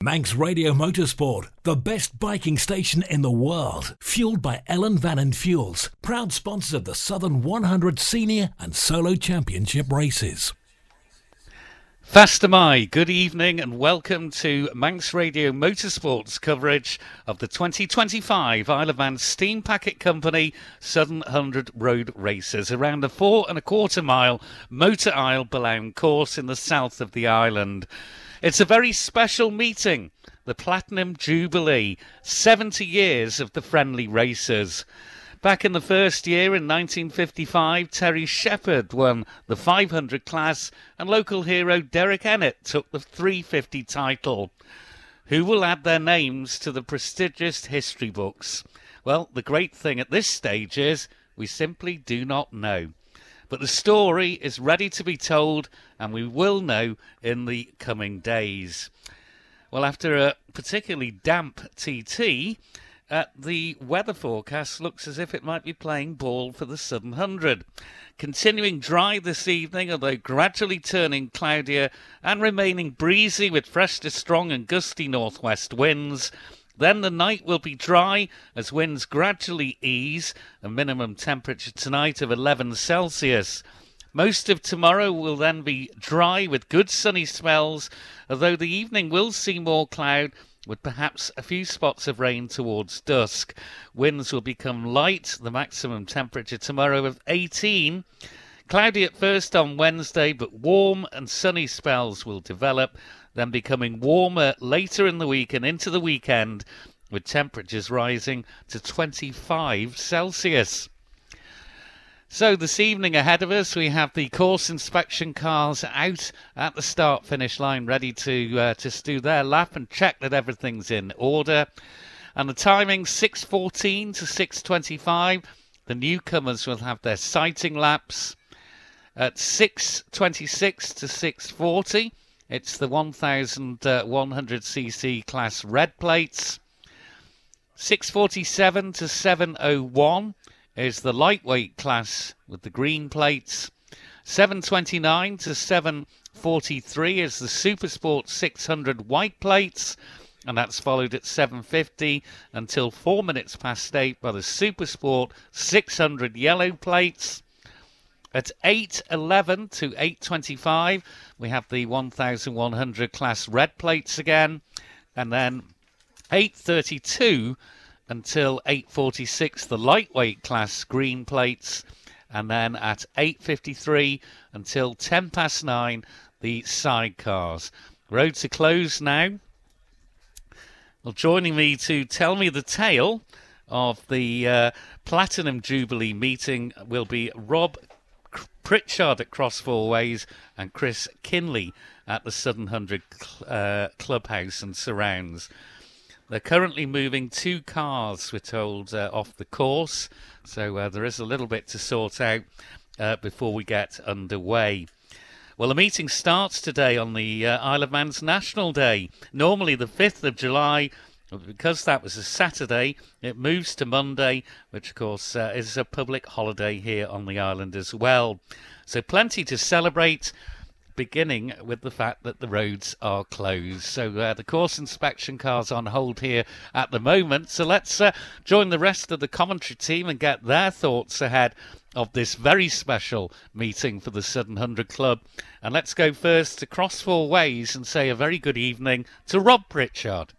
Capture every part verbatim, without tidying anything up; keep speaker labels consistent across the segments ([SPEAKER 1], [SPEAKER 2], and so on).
[SPEAKER 1] Manx Radio Motorsport, the best biking station in the world. Fueled by Ellen Vannon Fuels, proud sponsors of the Southern one hundred Senior and Solo Championship races.
[SPEAKER 2] Fastamai, good evening and welcome to Manx Radio Motorsport's coverage of the twenty twenty-five Isle of Man Steam Packet Company Southern one hundred Road Races around the four and a quarter mile Motor Isle Balaun course in the south of the island. It's a very special meeting, the Platinum Jubilee, seventy years of the friendly races. Back in the first year in nineteen fifty-five, Terry Shepherd won the five hundred class and local hero Derek Ennett took the three fifty title. Who will add their names to the prestigious history books? Well, the great thing at this stage is we simply do not know. But the story is ready to be told and we will know in the coming days. Well, after a particularly damp T T, Uh, the weather forecast looks as if it might be playing ball for the Southern one hundred. Continuing dry this evening, although gradually turning cloudier and remaining breezy with fresh to strong and gusty northwest winds. Then the night will be dry as winds gradually ease, a minimum temperature tonight of eleven Celsius. Most of tomorrow will then be dry with good sunny spells, although the evening will see more cloud, with perhaps a few spots of rain towards dusk. Winds will become light, the maximum temperature tomorrow of eighteen. Cloudy at first on Wednesday, but warm and sunny spells will develop, then becoming warmer later in the week and into the weekend, with temperatures rising to twenty-five Celsius. So this evening ahead of us, we have the course inspection cars out at the start-finish line, ready to uh, just do their lap and check that everything's in order. And the timing, six fourteen to six twenty-five. The newcomers will have their sighting laps. At six twenty-six to six forty, it's the one thousand one hundred c c class red plates. six forty-seven to seven oh one. Is the lightweight class with the green plates. seven twenty-nine to seven forty-three is the Supersport six hundred white plates, and that's followed at seven fifty until four minutes past eight by the Supersport six hundred yellow plates. At eight eleven to eight twenty-five, we have the one thousand one hundred class red plates again, and then eight thirty-two until eight forty-six, the lightweight class green plates, and then at eight fifty-three until ten past nine, the sidecars. Roads are closed now. Well, joining me to tell me the tale of the uh, Platinum Jubilee meeting will be Rob Pritchard at Cross Four Ways and Chris Kinley at the Southern one hundred uh, Clubhouse and surrounds. They're currently moving two cars, we're told, uh, off the course, so uh, there is a little bit to sort out uh, before we get underway. Well, the meeting starts today on the uh, Isle of Man's National Day, normally the fifth of July. Because that was a Saturday, it moves to Monday, which of course uh, is a public holiday here on the island as well. So plenty to celebrate, beginning with the fact that the roads are closed. So uh, the course inspection car's on hold here at the moment. So let's uh, join the rest of the commentary team and get their thoughts ahead of this very special meeting for the Southern one hundred Club. And let's go first to Cross Four Ways and say a very good evening to Rob Pritchard.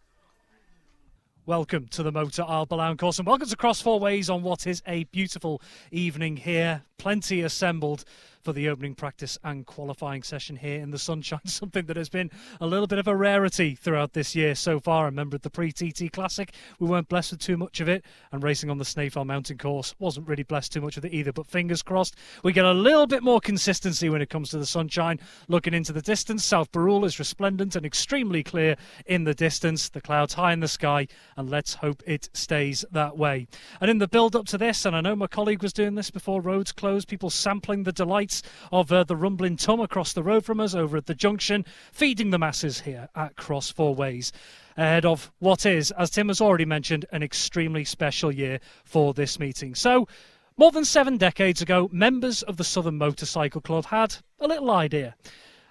[SPEAKER 3] Welcome to the Motor Isle Balaun course and welcome to Cross Four Ways on what is a beautiful evening here. Plenty assembled for the opening practice and qualifying session here in the sunshine, something that has been a little bit of a rarity throughout this year so far. I remember at the pre-T T Classic, we weren't blessed with too much of it, and racing on the Snaefell Mountain course wasn't really blessed too much with it either, but fingers crossed we get a little bit more consistency when it comes to the sunshine. Looking into the distance, South Barrule is resplendent and extremely clear in the distance, the clouds high in the sky, and let's hope it stays that way. And in the build-up to this, and I know my colleague was doing this before roads closed, people sampling the delights of uh, the rumbling Tum across the road from us over at the junction, feeding the masses here at Cross Four Ways ahead of what is, as Tim has already mentioned, an extremely special year for this meeting. So, more than seven decades ago, members of the Southern Motorcycle Club had a little idea.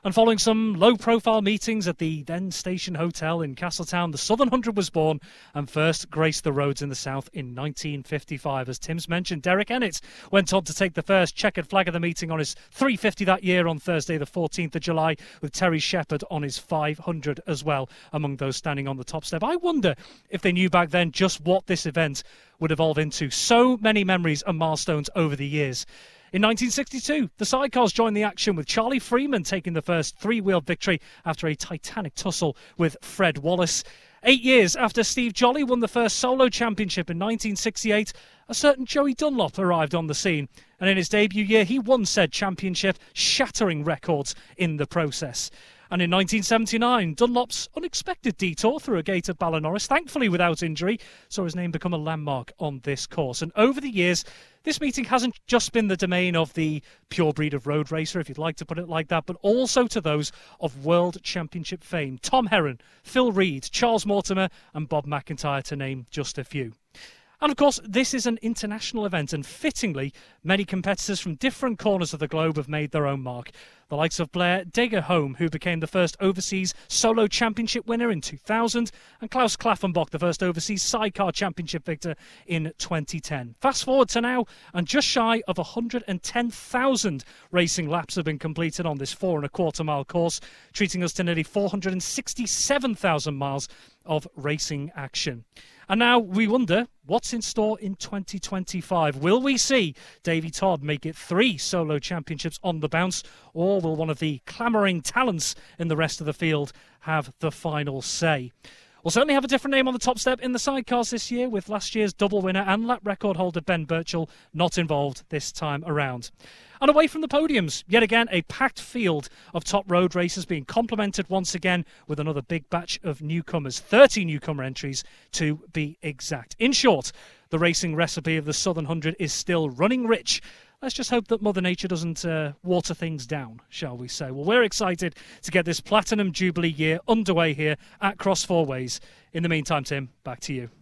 [SPEAKER 3] And following some low-profile meetings at the then Station Hotel in Castletown, the Southern Hundred was born and first graced the roads in the south in nineteen fifty-five. As Tim's mentioned, Derek Ennett went on to take the first checkered flag of the meeting on his three fifty that year on Thursday the fourteenth of July, with Terry Shepherd on his five hundred as well, among those standing on the top step. I wonder if they knew back then just what this event would evolve into. So many memories and milestones over the years. In nineteen sixty-two, the sidecars joined the action, with Charlie Freeman taking the first three-wheel victory after a titanic tussle with Fred Wallace. Eight years after Steve Jolly won the first solo championship in nineteen sixty-eight, a certain Joey Dunlop arrived on the scene, and in his debut year he won said championship, shattering records in the process. And in nineteen seventy-nine, Dunlop's unexpected detour through a gate at Ballinorris, thankfully without injury, saw his name become a landmark on this course. And over the years, this meeting hasn't just been the domain of the pure breed of road racer, if you'd like to put it like that, but also to those of World Championship fame. Tom Herron, Phil Reed, Charles Mortimer and Bob McIntyre, to name just a few. And of course, this is an international event, and fittingly, many competitors from different corners of the globe have made their own mark. The likes of Blair Degerholm, who became the first overseas solo championship winner in two thousand, and Klaus Klaffenbach, the first overseas sidecar championship victor in twenty ten. Fast forward to now, and just shy of one hundred ten thousand racing laps have been completed on this four and a quarter mile course, treating us to nearly four hundred sixty-seven thousand miles of racing action. And now we wonder what's in store in twenty twenty-five. Will we see Davey Todd make it three solo championships on the bounce, or will one of the clamouring talents in the rest of the field have the final say? We'll certainly have a different name on the top step in the sidecars this year, with last year's double winner and lap record holder Ben Birchall not involved this time around. And away from the podiums, yet again a packed field of top road racers being complemented once again with another big batch of newcomers, thirty newcomer entries to be exact. In short, the racing recipe of the Southern Hundred is still running rich. Let's just hope that Mother Nature doesn't uh, water things down, shall we say. Well, we're excited to get this Platinum Jubilee year underway here at Cross Four Ways. In the meantime, Tim, back to you.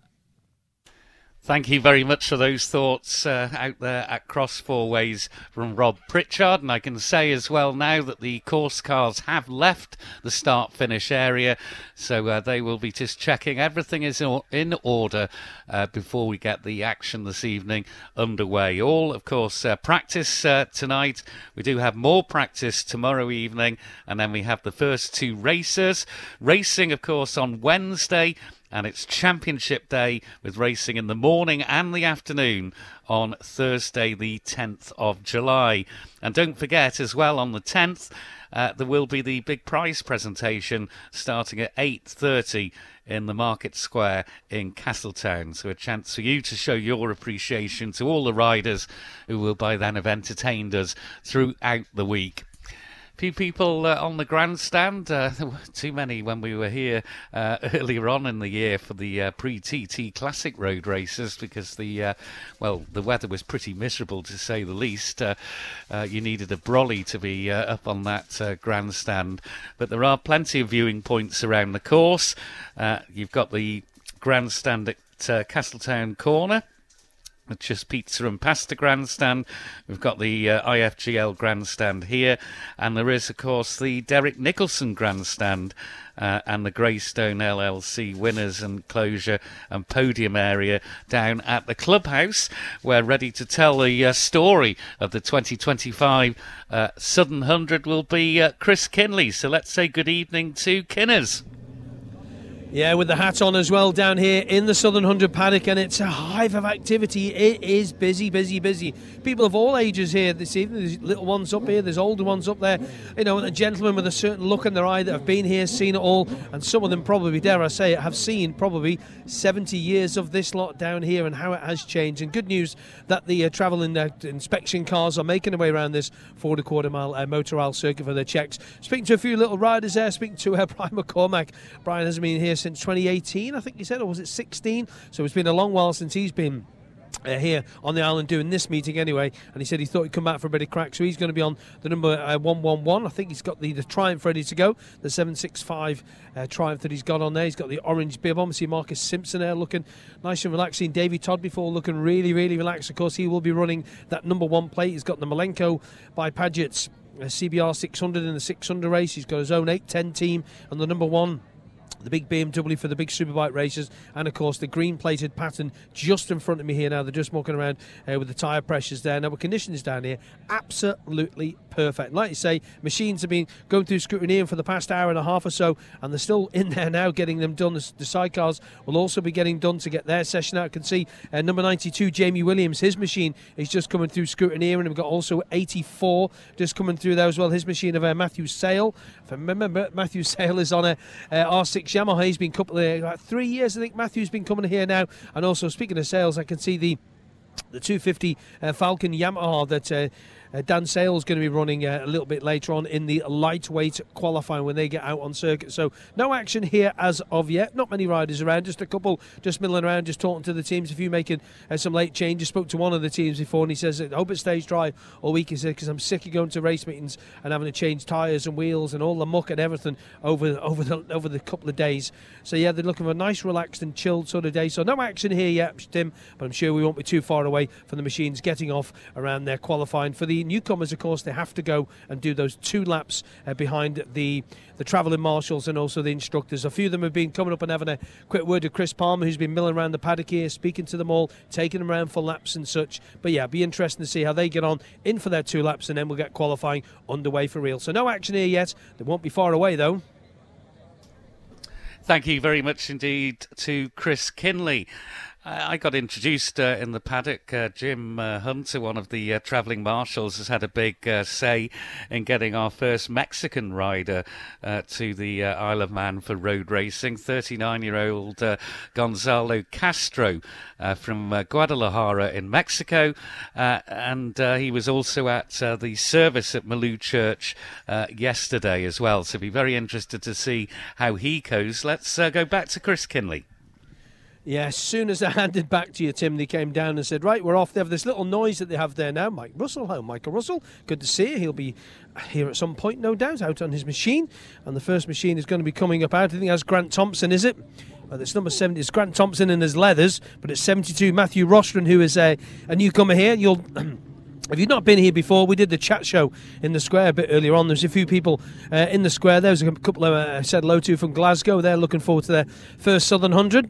[SPEAKER 2] Thank you very much for those thoughts uh, out there at Cross Four Ways from Rob Pritchard. And I can say as well now that the course cars have left the start-finish area, so uh, they will be just checking everything is in order uh, before we get the action this evening underway. All, of course, uh, practice uh, tonight. We do have more practice tomorrow evening, and then we have the first two racers. Racing, of course, on Wednesday. And it's Championship Day with racing in the morning and the afternoon on Thursday the tenth of July. And don't forget as well, on the tenth, uh, there will be the big prize presentation starting at eight thirty in the Market Square in Castletown. So a chance for you to show your appreciation to all the riders who will by then have entertained us throughout the week. Few people uh, on the grandstand, uh, there were too many when we were here uh, earlier on in the year for the uh, pre-T T Classic road races, because the uh, well the weather was pretty miserable to say the least. Uh, uh, you needed a brolly to be uh, up on that uh, grandstand, but there are plenty of viewing points around the course. Uh, you've got the grandstand at uh, Castletown Corner, just pizza and pasta grandstand. We've got the uh, I F G L grandstand here, and there is of course the Derek Nicholson grandstand uh, and the Greystone L L C winners and closure and podium area down at the clubhouse. We're ready to tell the uh, story of the twenty twenty-five uh, Southern Hundred will be uh, Chris Kinley. So let's say good evening to Kinners.
[SPEAKER 4] Yeah, with the hat on as well down here in the Southern Hundred paddock, and it's a hive of activity. It is busy, busy, busy. People of all ages here this evening. There's little ones up here, there's older ones up there. You know, and a gentleman with a certain look in their eye that have been here, seen it all, and some of them probably, dare I say it, have seen probably seventy years of this lot down here and how it has changed. And good news that the uh, travel and uh, inspection cars are making their way around this four and a quarter mile uh, motor oil circuit for their checks. Speaking to a few little riders there, speaking to uh, Brian McCormack. Brian hasn't been here since twenty eighteen, I think he said, or was it sixteen? So it's been a long while since he's been Uh, here on the island doing this meeting anyway, and he said he thought he'd come back for a bit of crack, so he's going to be on the number uh, one one one. I think he's got the, the Triumph ready to go, the seven sixty-five uh, Triumph that he's got on there. He's got the orange bib on. See Marcus Simpson there looking nice and relaxing. Davey Todd before looking really really relaxed. Of course he will be running that number one plate. He's got the Malenko by Paget's uh, C B R six hundred in the six hundred race. He's got his own eight ten team and the number one, the big B M W for the big superbike races, and of course the green plated pattern just in front of me here now. They're just walking around uh, with the tyre pressures there. Now, the conditions down here absolutely perfect. Like you say, machines have been going through scrutineering for the past hour and a half or so, and they're still in there now getting them done. The, the sidecars will also be getting done to get their session out. I can see uh, number ninety-two, Jamie Williams, his machine is just coming through scrutineering. We've got also eighty-four just coming through there as well. His machine of uh, Matthew Sale. If I remember, Matthew Sale is on a uh, R six Yamaha. He's been couple of, about three years, I think Matthew's been coming here now. And also, speaking of sales, I can see the the two fifty uh, Falcon Yamaha that uh, uh, Dan Sale's going to be running uh, a little bit later on in the lightweight qualifying when they get out on circuit. So no action here as of yet. Not many riders around, just a couple just milling around, just talking to the teams. A few making uh, some late changes. Spoke to one of the teams before and he says, I hope it stays dry all week. He said, because I'm sick of going to race meetings and having to change tyres and wheels and all the muck and everything over over the over the couple of days. So yeah, they're looking for a nice, relaxed and chilled sort of day. So no action here yet, Tim, but I'm sure we won't be too far away from the machines getting off around their qualifying. For the newcomers, of course, they have to go and do those two laps uh, behind the the travelling marshals and also the instructors. A few of them have been coming up and having a quick word with Chris Palmer, who's been milling around the paddock here, speaking to them all, taking them around for laps and such. But yeah, be interesting to see how they get on in for their two laps, and then we'll get qualifying underway for real. So no action here yet. They won't be far away though.
[SPEAKER 2] Thank you very much indeed to Chris Kinley. I got introduced uh, in the paddock. Uh, Jim uh, Hunter, one of the uh, travelling marshals, has had a big uh, say in getting our first Mexican rider uh, to the uh, Isle of Man for road racing. thirty-nine-year-old uh, Gonzalo Castro uh, from uh, Guadalajara in Mexico. Uh, and uh, he was also at uh, the service at Malou Church uh, yesterday as well. So be very interested to see how he goes. Let's uh, go back to Chris Kinley.
[SPEAKER 4] Yeah, as soon as I handed back to you, Tim, they came down and said, right, we're off. They have this little noise that they have there now. Mike Russell, hello, Michael Russell. Good to see you. He'll be here at some point, no doubt, out on his machine. And the first machine is going to be coming up out. I think that's Grant Thompson, is it? Well, it's number seventy. It's Grant Thompson in his leathers, but it's seventy-two, Matthew Rostron, who is a, a newcomer here. You'll... If you've not been here before, we did the chat show in the square a bit earlier on. There's a few people uh, in the square. There's a couple of, uh, I said hello to from Glasgow. They're looking forward to their first Southern hundred.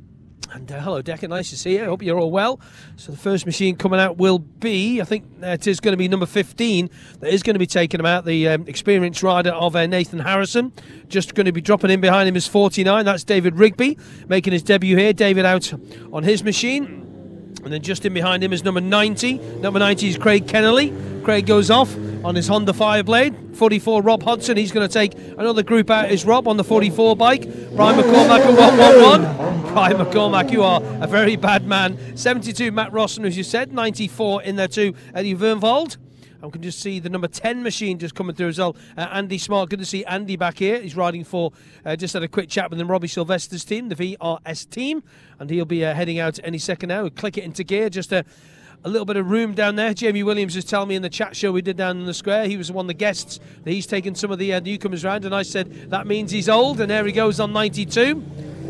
[SPEAKER 4] And uh, hello, Declan, nice to see you. I hope you're all well. So the first machine coming out will be, I think uh, it is going to be number fifteen. That is going to be taking him out, the um, experienced rider of uh, Nathan Harrison. Just going to be dropping in behind him is forty-nine. That's David Rigby, making his debut here. David out on his machine. And then just in behind him is number ninety. Number ninety is Craig Kennelly. Craig goes off on his Honda Fireblade. forty-four, Rob Hodson. He's going to take another group out. Is Rob on the forty-four bike. Brian McCormack at one one one. Brian McCormack, you are a very bad man. seventy-two, Matt Rossen, as you said. ninety-four in there too, Eddie Vernvold. I can just see the number ten machine just coming through as well. Uh, Andy Smart, good to see Andy back here. He's riding for, uh, just had a quick chat with the Robbie Sylvester's team, the V R S team. And he'll be uh, heading out any second now. We'll click it into gear, just a, a little bit of room down there. Jamie Williams was telling me in the chat show we did down in the square, he was one of the guests, that he's taken some of the uh, newcomers around. And I said, that means he's old. And there he goes on ninety-two.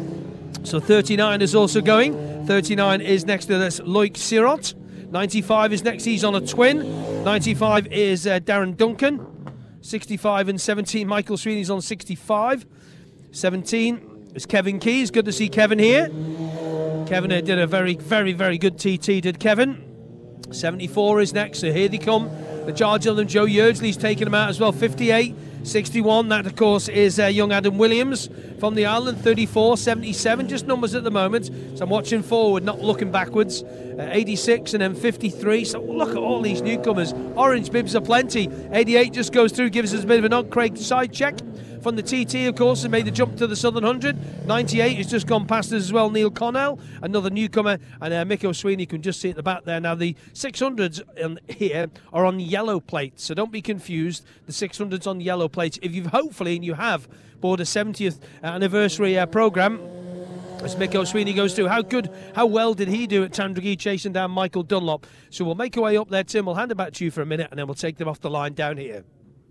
[SPEAKER 4] So thirty-nine is also going. thirty-nine is next to this Loic Sirot. ninety-five is next, he's on a twin. ninety-five is uh, Darren Duncan. sixty-five and seventeen, Michael Sweeney's on sixty-five. seventeen is Kevin Keys, good to see Kevin here. Kevin uh, did a very, very, very good T T, did Kevin. seventy-four is next, so here they come. The charge on them, Joe Yeardsley's taking him out as well. fifty-eight, sixty-one, that of course is uh, young Adam Williams from the island. Thirty-four, seventy-seven, just numbers at the moment. So I'm watching forward, not looking backwards. Uh, eighty-six and then fifty-three. So look at all these newcomers. Orange bibs are plenty. eighty-eight just goes through, gives us a bit of a nod. Craig side check from the T T, of course, and made the jump to the Southern hundred. ninety-eight has just gone past us as well. Neil Connell, another newcomer, and uh, Mick O'Sweeney, you can just see at the back there. Now the six hundreds in here are on yellow plates, so don't be confused. The six hundreds on yellow plates. If you've hopefully and you have bought a seventieth anniversary uh, programme, as Mick O'Sweeney goes through, how good, how well did he do at Tandragee chasing down Michael Dunlop? So we'll make our way up there, Tim. We'll hand it back to you for a minute, and then we'll take them off the line down here.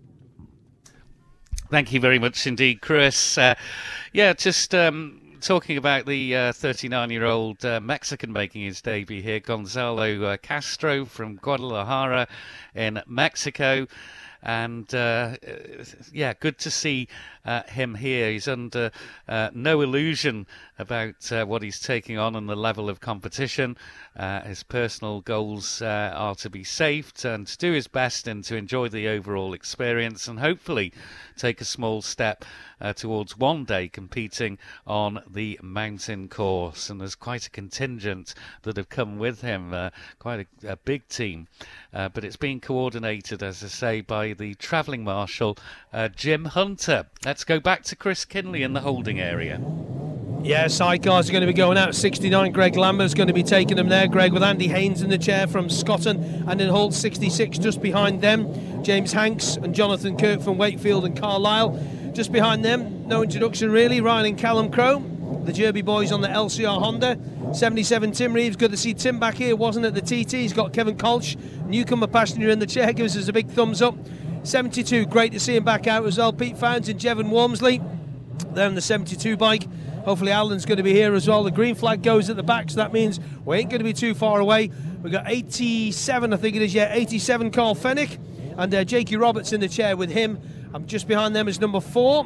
[SPEAKER 2] Thank you very much indeed, Chris. Uh, yeah, just um, talking about the uh, thirty-nine-year-old uh, Mexican making his debut here, Gonzalo uh, Castro from Guadalajara in Mexico. and uh, yeah, good to see uh, him here. He's under uh, no illusion about uh, what he's taking on and the level of competition. Uh, his personal goals uh, are to be safe and to do his best and to enjoy the overall experience and hopefully take a small step uh, towards one day competing on the mountain course. And there's quite a contingent that have come with him, uh, quite a, a big team. Uh, but it's being coordinated, as I say, by the travelling marshal, uh, Jim Hunter. Let's go back to Chris Kinley in the holding area.
[SPEAKER 4] Yeah, sidecars are going to be going out. sixty-nine, Greg Lambert's going to be taking them there, Greg, with Andy Haynes in the chair from Scotton, and in Hull, sixty-six just behind them. James Hanks and Jonathan Kirk from Wakefield and Carlisle. Just behind them, no introduction really, Ryan and Callum Crowe, the Derby boys on the L C R Honda. seventy-seven, Tim Reeves, good to see Tim back here, wasn't at the T T. He's got Kevin Kolsch, newcomer passenger in the chair, gives us a big thumbs up. seventy-two, great to see him back out as well. Pete Founds and Jevon Wormsley, they're on the seventy-two bike. Hopefully Alan's going to be here as well. The green flag goes at the back, so that means we ain't going to be too far away. We've got eighty-seven, I think it is, yeah, eighty-seven, Carl Fennick, and uh, Jakey Roberts in the chair with him. I'm just behind them is number four.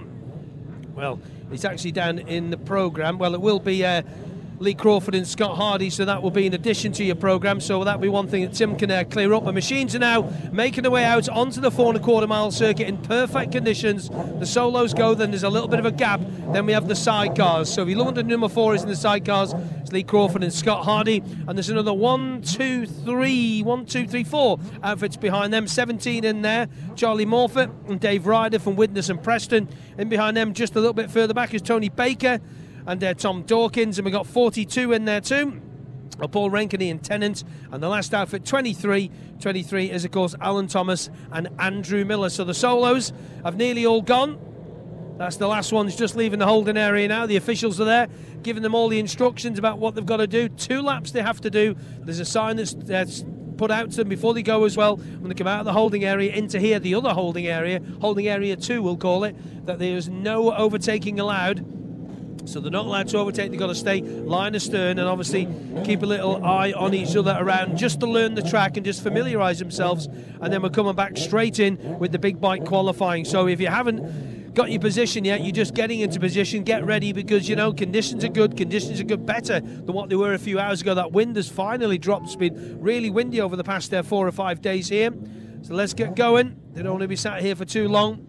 [SPEAKER 4] Well, it's actually down in the programme. Well, it will be uh, Lee Crawford and Scott Hardy, so that will be in addition to your programme, so that'll be one thing that Tim can uh, clear up. The machines are now making their way out onto the four and a quarter mile circuit in perfect conditions. The solos go, then there's a little bit of a gap, then we have the sidecars. So if you look at number four is in the sidecars, it's Lee Crawford and Scott Hardy, and there's another one, two, three, one, two, three, four outfits behind them. seventeen in there, Charlie Morfitt and Dave Ryder from Widnes and Preston. In behind them, just a little bit further back, is Tony Baker and uh, Tom Dawkins, and we've got forty-two in there too, uh, Paul Renkeny and Tennant, and the last outfit, twenty-three. twenty-three is, of course, Alan Thomas and Andrew Miller. So the solos have nearly all gone. That's the last one's just leaving the holding area now. The officials are there, giving them all the instructions about what they've got to do. Two laps they have to do. There's a sign that's, that's put out to them before they go as well, when they come out of the holding area into here, the other holding area, holding area two we'll call it, that there is no overtaking allowed. So they're not allowed to overtake, they've got to stay line astern and obviously keep a little eye on each other around just to learn the track and just familiarise themselves, and then we're coming back straight in with the big bike qualifying. So if you haven't got your position yet, you're just getting into position, get ready, because you know conditions are good, conditions are good, better than what they were a few hours ago. That wind has finally dropped. It's been really windy over the past uh, four or five days here. So let's get going. They don't want to be sat here for too long.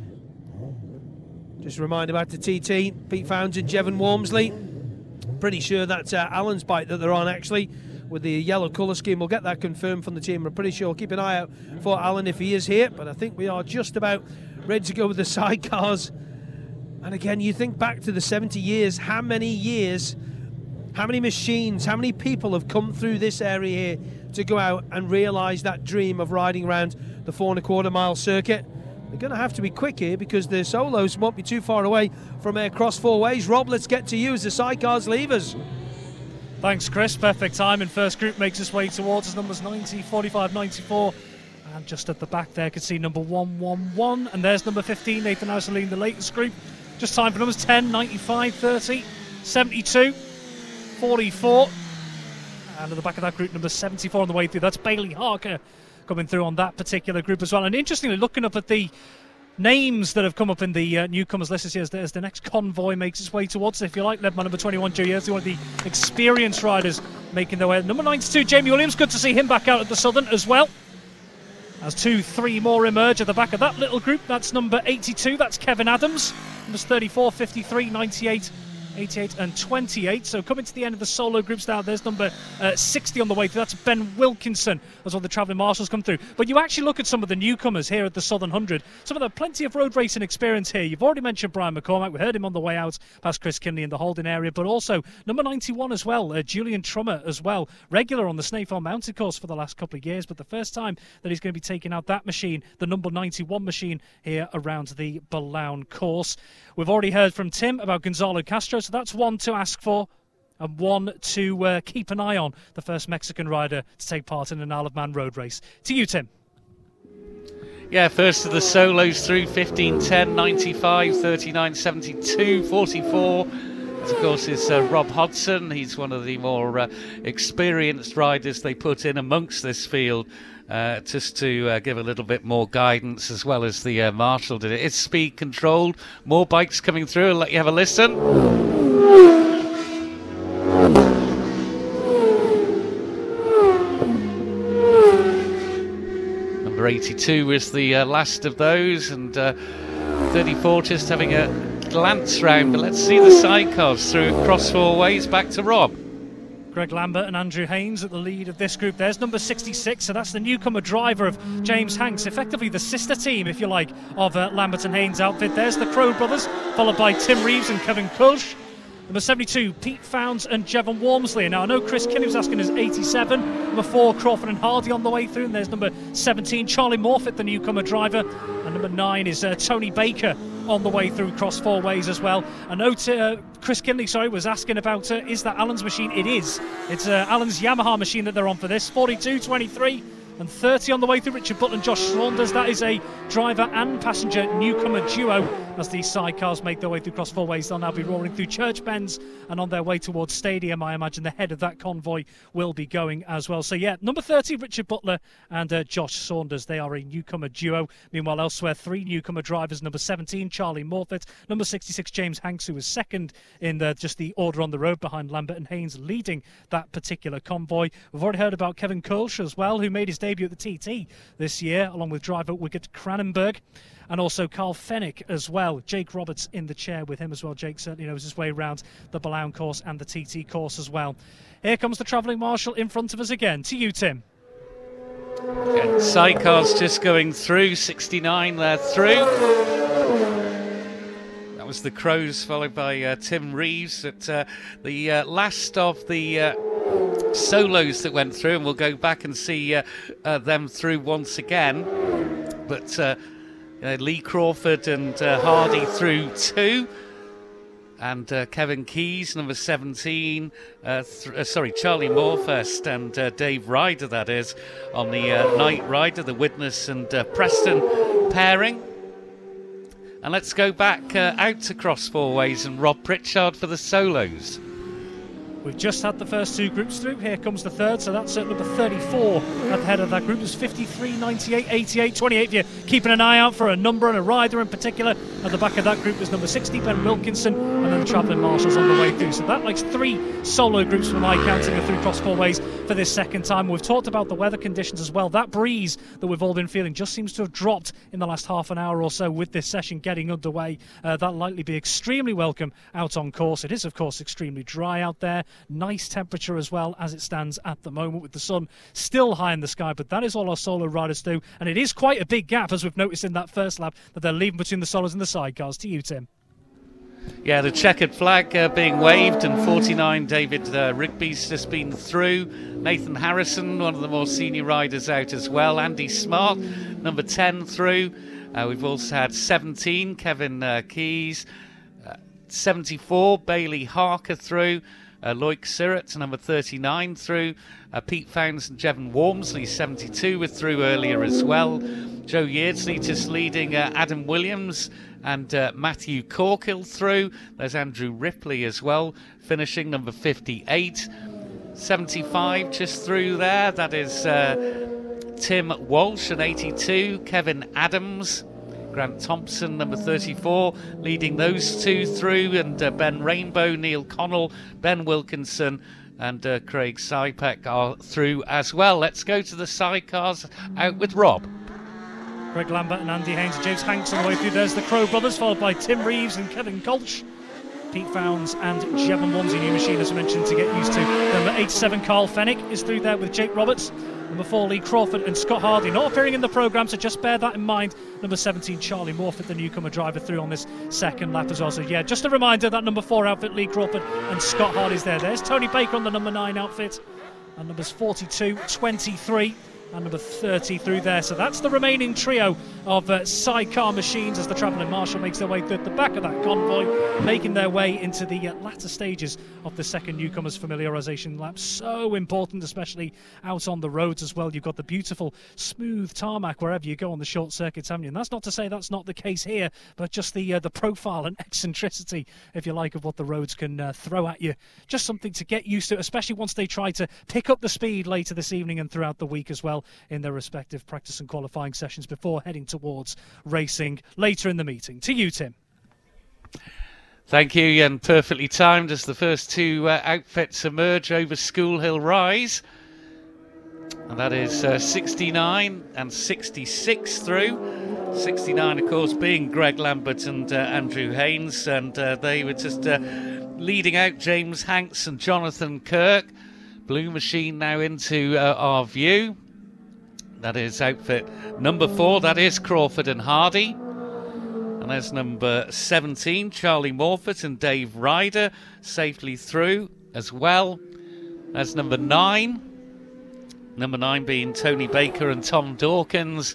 [SPEAKER 4] Just a reminder about the T T, Pete Founds and Jevon Wormsley. Pretty sure that's uh, Alan's bike that they're on actually, with the yellow colour scheme. We'll get that confirmed from the team. We're pretty sure. Keep an eye out for Alan if he is here, but I think we are just about ready to go with the sidecars. And again, you think back to the seventy years, how many years, how many machines, how many people have come through this area here to go out and realise that dream of riding around the four and a quarter mile circuit. They're going to have to be quick here because the solos won't be too far away from uh, cross four ways. Rob, let's get to you as the sidecars leave us.
[SPEAKER 3] Thanks, Chris. Perfect time. And first group makes its way towards us. Numbers ninety, forty-five, ninety-four. And just at the back there, could see number one one one. And there's number fifteen, Nathan Houseline, the latest group. Just time for numbers ten, ninety-five, thirty, seventy-two, forty-four. And at the back of that group, number seventy-four on the way through. That's Bailey Harker coming through on that particular group as well. And interestingly, looking up at the names that have come up in the uh, newcomers list here as the, as the next convoy makes its way towards, if you like, led by number twenty-one, Joe Yearsley, one of the experienced riders making their way. Number ninety-two, Jamie Williams, good to see him back out at the Southern as well. As two, three more emerge at the back of that little group. That's number eighty-two, that's Kevin Adams. Numbers thirty-four, fifty-three, ninety-eight, eighty-eight and twenty-eight. So coming to the end of the solo groups now, there's number uh, sixty on the way through. That's Ben Wilkinson as well, the travelling marshals come through. But you actually look at some of the newcomers here at the Southern one hundred. Some of them plenty of road racing experience here. You've already mentioned Brian McCormack. We heard him on the way out past Chris Kinley in the holding area. But also number ninety-one as well, uh, Julian Trummer as well. Regular on the Snaefell Mountain course for the last couple of years. But the first time that he's going to be taking out that machine, the number ninety-one machine here around the Ballown course. We've already heard from Tim about Gonzalo Castro. So that's one to ask for and one to uh, keep an eye on, the first Mexican rider to take part in an Isle of Man road race. To you, Tim.
[SPEAKER 2] Yeah, first of the solos through, fifteen, ten, ninety-five, thirty-nine, seventy-two, forty-four. That, of course, is uh, Rob Hodson. He's one of the more uh, experienced riders they put in amongst this field uh, just to uh, give a little bit more guidance, as well as the uh, marshal did it. It's speed controlled. More bikes coming through. I'll let you have a listen. Number eighty-two was the uh, last of those, and uh, thirty-four just having a glance round. But let's see the sidecars through across four ways. Back to Rob.
[SPEAKER 3] Greg Lambert and Andrew Haynes at the lead of this group. There's number sixty-six, so that's the newcomer driver of James Hanks, effectively the sister team, if you like, of uh, Lambert and Haynes' outfit. There's the Crow brothers, followed by Tim Reeves and Kevin Kulsh. Number seventy-two, Pete Founds and Jevon Walmsley. Now, I know Chris Kinney was asking us eighty-seven. Number four, Crawford and Hardy on the way through. And there's number seventeen, Charlie Morfitt, the newcomer driver. And number nine is uh, Tony Baker on the way through across four ways as well. I know uh, Chris Kinley, sorry, was asking about, uh, is that Alan's machine? It is. It's uh, Alan's Yamaha machine that they're on for this. forty-two, twenty-three. And thirty on the way through. Richard Butler and Josh Saunders. That is a driver and passenger newcomer duo as these sidecars make their way through cross four ways. They'll now be roaring through Church Bends and on their way towards Stadium. I imagine the head of that convoy will be going as well. So yeah, number thirty, Richard Butler and uh, Josh Saunders. They are a newcomer duo. Meanwhile, elsewhere, three newcomer drivers. Number seventeen, Charlie Morfitt. Number sixty-six, James Hanks, who was second in the, just the order on the road behind Lambert and Haynes, leading that particular convoy. We've already heard about Kevin Kulsh as well, who made his debut at the T T this year, along with driver Wickett Cranenberg, and also Carl Fennick as well. Jake Roberts in the chair with him as well. Jake certainly knows his way around the Ballown course and the T T course as well. Here comes the travelling marshal in front of us again. To you, Tim.
[SPEAKER 2] Again, sidecars just going through. sixty-nine there through. That was the Crows, followed by uh, Tim Reeves at uh, the uh, last of the uh, solos that went through, and we'll go back and see uh, uh, them through once again. But uh, uh, Lee Crawford and uh, Hardy through two, and uh, Kevin Keys, number seventeen, uh, th- uh, sorry, Charlie Moore first, and uh, Dave Ryder, that is, on the uh, Night Rider, the Widnes and uh, Preston pairing. And let's go back uh, out to cross four ways and Rob Pritchard for the solos.
[SPEAKER 3] We've just had the first two groups through. Here comes the third, so that's at number thirty-four at the head of that group. There's fifty-three, ninety-eight, eighty-eight, twenty-eight. If you're keeping an eye out for a number and a rider in particular, at the back of that group is number sixty, Ben Wilkinson, and then the travelling marshals on the way through. So that makes three solo groups for my counting are through cross four ways for this second time. We've talked about the weather conditions as well. That breeze that we've all been feeling just seems to have dropped in the last half an hour or so with this session getting underway. Uh, that'll likely be extremely welcome out on course. It is, of course, extremely dry out there. Nice temperature as well as it stands at the moment, with the sun still high in the sky. But that is all our solo riders do, and it is quite a big gap, as we've noticed in that first lap, that they're leaving between the solos and the sidecars. To you, Tim.
[SPEAKER 2] Yeah, the checkered flag uh, being waved, and forty-nine, David uh, Rigby's just been through. Nathan Harrison, one of the more senior riders, out as well. Andy Smart, number ten, through. Uh, we've also had seventeen, Kevin uh, Keys. Uh, seventy-four, Bailey Harker through. Uh, Loic Sirrett, number thirty-nine, through. Uh, Pete Founds and Jevon Walmsley, seventy-two, were through earlier as well. Joe Yeardsley just leading uh, Adam Williams and uh, Matthew Corkill through. There's Andrew Ripley as well, finishing number fifty-eight. seventy-five just through there. That is uh, Tim Walsh and eighty-two. Kevin Adams. Grant Thompson, number thirty-four, leading those two through, and uh, Ben Rainbow, Neil Connell, Ben Wilkinson and uh, Craig Sypek are through as well. Let's go to the sidecars out with Rob.
[SPEAKER 3] Greg Lambert and Andy Haynes and James Hanks on the way through. There's the Crow brothers, followed by Tim Reeves and Kevin Kulsh. Pete Founds and Jevon Walmsley, new machine as I mentioned, to get used to. Number eighty-seven, Carl Fennick, is through there with Jake Roberts. Number four, Lee Crawford and Scott Hardy, not appearing in the programme, so just bear that in mind. Number seventeen, Charlie Morfitt, the newcomer driver, through on this second lap as well. So yeah, just a reminder, that number four outfit, Lee Crawford and Scott Hardy's there. There's Tony Baker on the number nine outfit, and numbers forty-two, twenty-three and number thirty through there. So that's the remaining trio of uh, sidecar machines as the travelling marshal makes their way through the back of that convoy, making their way into the uh, latter stages of the second newcomers familiarisation lap. So important, especially out on the roads as well. You've got the beautiful smooth tarmac wherever you go on the short circuits, haven't you? And that's not to say that's not the case here, but just the uh, the profile and eccentricity, if you like, of what the roads can uh, throw at you. Just something to get used to, especially once they try to pick up the speed later this evening and throughout the week as well. well in their respective practice and qualifying sessions before heading towards racing later in the meeting. To you, Tim.
[SPEAKER 2] Thank you, and perfectly timed as the first two uh, outfits emerge over School Hill Rise. And that is uh, sixty-nine and sixty-six through. sixty-nine, of course, being Greg Lambert and uh, Andrew Haynes, and uh, they were just uh, leading out James Hanks and Jonathan Kirk. Blue Machine now into uh, our view. That is outfit number four, that is Crawford and Hardy. And there's number seventeen, Charlie Morford and Dave Ryder, safely through as well. There's number nine. Number nine being Tony Baker and Tom Dawkins.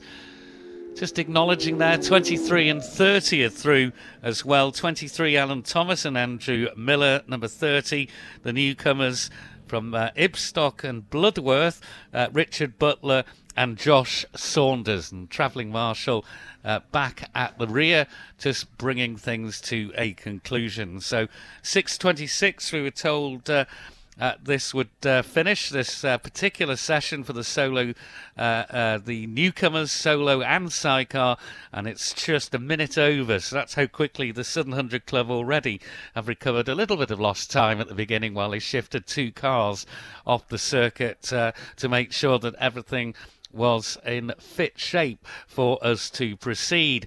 [SPEAKER 2] Just acknowledging there, twenty-three and thirty are through as well. twenty-three, Alan Thomas and Andrew Miller. Number thirty, the newcomers from uh, Ibstock and Bloodworth, uh, Richard Butler and Josh Saunders. And Travelling Marshal uh, back at the rear, just bringing things to a conclusion. So six twenty-six, we were told uh, uh, this would uh, finish this uh, particular session for the solo, uh, uh, the newcomers solo and sidecar, and it's just a minute over. So that's how quickly the Southern Hundred Club already have recovered a little bit of lost time at the beginning while they shifted two cars off the circuit uh, to make sure that everything was in fit shape for us to proceed.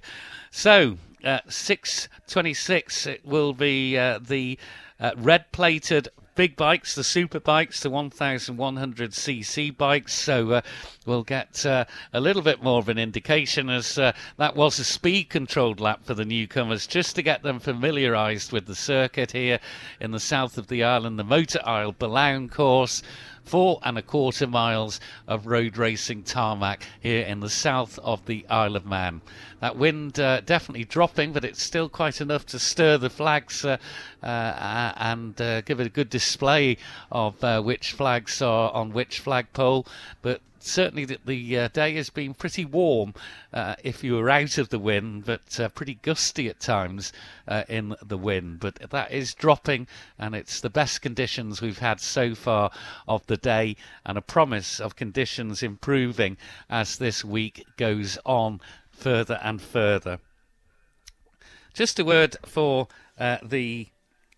[SPEAKER 2] So uh, six twenty-six, it will be uh, the uh, red plated big bikes, the super bikes, the eleven hundred c c bikes. So uh, we'll get uh, a little bit more of an indication, as uh, that was a speed controlled lap for the newcomers, just to get them familiarised with the circuit here in the south of the island, the Motor Isle Balaun course. Four and a quarter miles of road racing tarmac here in the south of the Isle of Man. That wind uh, definitely dropping, but it's still quite enough to stir the flags uh, uh, and uh, give it a good display of uh, which flags are on which flagpole. But certainly the, the uh, day has been pretty warm uh, if you were out of the wind, but uh, pretty gusty at times uh, in the wind. But that is dropping, and it's the best conditions we've had so far of the day, and a promise of conditions improving as this week goes on further and further. Just a word for uh, the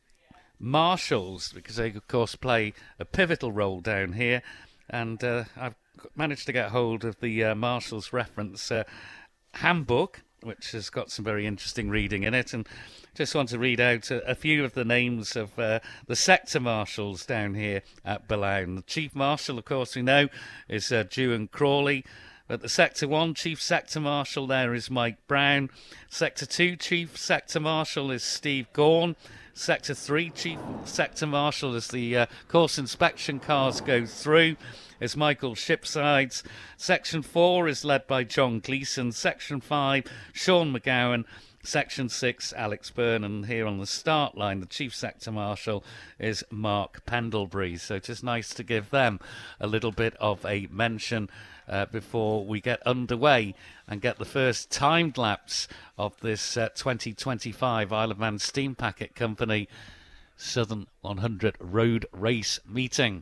[SPEAKER 2] marshals, because they of course play a pivotal role down here, and uh, I've managed to get hold of the uh, Marshals Reference uh, Handbook, which has got some very interesting reading in it, and just want to read out a, a few of the names of uh, the sector marshals down here at Balaun. The Chief Marshal, of course, we know, is uh, Dewan Crawley. But the Sector one Chief Sector Marshal there is Mike Brown. Sector two Chief Sector Marshal is Steve Gorn. Sector three Chief Sector Marshal, as the uh, course inspection cars go through, is Michael Shipsides. Section four is led by John Gleeson. Section five, Sean McGowan. Section six, Alex Byrne. And here on the start line, the Chief Sector Marshal is Mark Pendlebury. So it's just nice to give them a little bit of a mention uh, before we get underway and get the first timed laps of this uh, twenty twenty-five Isle of Man Steam Packet Company Southern one hundred Road Race Meeting.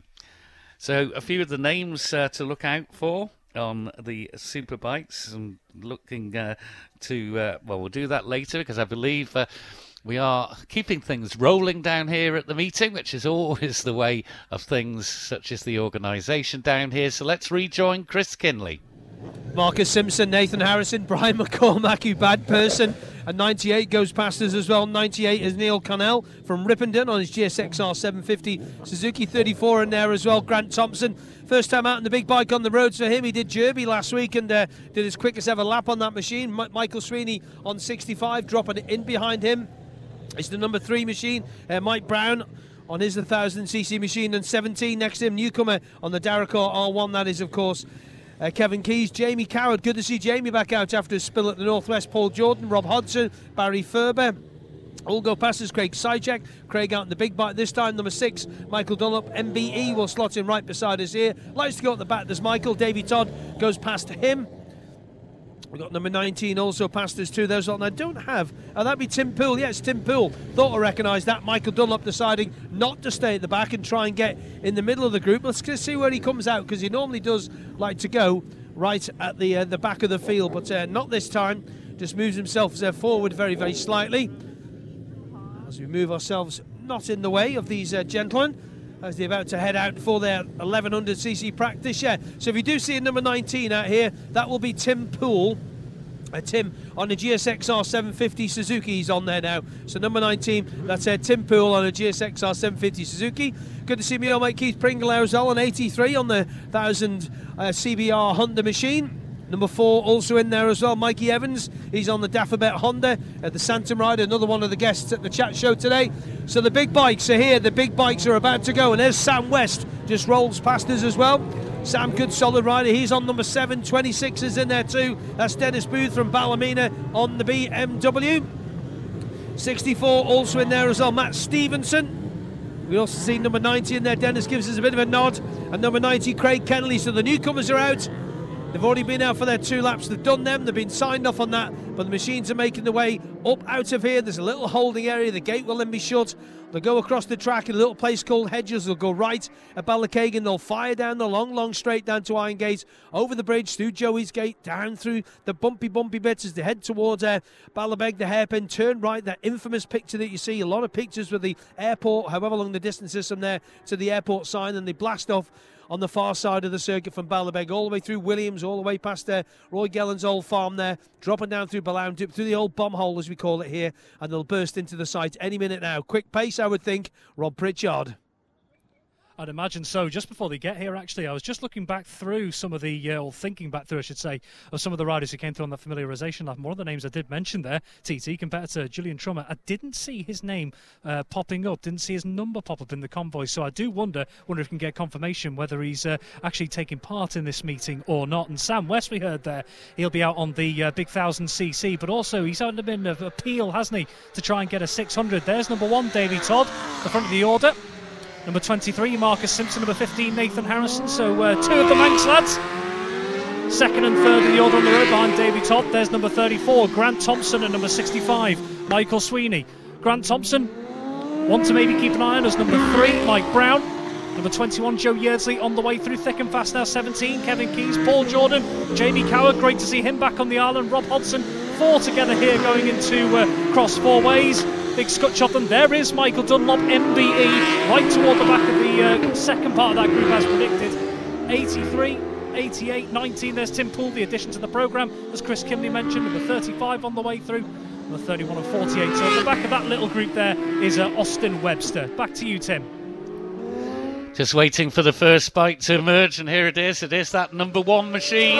[SPEAKER 2] So a few of the names uh, to look out for on the Superbikes, and looking uh, to, uh, well, we'll do that later, because I believe uh, we are keeping things rolling down here at the meeting, which is always the way of things, such as the organisation down here. So let's rejoin Chris Kinley.
[SPEAKER 4] Marcus Simpson, Nathan Harrison, Brian McCormack, who bad person, and ninety-eight goes past us as well. ninety-eight is Neil Connell from Ripponden on his G S X R seven fifty. Suzuki thirty-four in there as well. Grant Thompson, first time out in the big bike on the roads for him. He did Derby last week and uh, did his quickest ever lap on that machine. M- Michael Sweeney on sixty-five, dropping in behind him. It's the number three machine, uh, Mike Brown on his one thousand c c machine, and seventeen next to him, newcomer on the Darracor R one, that is of course Uh, Kevin Keys. Jamie Coward, good to see Jamie back out after his spill at the Northwest. Paul Jordan, Rob Hodgson, Barry Ferber. All go past us. Craig Sychek, Craig out in the big bike this time. Number six, Michael Dunlop, M B E, will slot in right beside us here. Likes to go at the back. There's Michael. Davey Todd goes past him. We've got number nineteen also past us too. Those on I don't have. Oh, that'd be Tim Poole. Yes, Tim Poole. Thought I recognised that. Michael Dunlop deciding not to stay at the back and try and get in the middle of the group. Let's just see where he comes out, because he normally does like to go right at the uh, the back of the field, but uh, not this time. Just moves himself uh, forward very, very slightly as we move ourselves not in the way of these uh, gentlemen as they're about to head out for their eleven hundred c c practice. Yeah, so if you do see a number nineteen out here, that will be Tim Poole. Uh, Tim on the G S X R seven fifty Suzuki, he's on there now. So number nineteen, that's uh, Tim Poole on a G S X R seven fifty Suzuki. Good to see me, old mate Keith Pringle as well on eighty-three on the one thousand uh, C B R Honda machine. Number four also in there as well, Mikey Evans. He's on the Dafabet Honda at the Santum Ride, another one of the guests at the chat show today. So the big bikes are here, the big bikes are about to go, and there's Sam West, just rolls past us as well. Sam, good solid rider, he's on number seven, twenty-six is in there too. That's Dennis Booth from Ballymena on the B M W. sixty-four also in there as well, Matt Stevenson. We also see number ninety in there, Dennis gives us a bit of a nod. And number ninety, Craig Kennelly, so the newcomers are out. They've already been out for their two laps. They've done them. They've been signed off on that. But the machines are making their way up out of here. There's a little holding area. The gate will then be shut. They'll go across the track in a little place called Hedges. They'll go right at Ballachagan. They'll fire down the long, long straight down to Iron Gate, over the bridge, through Joey's Gate, down through the bumpy, bumpy bits as they head towards uh, Ballabeg, the hairpin. Turn right, that infamous picture that you see. A lot of pictures with the airport, however long the distance is from there to the airport sign. And they blast off on the far side of the circuit from Ballabeg, all the way through Williams, all the way past uh, Roy Gellen's old farm there, dropping down through Ballown, through the old bomb hole as we call it here, and they'll burst into the site any minute now. Quick pace, I would think. Rob Pritchard.
[SPEAKER 3] I'd imagine so. Just before they get here, actually, I was just looking back through some of the, uh, or thinking back through, I should say, of some of the riders who came through on that familiarisation lap. One of the names I did mention there, T T competitor Julian Trummer, I didn't see his name uh, popping up, didn't see his number pop up in the convoy. So I do wonder, wonder if we can get confirmation whether he's uh, actually taking part in this meeting or not. And Sam West, we heard there, he'll be out on the uh, big one thousand c c, but also he's had a bit of appeal, hasn't he, to try and get a six hundred. There's number one, Davey Todd, the front of the order. Number twenty-three, Marcus Simpson. Number fifteen, Nathan Harrison. So uh, two of the Manx lads. Second and third in the order on the road behind Davey Todd. There's number thirty-four, Grant Thompson, and number sixty-five, Michael Sweeney. Grant Thompson, one to maybe keep an eye on as number three, Mike Brown. Number twenty-one, Joe Yeardsley, on the way through thick and fast now. seventeen, Kevin Keys, Paul Jordan, Jamie Coward. Great to see him back on the island. Rob Hodson, four together here going into uh, cross four ways. Big scutch of them. There is Michael Dunlop, M B E, right toward the back of the uh, second part of that group as predicted. eighty-three, eighty-eight, nineteen. There's Tim Poole, the addition to the programme, as Chris Kimley mentioned. Number thirty-five on the way through. Number thirty-one and forty-eight. So at the back of that little group there is uh, Austin Webster. Back to you, Tim.
[SPEAKER 2] Just waiting for the first bike to emerge, and here it is. It is that number one machine.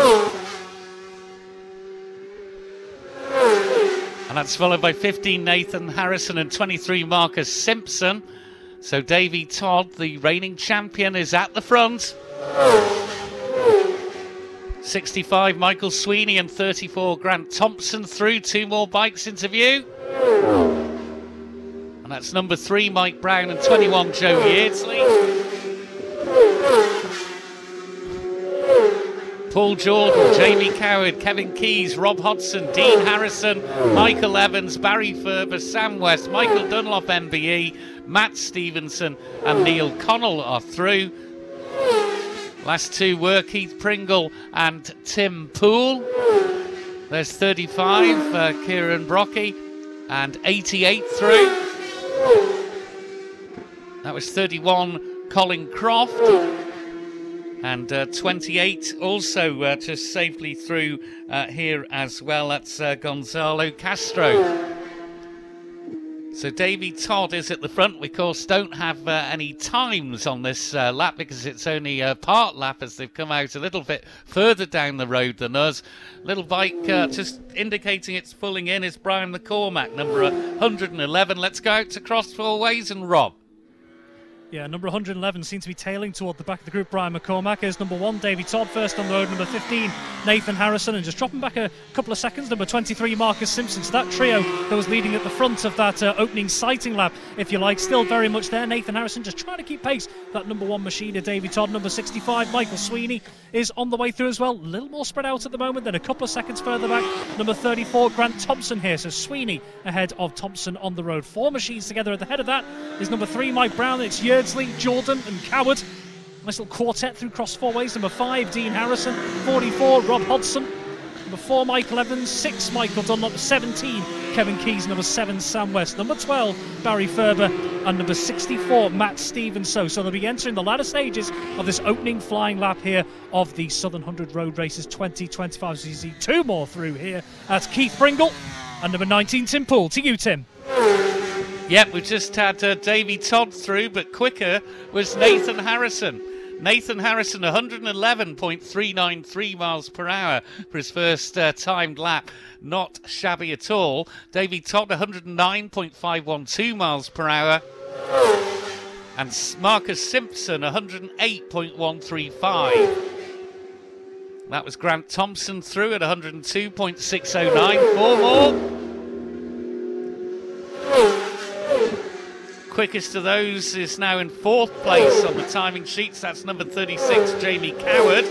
[SPEAKER 2] And that's followed by fifteen, Nathan Harrison, and twenty-three, Marcus Simpson. So Davey Todd, the reigning champion, is at the front. sixty-five, Michael Sweeney, and thirty-four, Grant Thompson through. Two more bikes into view. And that's number three, Mike Brown, and twenty-one, Joe Yeardsley. Paul Jordan, Jamie Coward, Kevin Keys, Rob Hodson, Dean Harrison, Michael Evans, Barry Ferber, Sam West, Michael Dunlop, M B E, Matt Stevenson and Neil Connell are through. Last two were Keith Pringle and Tim Poole. There's thirty-five, uh, Kieran Brocky, and eighty-eight through. That was thirty-one, Colin Croft. And uh, twenty-eight also uh, just safely through uh, here as well. That's uh, Gonzalo Castro. So Davey Todd is at the front. We, of course, don't have uh, any times on this uh, lap because it's only a part lap as they've come out a little bit further down the road than us. Little bike uh, just indicating it's pulling in is Brian McCormack, number one hundred eleven. Let's go out to cross four ways and Rob.
[SPEAKER 3] Yeah, number one hundred eleven seems to be tailing toward the back of the group. Brian McCormack is number one. Davy Todd first on the road. Number fifteen, Nathan Harrison. And just dropping back a couple of seconds, number twenty-three, Marcus Simpson. So that trio that was leading at the front of that uh, opening sighting lap, if you like, still very much there. Nathan Harrison just trying to keep pace. That number one machine of Davy Todd. Number sixty-five, Michael Sweeney, is on the way through as well. A little more spread out at the moment than a couple of seconds further back. Number thirty-four, Grant Thompson here. So Sweeney ahead of Thompson on the road. Four machines together. At the head of that is number three, Mike Brown. It's Yeardsley, Jordan and Coward. Nice little quartet through cross four ways. Number five, Dean Harrison. forty-four, Rob Hodson. Number four, Michael Evans. six, Michael Dunlop. seventeen, Kevin Keys. Number seven, Sam West. Number twelve, Barry Ferber. And number sixty-four, Matt Stevens. So, so they'll be entering the latter stages of this opening flying lap here of the Southern one hundred Road Races twenty twenty-five. So you see two more through here. That's Keith Bringle and number nineteen, Tim Poole. To you, Tim.
[SPEAKER 2] Yep, we just had uh, Davy Todd through, but quicker was Nathan Harrison. Nathan Harrison, one eleven point three nine three miles per hour for his first uh, timed lap. Not shabby at all. Davy Todd, one oh nine point five one two miles per hour. And Marcus Simpson, one oh eight point one three five. That was Grant Thompson through at one oh two point six oh nine. Four more. Quickest of those is now in fourth place on the timing sheets. That's number thirty-six, Jamie Coward.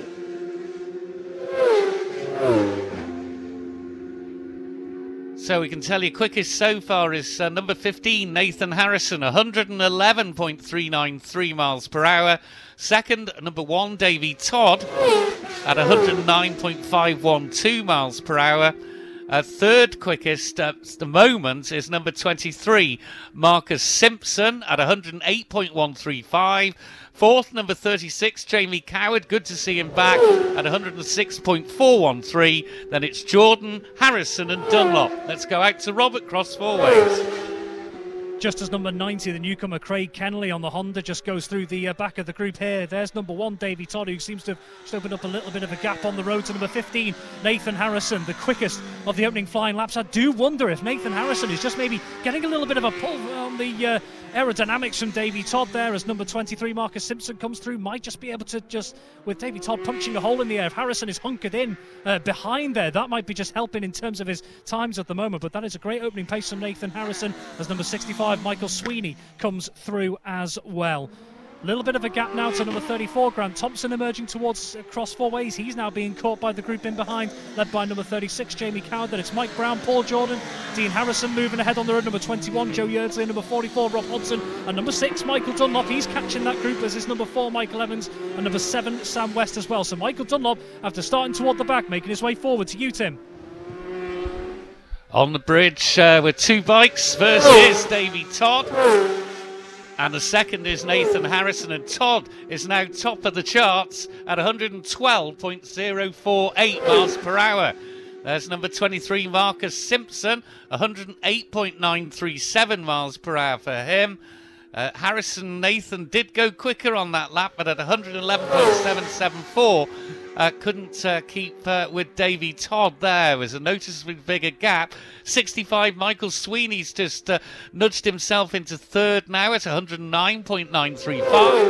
[SPEAKER 2] So we can tell you quickest so far is uh, number fifteen, Nathan Harrison, one eleven point three nine three miles per hour. Second, number one, Davy Todd at one oh nine point five one two miles per hour. Uh, third quickest at the moment is number twenty-three, Marcus Simpson at one oh eight point one three five. Fourth, number thirty-six, Jamie Coward. Good to see him back at one oh six point four one three. Then it's Jordan, Harrison and Dunlop. Let's go out to Robert Cross four ways.
[SPEAKER 3] Just as number ninety, the newcomer Craig Kennelly on the Honda just goes through the uh, back of the group here. There's number one, Davy Todd, who seems to have just opened up a little bit of a gap on the road to number fifteen, Nathan Harrison, the quickest of the opening flying laps. I do wonder if Nathan Harrison is just maybe getting a little bit of a pull on the uh, aerodynamics from Davy Todd there, as number twenty-three, Marcus Simpson, comes through. Might just be able to just, with Davy Todd punching a hole in the air, if Harrison is hunkered in uh, behind there, that might be just helping in terms of his times at the moment. But that is a great opening pace from Nathan Harrison, as number sixty-five, Michael Sweeney, comes through as well. A little bit of a gap now to number thirty-four, Grant Thompson, emerging towards uh, cross four ways. He's now being caught by the group in behind, led by number thirty-six, Jamie Coward. Then it's Mike Brown, Paul Jordan, Dean Harrison moving ahead on the road. Number twenty-one, Joe Yeardsley. Number forty-four, Rob Hodson. And number six, Michael Dunlop. He's catching that group, as is number four, Michael Evans. And number seven, Sam West as well. So Michael Dunlop, after starting toward the back, making his way forward. To you, Tim.
[SPEAKER 2] On the bridge uh, with two bikes. First is Davy Todd. And the second is Nathan Harrison, and Todd is now top of the charts at one twelve point oh four eight miles per hour. There's number twenty-three, Marcus Simpson, one oh eight point nine three seven miles per hour for him. Uh, Harrison Nathan did go quicker on that lap, but at one eleven point seven seven four. Uh, couldn't uh, keep uh, with Davy Todd there. There was a noticeably bigger gap. sixty-five, Michael Sweeney's just uh, nudged himself into third now at one oh nine point nine three five.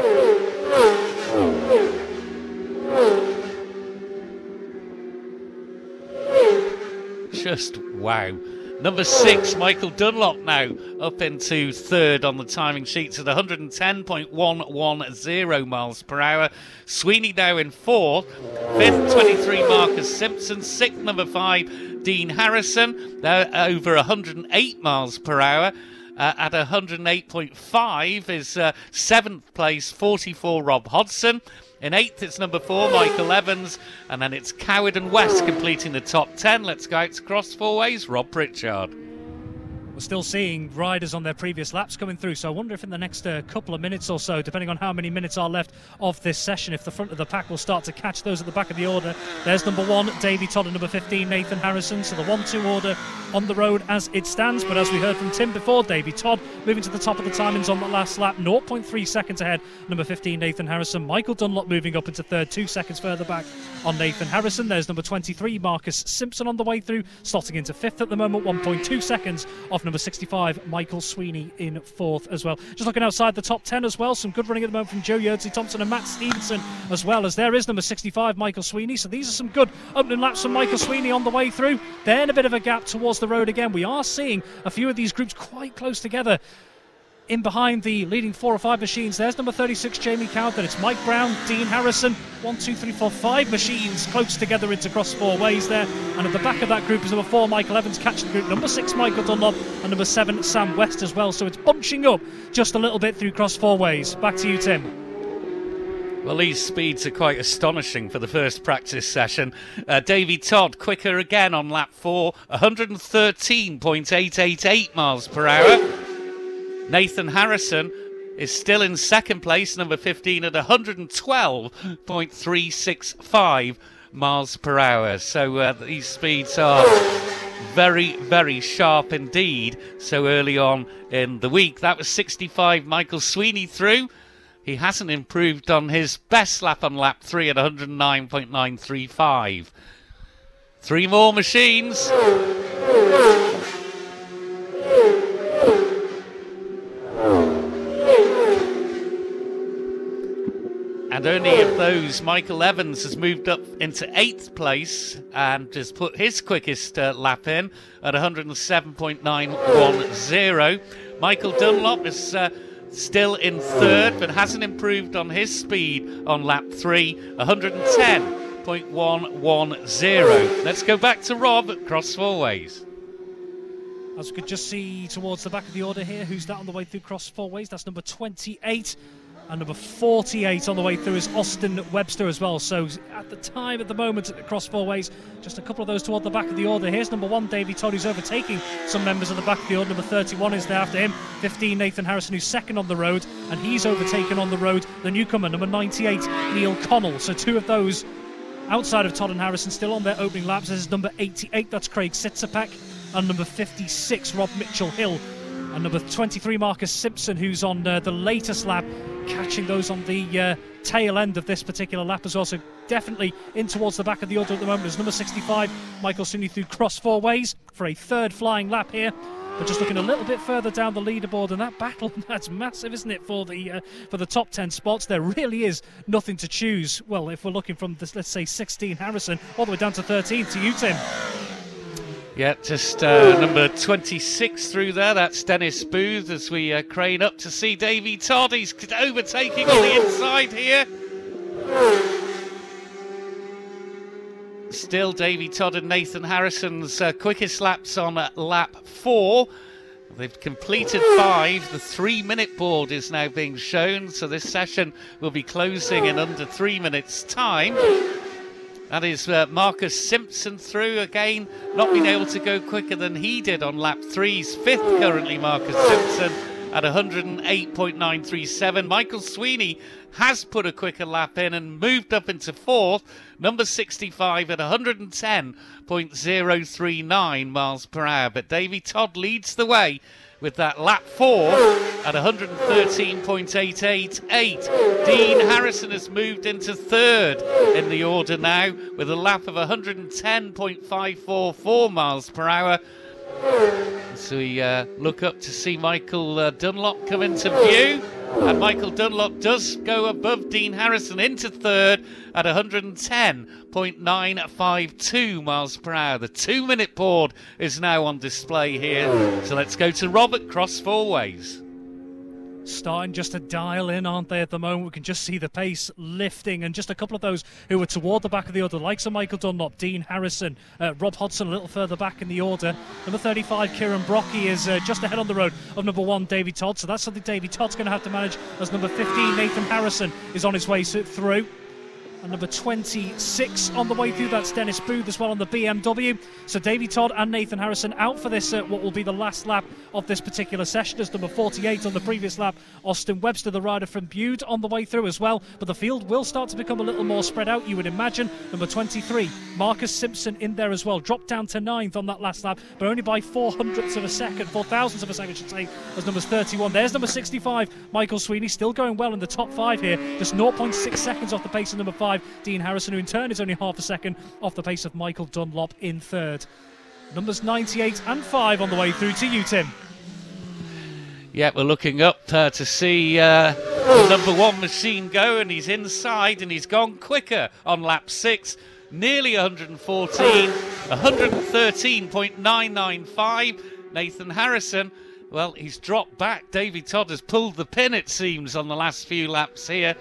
[SPEAKER 2] Just wow. Number six, Michael Dunlop now up into third on the timing sheets at one ten point one one oh miles per hour. Sweeney now in fourth. Fifth, twenty-three, Marcus Simpson. Sixth, number five, Dean Harrison. They're over one oh eight miles per hour. Uh, at one oh eight point five is uh, seventh place, forty-four, Rob Hodson. In eighth, it's number four, Michael Evans. And then it's Coward and West completing the top ten. Let's go out to cross four ways, Rob Pritchard.
[SPEAKER 3] We're still seeing riders on their previous laps coming through, so I wonder if in the next uh, couple of minutes or so, depending on how many minutes are left of this session, if the front of the pack will start to catch those at the back of the order. There's number one, Davy Todd, and number fifteen, Nathan Harrison. So the one two order on the road as it stands, but as we heard from Tim before, Davy Todd moving to the top of the timings on the last lap, zero point three seconds ahead. Number fifteen, Nathan Harrison. Michael Dunlop moving up into third, two seconds further back on Nathan Harrison. There's number twenty-three, Marcus Simpson, on the way through, slotting into fifth at the moment, one point two seconds off number sixty-five, Michael Sweeney, in fourth as well. Just looking outside the top ten as well, some good running at the moment from Joe Yeardsley Thompson and Matt Stevenson, as well as there is number sixty-five, Michael Sweeney. So these are some good opening laps from Michael Sweeney on the way through. Then a bit of a gap towards the road again. We are seeing a few of these groups quite close together. In behind the leading four or five machines, there's number thirty-six, Jamie Cowden. It's Mike Brown, Dean Harrison. One, two, three, four, five machines close together into cross four ways there. And at the back of that group is number four, Michael Evans, catching the group. Number six, Michael Dunlop. And number seven, Sam West as well. So it's bunching up just a little bit through cross four ways. Back to you, Tim.
[SPEAKER 2] Well, these speeds are quite astonishing for the first practice session. Uh, Davy Todd quicker again on lap four, one thirteen point eight eight eight miles per hour. Nathan Harrison is still in second place, number fifteen, at one twelve point three six five miles per hour. So uh, these speeds are very, very sharp indeed so early on in the week. That was sixty-five, Michael Sweeney through. He hasn't improved on his best lap on lap three at one oh nine point nine three five. Three more machines. And only of those, Michael Evans has moved up into eighth place and has put his quickest uh, lap in at one oh seven point nine one oh. Michael Dunlop is Uh, still in third, but hasn't improved on his speed on lap three, one ten point one one oh. Let's go back to Rob at cross four ways.
[SPEAKER 3] As we could just see towards the back of the order here, who's that on the way through cross four ways? That's number twenty-eight. And number forty-eight on the way through is Austin Webster as well. So at the time, at the moment, at the cross four ways, just a couple of those toward the back of the order. Here's number one, Davy Todd, who's overtaking some members of the back of the order. Number thirty-one is there after him. fifteen, Nathan Harrison, who's second on the road. And he's overtaken on the road the newcomer, number ninety-eight, Neil Connell. So two of those outside of Todd and Harrison still on their opening laps. This is number eighty-eight, that's Craig Sitzapek. And number fifty-six, Rob Mitchell-Hill. And number twenty-three, Marcus Simpson, who's on uh, the latest lap, catching those on the uh, tail end of this particular lap as well. So definitely in towards the back of the order at the moment is number sixty-five, Michael Sweeney, through cross four ways for a third flying lap here. But just looking a little bit further down the leaderboard, and that battle, that's massive, isn't it, for the uh, for the top ten spots? There really is nothing to choose. Well, if we're looking from this, let's say sixteen, Harrison, all the way down to thirteen. To you, Tim.
[SPEAKER 2] Yeah, just uh, number twenty-six through there. That's Dennis Booth as we uh, crane up to see Davy Todd. He's overtaking on the inside here. Still Davy Todd and Nathan Harrison's uh, quickest laps on uh, lap four. They've completed five. The three-minute board is now being shown, so this session will be closing in under three minutes' time. That is uh, Marcus Simpson through again, not being able to go quicker than he did on lap three. He's fifth currently, Marcus Simpson, at one oh eight point nine three seven. Michael Sweeney has put a quicker lap in and moved up into fourth, number sixty-five at one ten point oh three nine miles per hour. But Davy Todd leads the way with that lap four at one thirteen point eight eight eight. Dean Harrison has moved into third in the order now with a lap of one ten point five four four miles per hour. So we uh, look up to see Michael uh, Dunlop come into view. And Michael Dunlop does go above Dean Harrison into third at one ten point nine five two miles per hour. The two-minute board is now on display here. So let's go to Robert Cross four ways.
[SPEAKER 3] Starting just to dial in, aren't they, at the moment? We can just see the pace lifting, and just a couple of those who were toward the back of the order, the likes of Michael Dunlop, Dean Harrison, uh, Rob Hodson a little further back in the order. Number thirty-five, Kieran Brocky, is uh, just ahead on the road of number one, Davy Todd, so that's something Davy Todd's going to have to manage, as number fifteen, Nathan Harrison, is on his way through. And number twenty-six on the way through, that's Dennis Booth as well on the B M W. So Davy Todd and Nathan Harrison out for this, uh, what will be the last lap of this particular session, as number forty-eight on the previous lap, Austin Webster, the rider from Bude, on the way through as well. But the field will start to become a little more spread out, you would imagine. Number twenty-three, Marcus Simpson in there as well, dropped down to ninth on that last lap, but only by four hundredths of a second, four thousandths of a second, I should say, as numbers thirty-one. There's number sixty-five, Michael Sweeney, still going well in the top five here, just zero point six seconds off the pace of number five, Dean Harrison, who in turn is only half a second off the pace of Michael Dunlop in third. Numbers ninety-eight and five on the way through to you, Tim.
[SPEAKER 2] Yeah, we're looking up uh, to see uh, the number one machine go, and he's inside, and he's gone quicker on lap six. Nearly one hundred fourteen, one hundred thirteen point nine nine five. Nathan Harrison, well, he's dropped back. Davy Todd has pulled the pin, it seems, on the last few laps here.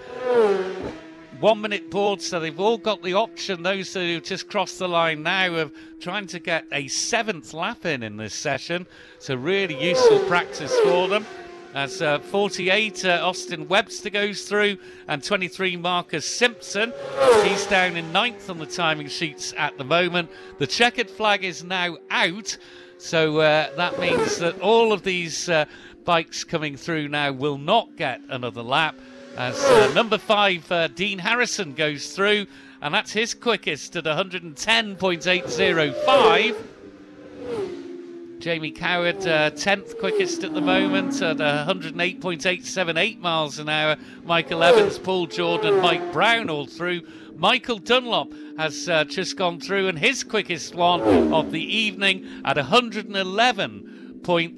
[SPEAKER 2] One minute board, so they've all got the option, those who just crossed the line now, of trying to get a seventh lap in in this session. So really useful practice for them. As uh, forty-eight, uh, Austin Webster goes through, and twenty-three, Marcus Simpson. He's down in ninth on the timing sheets at the moment. The checkered flag is now out, so uh, that means that all of these uh, bikes coming through now will not get another lap. As uh, number five, uh, Dean Harrison, goes through, and that's his quickest at one hundred ten point eight oh five. Jamie Coward, uh, tenth quickest at the moment at one hundred eight point eight seven eight miles an hour. Michael Evans, Paul Jordan, Mike Brown all through. Michael Dunlop has uh, just gone through, and his quickest one of the evening at one hundred eleven point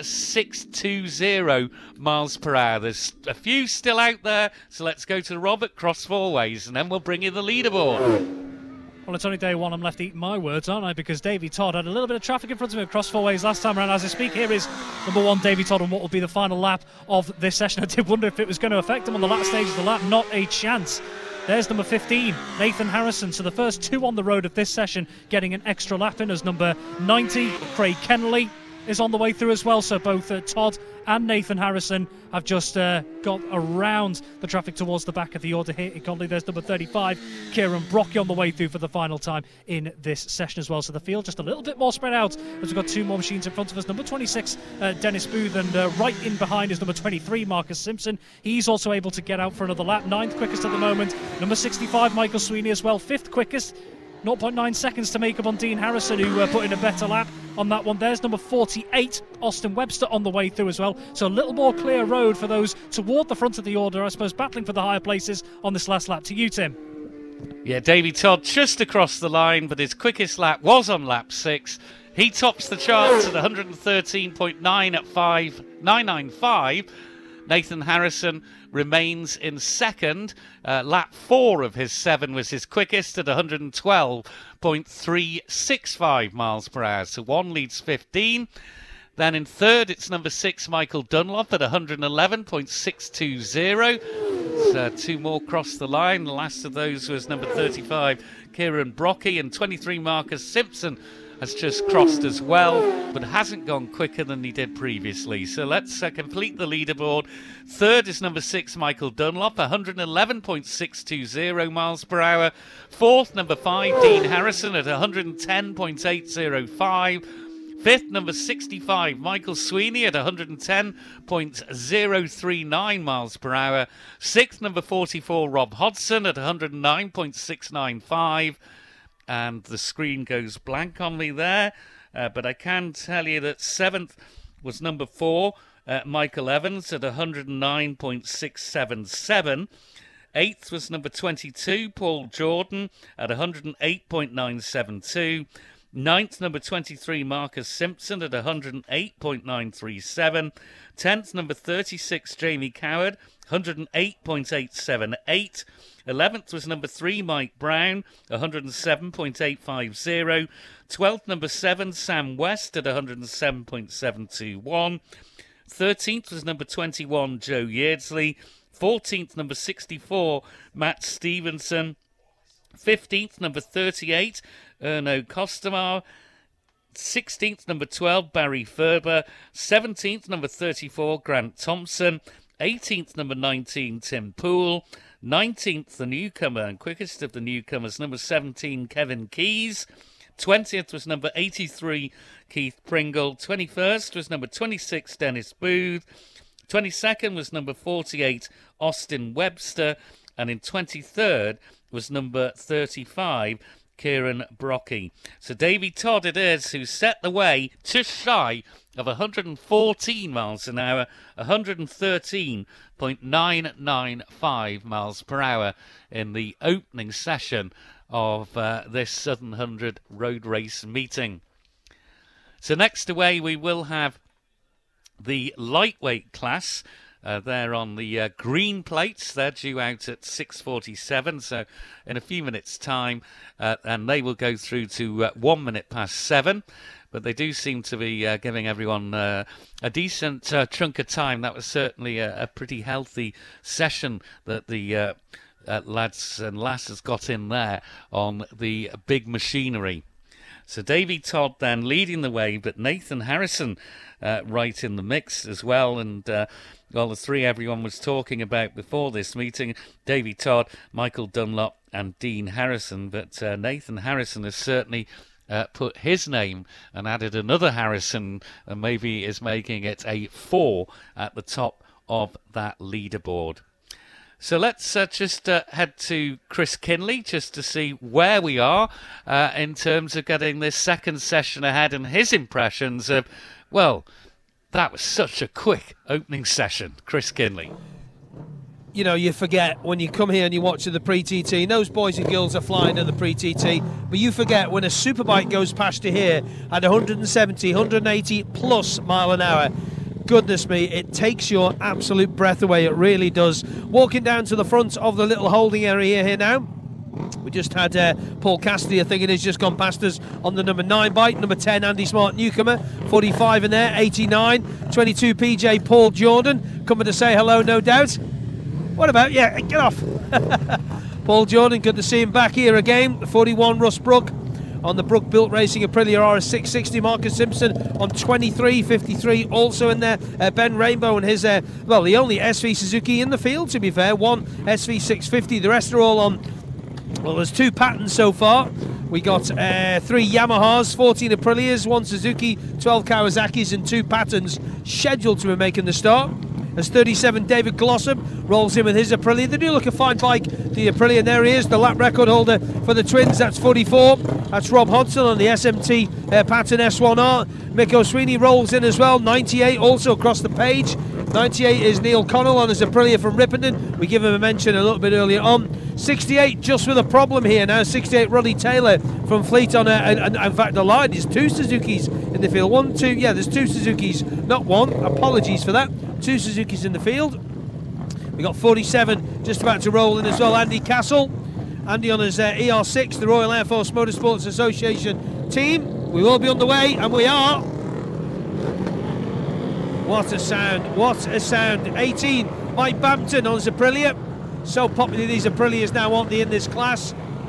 [SPEAKER 2] six two oh miles per hour. There's a few still out there, so let's go to Robert Cross Four Ways, and then we'll bring you the leaderboard.
[SPEAKER 3] Well, it's only day one. I'm left eating my words, aren't I? Because Davy Todd had a little bit of traffic in front of him across Four Ways last time around. As I speak, here is number one, Davy Todd, on what will be the final lap of this session. I did wonder if it was going to affect him on the last stage of the lap. Not a chance. There's number fifteen, Nathan Harrison. So the first two on the road of this session getting an extra lap in, as number ninety, Craig Kennelly, is on the way through as well. So both uh, Todd and Nathan Harrison have just uh, got around the traffic towards the back of the order here in Conley. There's number thirty-five, Kieran Brocky, on the way through for the final time in this session as well. So the field just a little bit more spread out, as we've got two more machines in front of us. Number twenty-six, uh, Dennis Booth, and uh, right in behind is number twenty-three, Marcus Simpson. He's also able to get out for another lap. Ninth quickest at the moment. Number sixty-five, Michael Sweeney as well. Fifth quickest. zero point nine seconds to make up on Dean Harrison, who uh, put in a better lap on that one. There's number forty-eight, Austin Webster, on the way through as well. So a little more clear road for those toward the front of the order, I suppose, battling for the higher places on this last lap. To you, Tim.
[SPEAKER 2] Yeah, Davy Todd just across the line, but his quickest lap was on lap six. He tops the charts at one hundred thirteen point nine at five nine nine five. Nathan Harrison remains in second. Uh, lap four of his seven was his quickest at one hundred twelve point three six five miles per hour. So one leads fifteen. Then in third, it's number six, Michael Dunlop, at one hundred eleven point six two oh. Uh, two more crossed the line. The last of those was number thirty-five, Kieran Brocky, and twenty-three, Marcus Simpson, has just crossed as well, but hasn't gone quicker than he did previously. So let's uh, complete the leaderboard. Third is number six, Michael Dunlop, one hundred eleven point six two oh miles per hour. Fourth, number five, Dean Harrison, at one hundred ten point eight oh five. Fifth, number sixty-five, Michael Sweeney, at one hundred ten point oh three nine miles per hour. Sixth, number forty-four, Rob Hodson, at one hundred nine point six nine five. And the screen goes blank on me there, uh, but I can tell you that seventh was number four, uh, Michael Evans, at one hundred nine point six seven seven. Eighth was number twenty-two, Paul Jordan, at one hundred eight point nine seven two. Ninth, number twenty-three, Marcus Simpson, at one hundred eight point nine three seven. Tenth, number thirty-six, Jamie Coward, one hundred eight point eight seven eight. Eleventh was number three, Mike Brown, one hundred seven point eight five oh. Twelfth, number seven, Sam West, at one hundred seven point seven two one. Thirteenth was number twenty-one, Joe Yeardsley. Fourteenth, number sixty-four, Matt Stevenson. Fifteenth, number thirty-eight, Erno Costamar. Sixteenth, number twelve, Barry Ferber. Seventeenth, number thirty-four, Grant Thompson. eighteenth, number nineteen, Tim Poole. nineteenth, the newcomer and quickest of the newcomers, number seventeen, Kevin Keys. twentieth was number eighty-three, Keith Pringle. twenty-first was number twenty-six, Dennis Booth. twenty-second was number forty-eight, Austin Webster. And in twenty-third was number thirty-five, Kieran Brocky. So Davy Todd it is who set the way just shy of one hundred fourteen miles an hour, one hundred thirteen point nine nine five miles per hour in the opening session of uh, this Southern one hundred road race meeting. So next away we will have the lightweight class. Uh, they're on the uh, green plates. They're due out at six forty-seven, so in a few minutes' time, uh, and they will go through to uh, one minute past seven. But they do seem to be uh, giving everyone uh, a decent uh, chunk of time. That was certainly a, a pretty healthy session that the uh, uh, lads and lasses got in there on the big machinery. So Davy Todd then leading the way, but Nathan Harrison uh, right in the mix as well. And, uh, well, the three everyone was talking about before this meeting, Davy Todd, Michael Dunlop and Dean Harrison. But uh, Nathan Harrison has certainly uh, put his name and added another Harrison, and maybe is making it a four at the top of that leaderboard. So let's uh, just uh, head to Chris Kinley just to see where we are uh, in terms of getting this second session ahead and his impressions of, well, that was such a quick opening session. Chris Kinley.
[SPEAKER 4] You know, you forget when you come here and you watch the pre-T T, those boys and girls are flying at the pre-T T, but you forget when a superbike goes past you here at one hundred seventy, one hundred eighty plus mile an hour. Goodness me, it takes your absolute breath away. It really does. Walking down to the front of the little holding area here now. We just had uh, Paul Cassidy, I think it is, just gone past us on the number nine bike. Number ten, Andy Smart, newcomer. forty-five in there, eighty-nine. twenty-two, P J Paul Jordan, coming to say hello, no doubt. What about, yeah, get off. Paul Jordan, good to see him back here again. forty-one, Russ Brook. On the Brook Built Racing Aprilia R S six sixty, Marcus Simpson on twenty-three, fifty-three also in there. Uh, Ben Rainbow and his, uh, well, the only S V Suzuki in the field, to be fair. One S V six fifty, the rest are all on, well, there's two patterns so far. We got uh, three Yamahas, fourteen Aprilias, one Suzuki, twelve Kawasaki's, and two patterns scheduled to be making the start. As thirty-seven, David Glossop rolls in with his Aprilia. They do look a fine bike, the Aprilia, and there he is, the lap record holder for the twins. That's forty-four. That's Rob Hodson on the S M T uh, pattern S one R. Mick O'Sweeney rolls in as well, ninety-eight also across the page. ninety-eight is Neil Connell on his Aprilia from Ripponden. We give him a mention a little bit earlier on. sixty-eight just with a problem here now. sixty-eight, Roddy Taylor from Fleet on a, and, and in fact the line is two Suzukis in the field. One, two, yeah, there's two Suzukis, not one. Apologies for that. Two Suzukis in the field. We got forty-seven just about to roll in as well. Andy Castle. Andy on his uh, E R six, the Royal Air Force Motorsports Association team. We will be on the way, and we are. What a sound, what a sound. eighteen, Mike Bampton on his Aprilia. So popular these Aprilias now, aren't they, in this class?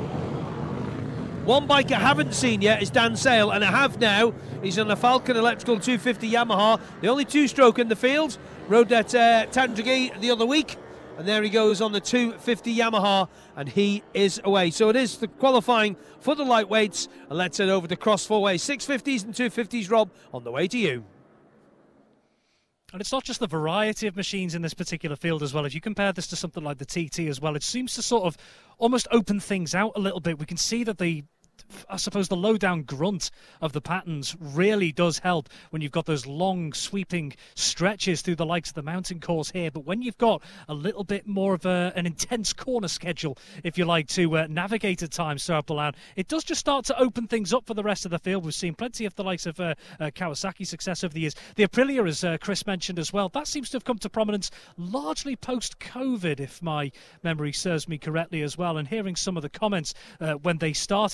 [SPEAKER 4] One bike I haven't seen yet is Dan Sale, and I have now. He's on the Falcon Electrical two fifty Yamaha, the only two-stroke in the field. Rode at uh, Tandragee the other week, and there he goes on the two fifty Yamaha, and he is away. So it is the qualifying for the lightweights, and let's head over to cross four-way. six fifties and two fifties, Rob, on the way to you.
[SPEAKER 3] And it's not just the variety of machines in this particular field as well. If you compare this to something like the T T as well, it seems to sort of almost open things out a little bit. We can see that the I suppose the low-down grunt of the patterns really does help when you've got those long, sweeping stretches through the likes of the mountain course here. But when you've got a little bit more of a, an intense corner schedule, if you like, to uh, navigate at times throughout the land, it does just start to open things up for the rest of the field. We've seen plenty of the likes of uh, uh, Kawasaki success over the years. The Aprilia, as uh, Chris mentioned as well, that seems to have come to prominence largely post-COVID, if my memory serves me correctly as well. And hearing some of the comments uh, when they started to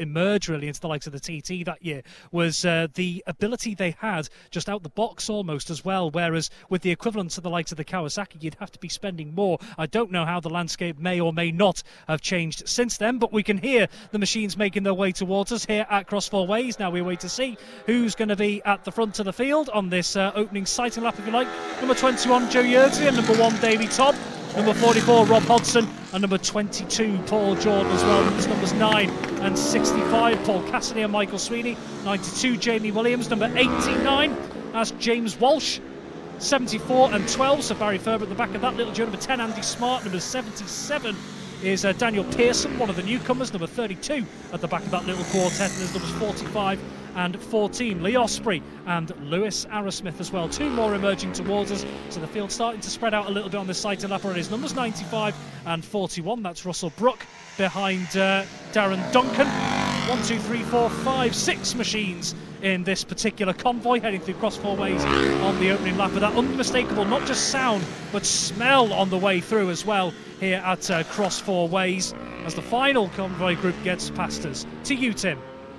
[SPEAKER 3] emerge really into the likes of the T T that year was uh, the ability they had just out the box almost as well, whereas with the equivalent of the likes of the Kawasaki, you'd have to be spending more. I don't know how the landscape may or may not have changed since then, but we can hear the machines making their way towards us here at Cross Four Ways. Now we wait to see who's going to be at the front of the field on this uh, opening sighting lap, if you like. Number twenty-one, Joe Yerdsley, and number one, Davey Todd. Number forty-four, Rob Hodson, and number twenty-two, Paul Jordan as well. Numbers, numbers nine and sixty-five, Paul Cassidy and Michael Sweeney. ninety-two, Jamie Williams. Number eighty-nine, that's James Walsh. seventy-four and twelve, so Barry Ferber at the back of that little Joe. Number ten, Andy Smart. Number seventy-seven is uh, Daniel Pearson, one of the newcomers. Number thirty-two at the back of that little quartet. And there's numbers forty-five and fourteen, Lee Osprey and Lewis Arrowsmith as well. Two more emerging towards us, so the field's starting to spread out a little bit on this sighting lap already. Numbers ninety-five and forty-one, that's Russell Brook behind uh, Darren Duncan. One, two, three, four, five, six machines in this particular convoy heading through Cross Four Ways on the opening lap, with that unmistakable not just sound but smell on the way through as well here at uh, Cross Four Ways as the final convoy group gets past us. To you, Tim.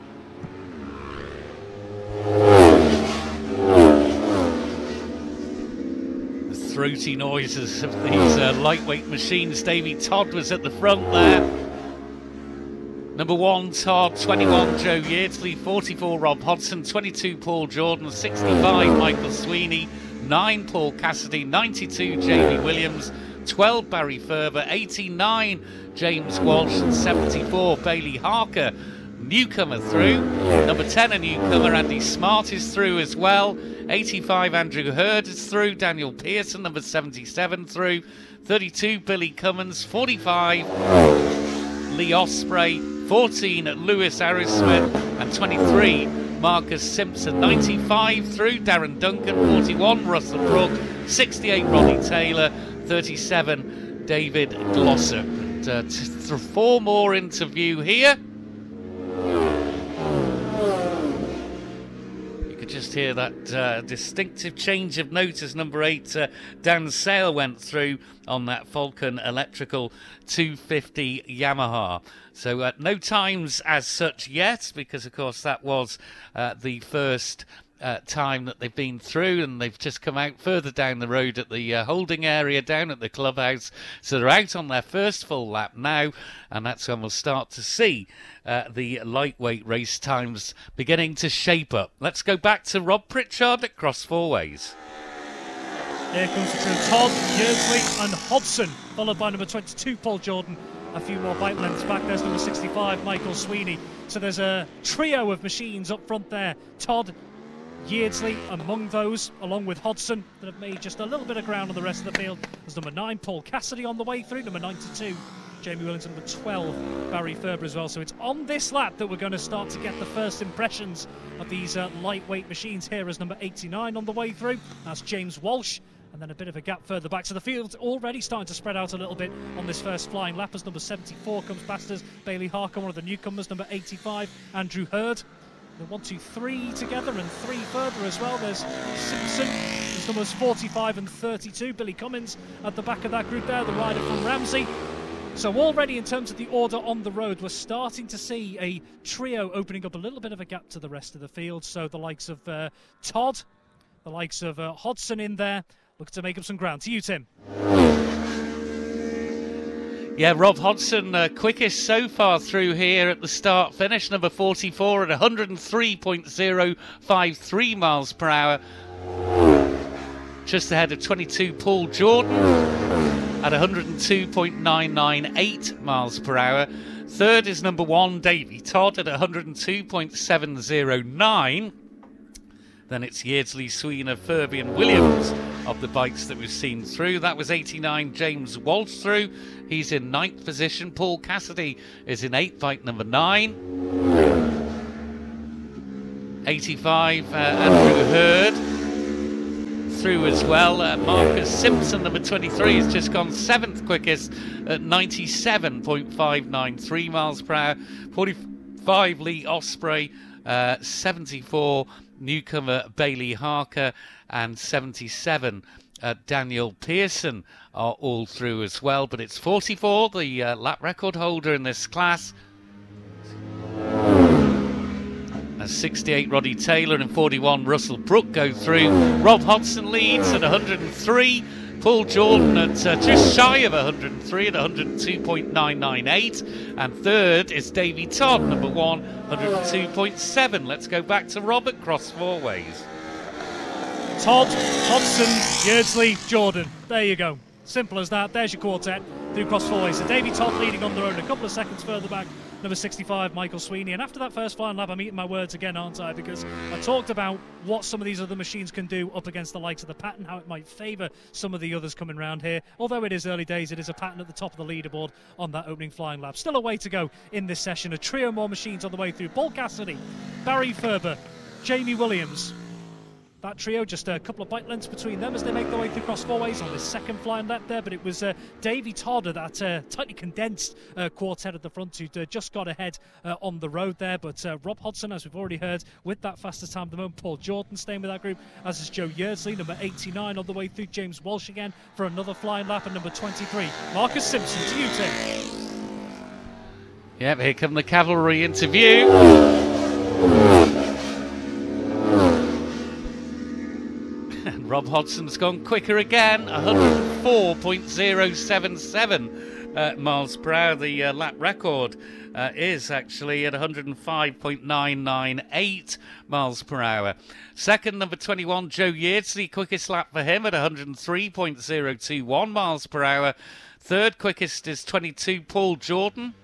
[SPEAKER 2] The throaty noises of these uh, lightweight machines. Davey Todd was at the front there. Number one, Todd. twenty-one, Joe Yerdsley. forty-four, Rob Hodson. twenty-two, Paul Jordan. sixty-five, Michael Sweeney. nine, Paul Cassidy. ninety-two, Jamie Williams. twelve, Barry Ferber. eighty-nine, James Walsh. And seventy-four, Bailey Harker. Newcomer through. Number ten, a newcomer, Andy Smart is through as well. eighty-five, Andrew Hurd is through. Daniel Pearson, number seventy-seven, through. thirty-two, Billy Cummins. forty-five, Lee Osprey. fourteen, Lewis Arrowsmith. And twenty-three, Marcus Simpson. ninety-five through, Darren Duncan. forty-one, Russell Brook. sixty-eight, Ronnie Taylor. thirty-seven, David Glosser. And, uh, t- th- four more into view here. Just hear that uh, distinctive change of note as number eight, uh, Dan Sale, went through on that Falcon Electrical two fifty Yamaha. So uh, no times as such yet, because of course that was uh, the first uh, time that they've been through, and they've just come out further down the road at the uh, holding area down at the clubhouse. So they're out on their first full lap now, and that's when we'll start to see Uh, the lightweight race times beginning to shape up. Let's go back to Rob Pritchard at Cross Four Ways.
[SPEAKER 3] Here comes the two, Todd, Yerdsley and Hodson, followed by number twenty-two, Paul Jordan. A few more bike lengths back. There's number sixty-five, Michael Sweeney. So there's a trio of machines up front there. Todd, Yerdsley among those, along with Hodson, that have made just a little bit of ground on the rest of the field. There's number nine, Paul Cassidy, on the way through. Number ninety-two, Jamie Williams. Number twelve, Barry Ferber as well. So it's on this lap that we're going to start to get the first impressions of these uh, lightweight machines here, as number eighty-nine on the way through. That's James Walsh. And then a bit of a gap further back. So the field's already starting to spread out a little bit on this first flying lap, as number seventy-four comes past us. Bailey Harker, one of the newcomers. Number eighty-five, Andrew Hurd. The one, two, three together, and three further as well. There's Simpson. There's numbers forty-five and thirty-two. Billy Cummins at the back of that group there, the rider from Ramsey. So already in terms of the order on the road, we're starting to see a trio opening up a little bit of a gap to the rest of the field. So the likes of uh, Todd, the likes of uh, Hodson in there, looking to make up some ground. To you, Tim.
[SPEAKER 2] Yeah, Rob Hodson, uh, quickest so far through here at the start finish. Number forty-four at one oh three point oh five three miles per hour. Just ahead of twenty-two, Paul Jordan at one oh two point nine nine eight miles per hour. Third is number one, Davey Todd, at one oh two point seven oh nine. Then it's Yerdsley, Sweeney, Furby and Williams of the bikes that we've seen through. That was eighty-nine, James Walsh through. He's in ninth position. Paul Cassidy is in eighth, bike number nine. eighty-five, uh, Andrew Hurd through as well. Uh, Marcus Simpson, number twenty-three, has just gone seventh quickest at ninety-seven point five nine three miles per hour. forty-five, Lee Osprey. Uh, seventy-four, newcomer Bailey Harker, and seventy-seven, uh, Daniel Pearson are all through as well. But it's forty-four, the uh, lap record holder in this class. As sixty-eight, Roddy Taylor and forty-one, Russell Brook go through. Rob Hodgson leads at one hundred three. Paul Jordan at uh, just shy of one hundred three at one hundred two point nine nine eight. And third is Davey Todd, number one, one hundred two point seven. Let's go back to Robert Cross Four Ways.
[SPEAKER 3] Todd, Hodgson, Yeardsley, Jordan. There you go. Simple as that. There's your quartet through cross four ways. So Davey Todd leading on their own a couple of seconds further back. Number sixty-five, Michael Sweeney. And after that first flying lap, I'm eating my words again, aren't I? Because I talked about what some of these other machines can do up against the likes of the Patton, how it might favour some of the others coming round here. Although it is early days, it is a Patton at the top of the leaderboard on that opening flying lap. Still a way to go in this session. A trio more machines on the way through. Paul Cassidy, Barry Ferber, Jamie Williams. That trio, just a couple of bike lengths between them as they make their way through cross four ways on this second flying lap there. But it was uh, Davey Todd, that uh, tightly condensed uh, quartet at the front, who uh, just got ahead uh, on the road there. But uh, Rob Hodgson, as we've already heard, with that fastest time at the moment. Paul Jordan staying with that group, as is Joe Yeardsley, number eighty-nine, on the way through. James Walsh again for another flying lap, and number twenty-three, Marcus Simpson. To you, Tim.
[SPEAKER 2] Yep, here come the cavalry into view. Rob Hodgson's gone quicker again, one hundred four point oh seven seven uh, miles per hour. The uh, lap record uh, is actually at one hundred five point nine nine eight miles per hour. Second, number twenty-one, Joe Yeardsley, quickest lap for him at one hundred three point oh two one miles per hour. Third quickest is twenty-two, Paul Jordan.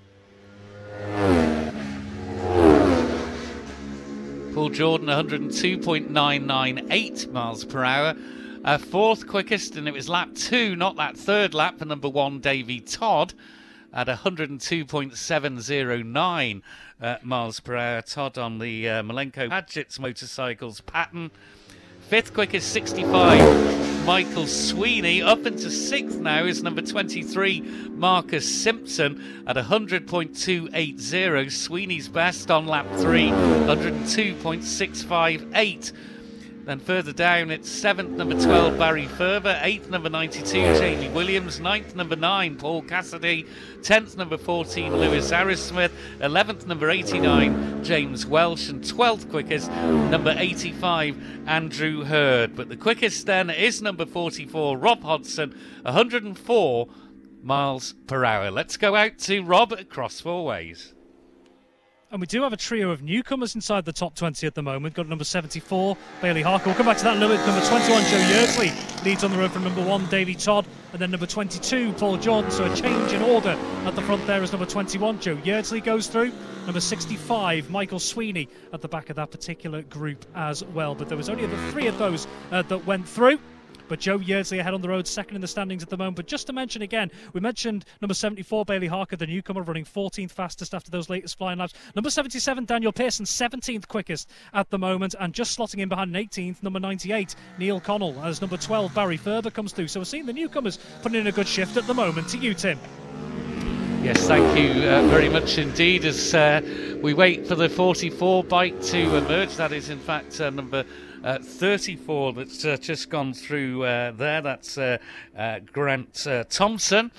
[SPEAKER 2] Paul Jordan, one hundred two point nine nine eight miles per hour. Uh, fourth quickest, and it was lap two, not that third lap, for number one, Davey Todd, at one hundred two point seven oh nine uh, miles per hour. Todd on the uh, Malenko Padgett's motorcycles pattern. Fifth quickest, sixty-five, Michael Sweeney. Up into sixth now is number twenty-three, Marcus Simpson, at one hundred point two eight oh. Sweeney's best on lap three, one hundred two point six five eight. Then further down, it's seventh, number twelve, Barry Ferber. eighth, number ninety-two, Jamie Williams. ninth, number nine, Paul Cassidy. tenth, number fourteen, Lewis Harris-Smith. eleventh, number eighty-nine, James Welsh. And twelfth quickest, number eighty-five, Andrew Hurd. But the quickest then is number forty-four, Rob Hodgson, one hundred four miles per hour. Let's go out to Rob at Cross Four Ways.
[SPEAKER 3] And we do have a trio of newcomers inside the top twenty at the moment. Got number seventy-four, Bailey Harker. We'll come back to that in a little bit. Number twenty-one, Joe Yeardsley leads on the road from number one, Davey Todd. And then number twenty-two, Paul Jordan. So a change in order at the front there as number twenty-one, Joe Yeardsley goes through. Number sixty-five, Michael Sweeney at the back of that particular group as well. But there was only the three of those uh, that went through. But Joe Yeardsley ahead on the road, second in the standings at the moment. But just to mention again, we mentioned number seventy-four, Bailey Harker, the newcomer, running fourteenth fastest after those latest flying laps. Number seventy-seven, Daniel Pearson, seventeenth quickest at the moment. And just slotting in behind an eighteenth, number ninety-eight, Neil Connell. As number twelve, Barry Ferber comes through. So we're seeing the newcomers putting in a good shift at the moment. To you, Tim.
[SPEAKER 2] Yes, thank you uh, very much indeed. As uh, we wait for the forty-four bike to emerge, that is in fact uh, number Uh, thirty-four that's uh, just gone through uh, there. That's uh, uh, Grant uh, Thompson.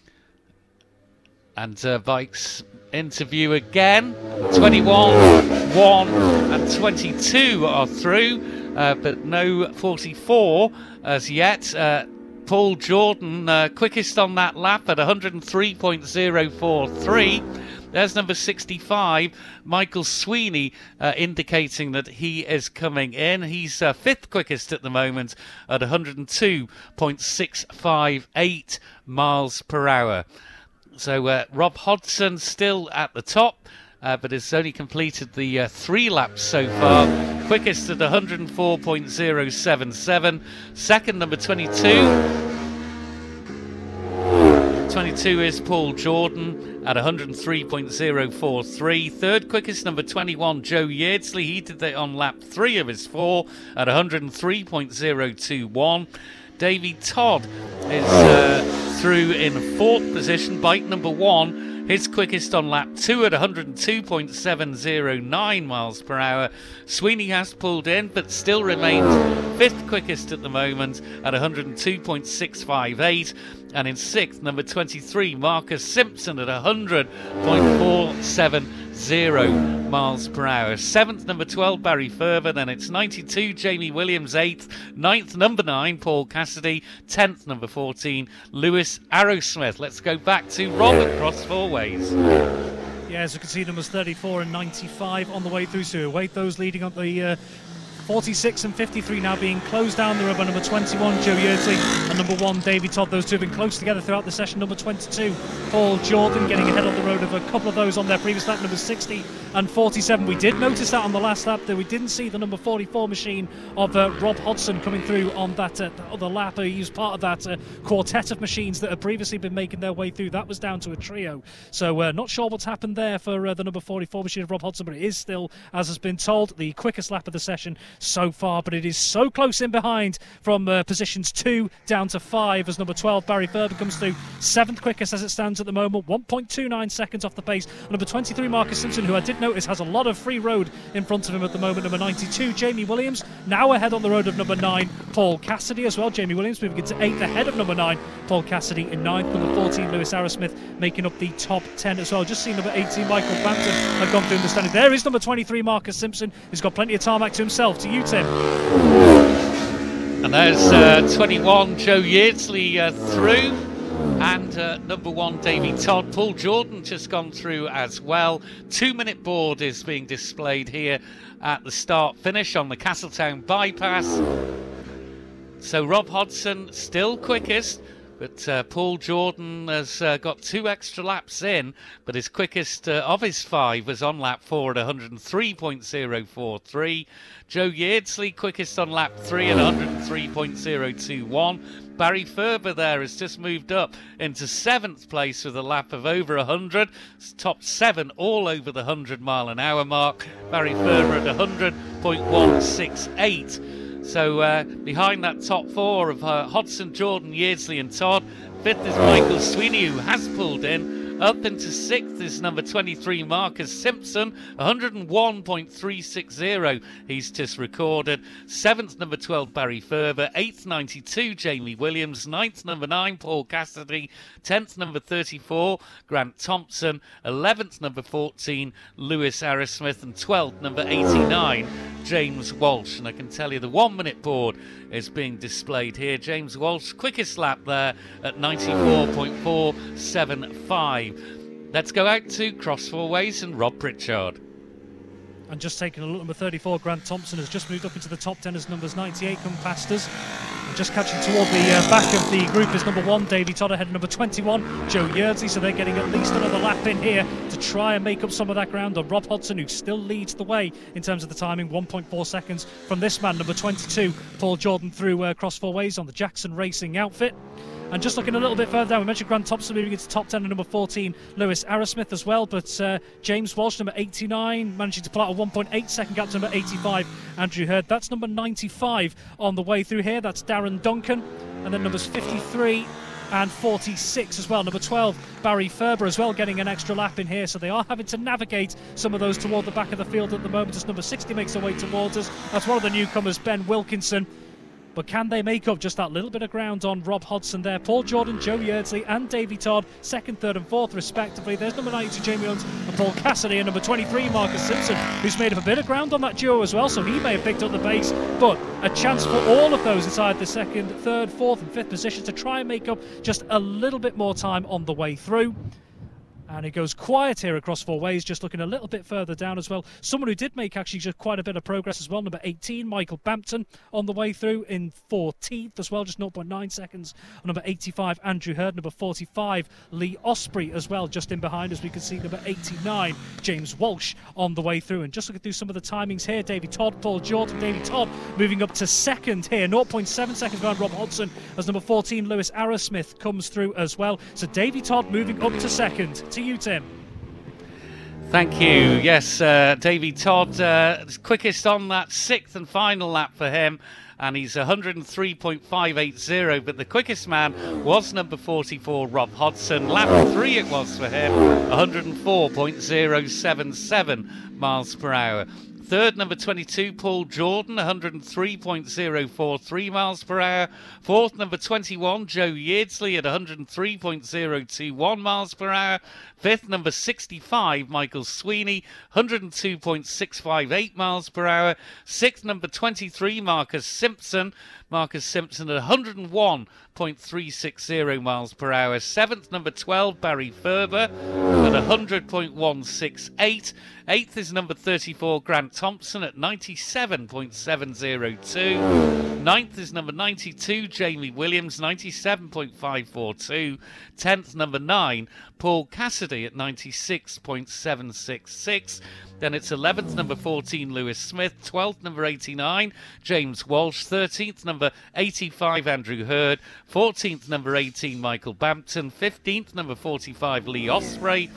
[SPEAKER 2] And uh, bikes interview again. twenty-one, one and twenty-two are through, uh, but no forty-four as yet. Uh, Paul Jordan, uh, quickest on that lap at one hundred three point oh four three. There's number sixty-five, Michael Sweeney, uh, indicating that he is coming in. He's uh, fifth quickest at the moment at one hundred two point six five eight miles per hour. So uh, Rob Hodgson still at the top, uh, but has only completed the uh, three laps so far. Quickest at one hundred four point oh seven seven. Second, number twenty-two. twenty-two is Paul Jordan at one hundred three point oh four three. Third quickest, number twenty-one, Joe Yeardsley. He did that on lap three of his four at one hundred three point oh two one. Davey Todd is uh, through in fourth position. Bike number one, his quickest on lap two at one hundred two point seven oh nine miles per hour. Sweeney has pulled in, but still remains fifth quickest at the moment at one hundred two point six five eight. And in sixth, number twenty-three, Marcus Simpson at one hundred point four seven zero miles per hour. Seventh, number twelve, Barry Ferber. Then it's ninety-two, Jamie Williams. Eighth, ninth, number nine, Paul Cassidy. Tenth, number fourteen, Lewis Arrowsmith. Let's go back to Rob at Cross Four Ways.
[SPEAKER 3] Yeah, as you can see, numbers thirty-four and ninety-five on the way through. So await those leading on the uh, forty-six and fifty-three now being closed down the road by number twenty-one, Joe Yeardsley, and number one, Davy Todd. Those two have been close together throughout the session. Number twenty-two, Paul Jordan, getting ahead on the road of a couple of those on their previous lap, number sixty and forty-seven. We did notice that on the last lap, that we didn't see the number forty-four machine of uh, Rob Hodson coming through on that uh, other lap. He was part of that uh, quartet of machines that had previously been making their way through. That was down to a trio. So uh, not sure what's happened there for uh, the number forty-four machine of Rob Hodson, but it is still, as has been told, the quickest lap of the session so far. But it is so close in behind from uh, positions two down to five as number twelve, Barry Ferber, comes through seventh quickest as it stands at the moment, one point two nine seconds off the pace. Number twenty-three, Marcus Simpson, who I did notice has a lot of free road in front of him at the moment. Number ninety-two, Jamie Williams, now ahead on the road of number nine, Paul Cassidy as well. Jamie Williams moving into eighth ahead of number nine, Paul Cassidy in ninth. Number fourteen, Lewis Arrowsmith, making up the top ten as well. Just seen number eighteen, Michael Bampton, have gone through understanding. There is number twenty-three, Marcus Simpson, who's got plenty of tarmac to himself. To you, Tim.
[SPEAKER 2] And there's uh, twenty-one, Joe Yeardsley uh, through, and uh, number one, Davy Todd. Paul Jordan just gone through as well. Two-minute board is being displayed here at the start-finish on the Castletown bypass. So Rob Hodson still quickest, but uh, Paul Jordan has uh, got two extra laps in, but his quickest uh, of his five was on lap four at one oh three point oh four three. Joe Yeardsley quickest on lap three at one oh three point oh two one. Barry Ferber there has just moved up into seventh place with a lap of over one hundred. Top seven all over the one hundred mile an hour mark. Barry Ferber at one hundred point one six eight. So uh, behind that top four of uh, Hodson, Jordan, Yeardsley and Todd. Fifth is Michael Sweeney, who has pulled in. Up into sixth is number twenty-three, Marcus Simpson, one oh one point three six oh. He's just recorded. Seventh, number twelve, Barry Ferber. Eighth, ninety-two, Jamie Williams. Ninth, number nine, Paul Cassidy. Tenth, number thirty-four, Grant Thompson. Eleventh, number fourteen, Lewis Arrowsmith. And twelfth, number eighty-nine, James Walsh. And I can tell you the one-minute board is being displayed here. James Walsh, quickest lap there at ninety-four point four seven five. Let's go out to Cross Four Ways and Rob Pritchard.
[SPEAKER 3] And just taking a look, number thirty-four, Grant Thompson, has just moved up into the top ten as numbers ninety-eight come past us. And just catching toward the uh, back of the group is number one, Davy Todd, ahead of number twenty-one, Joe Yeardsley. So they're getting at least another lap in here to try and make up some of that ground on Rob Hodson, who still leads the way in terms of the timing, one point four seconds from this man, number twenty-two, Paul Jordan, through uh, Cross Four Ways on the Jackson Racing outfit. And just looking a little bit further down, we mentioned Grant Thompson moving into top ten and number fourteen, Lewis Arrowsmith as well. But uh, James Walsh, number eighty-nine, managing to pull out a one point eight second gap to number eighty-five, Andrew Hurd. That's number ninety-five on the way through here. That's Darren Duncan. And then numbers fifty-three and forty-six as well. Number twelve, Barry Ferber as well, getting an extra lap in here. So they are having to navigate some of those toward the back of the field at the moment as number sixty makes their way towards us. That's one of the newcomers, Ben Wilkinson. But can they make up just that little bit of ground on Rob Hodson there? Paul Jordan, Joe Yeardsley and Davy Todd, second, third and fourth respectively. There's number ninety-two, Jamie Williams and Paul Cassidy, and number twenty-three, Marcus Simpson, who's made up a bit of ground on that duo as well, so he may have picked up the pace. But a chance for all of those inside the second, third, fourth and fifth position to try and make up just a little bit more time on the way through. And it goes quiet here across Four Ways, just looking a little bit further down as well. Someone who did make actually just quite a bit of progress as well, number eighteen, Michael Bampton, on the way through in fourteenth as well, just zero point nine seconds. Number eighty-five, Andrew Hurd. Number forty-five, Lee Osprey as well, just in behind, as we can see number eighty-nine, James Walsh, on the way through. And just looking through some of the timings here, Davy Todd, Paul Jordan, Davy Todd moving up to second here, zero point seven seconds behind Rob Hodson, as number fourteen, Lewis Arrowsmith, comes through as well. So Davy Todd moving up to second. To you, Tim.
[SPEAKER 2] Thank you. Yes, uh, Davy Todd, uh, quickest on that sixth and final lap for him, and he's one oh three point five eight oh, but the quickest man was number forty-four, Rob Hodson. Lap three it was for him, one oh four point oh seven seven miles per hour. Third, number twenty-two, Paul Jordan, one hundred three point oh four three miles per hour. Fourth, number twenty-one, Joe Yeardsley at one hundred three point oh two one miles per hour. Fifth, number sixty-five, Michael Sweeney, one hundred two point six five eight miles per hour. Sixth, number twenty-three, Marcus Simpson. Marcus Simpson at one hundred one point three six oh miles per hour. Seventh, number twelve, Barry Ferber at one hundred point one six eight. Eighth is number thirty-four, Grant Thompson at ninety-seven point seven oh two. Ninth is number ninety-two, Jamie Williams, ninety-seven point five four two. Tenth, number nine, Paul Cassidy at ninety-six point seven six six. Then it's eleventh, number fourteen, Lewis Smith. twelfth, number eighty-nine, James Walsh. thirteenth, number eighty-five, Andrew Hurd. fourteenth, number eighteen, Michael Bampton. fifteenth, number forty-five, Lee Osprey.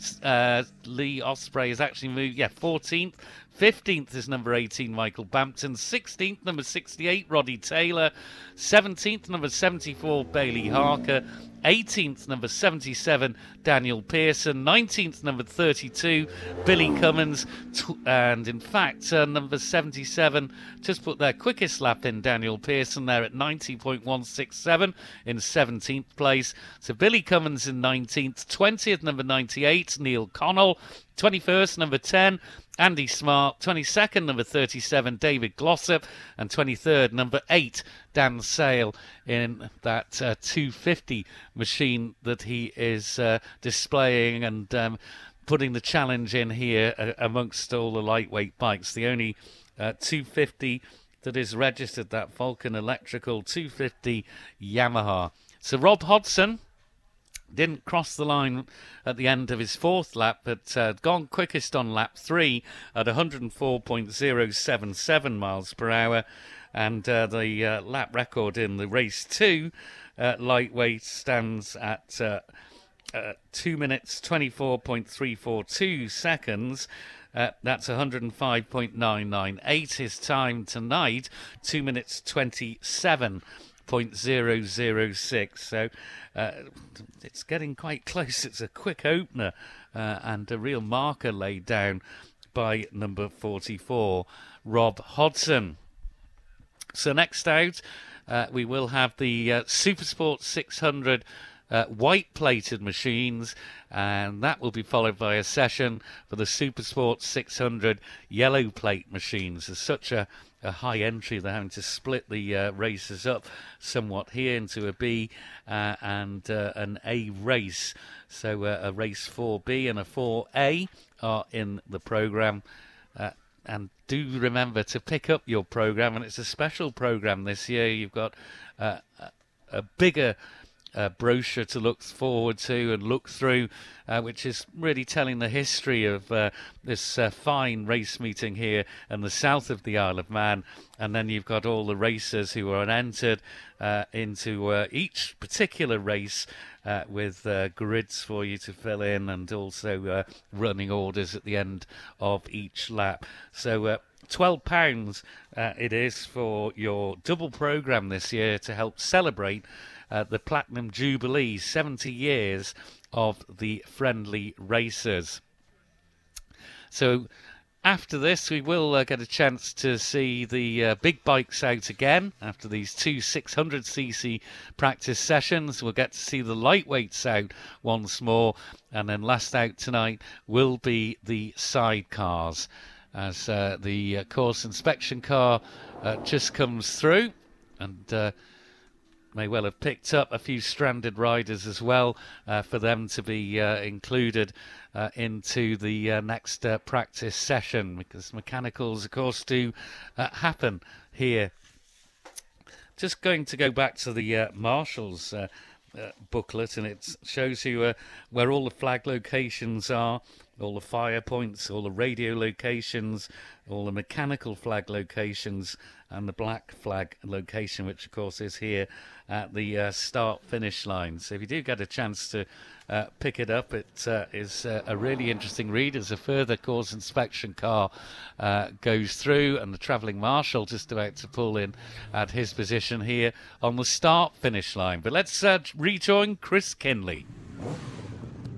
[SPEAKER 2] Uh, Lee Osprey has actually moved, yeah, fourteenth. fifteenth is number eighteen, Michael Bampton. sixteenth, number sixty-eight, Roddy Taylor. seventeenth, number seventy-four, Bailey Harker. eighteenth, number seventy-seven, Daniel Pearson. nineteenth, number thirty-two, Billy Cummins. And in fact, uh, number seventy-seven just put their quickest lap in, Daniel Pearson, there at ninety point one six seven in seventeenth place. So Billy Cummins in nineteenth. twentieth, number ninety-eight, Neil Connell. twenty-first, number ten, Andy Smart. twenty-second, number thirty-seven, David Glossop. And twenty-third, number eight, Dan Sale, in that uh, two fifty machine that he is uh, displaying and um, putting the challenge in here uh, amongst all the lightweight bikes. The only uh, two fifty that is registered, that Vulcan Electrical two fifty Yamaha. So Rob Hodson didn't cross the line at the end of his fourth lap, but uh, gone quickest on lap three at one hundred four point oh seven seven miles per hour. And uh, the uh, lap record in the race two uh, lightweight stands at uh, uh, two minutes twenty-four point three four two seconds. Uh, that's one hundred five point nine nine eight. His time tonight, two minutes twenty-seven point zero zero six. So uh, it's getting quite close. It's a quick opener uh, and a real marker laid down by number forty-four, Rob Hodson. So next out, uh, we will have the uh, Supersport six hundred uh, white-plated machines, and that will be followed by a session for the Supersport six hundred yellow plate machines. There's such a, a high entry, they're having to split the uh, races up somewhat here into a B uh, and uh, an A race. So uh, a race four B and a four A are in the programme. Uh, And do remember to pick up your programme, and it's a special programme this year. You've got uh, a, a bigger uh, brochure to look forward to and look through, uh, which is really telling the history of uh, this uh, fine race meeting here in the south of the Isle of Man. And then you've got all the racers who are entered uh, into uh, each particular race uh, with uh, grids for you to fill in, and also uh, running orders at the end of each lap. So uh, twelve pounds uh, it is for your double programme this year to help celebrate uh, the Platinum Jubilee, seventy years of the Friendly Racers. So after this, we will uh, get a chance to see the uh, big bikes out again. After these two six hundred c c practice sessions, we'll get to see the lightweights out once more. And then last out tonight will be the sidecars, as uh, the uh, course inspection car uh, just comes through, and uh, may well have picked up a few stranded riders as well uh, for them to be uh, included uh, into the uh, next uh, practice session, because mechanicals, of course, do uh, happen here. Just going to go back to the uh, Marshall's uh, uh, booklet, and it shows you uh, where all the flag locations are, all the fire points, all the radio locations, all the mechanical flag locations, and the black flag location, which of course is here at the uh, start-finish line. So if you do get a chance to uh, pick it up, it uh, is uh, a really interesting read as a further course inspection car uh, goes through, and the travelling marshal just about to pull in at his position here on the start-finish line. But let's uh, rejoin Chris Kinley.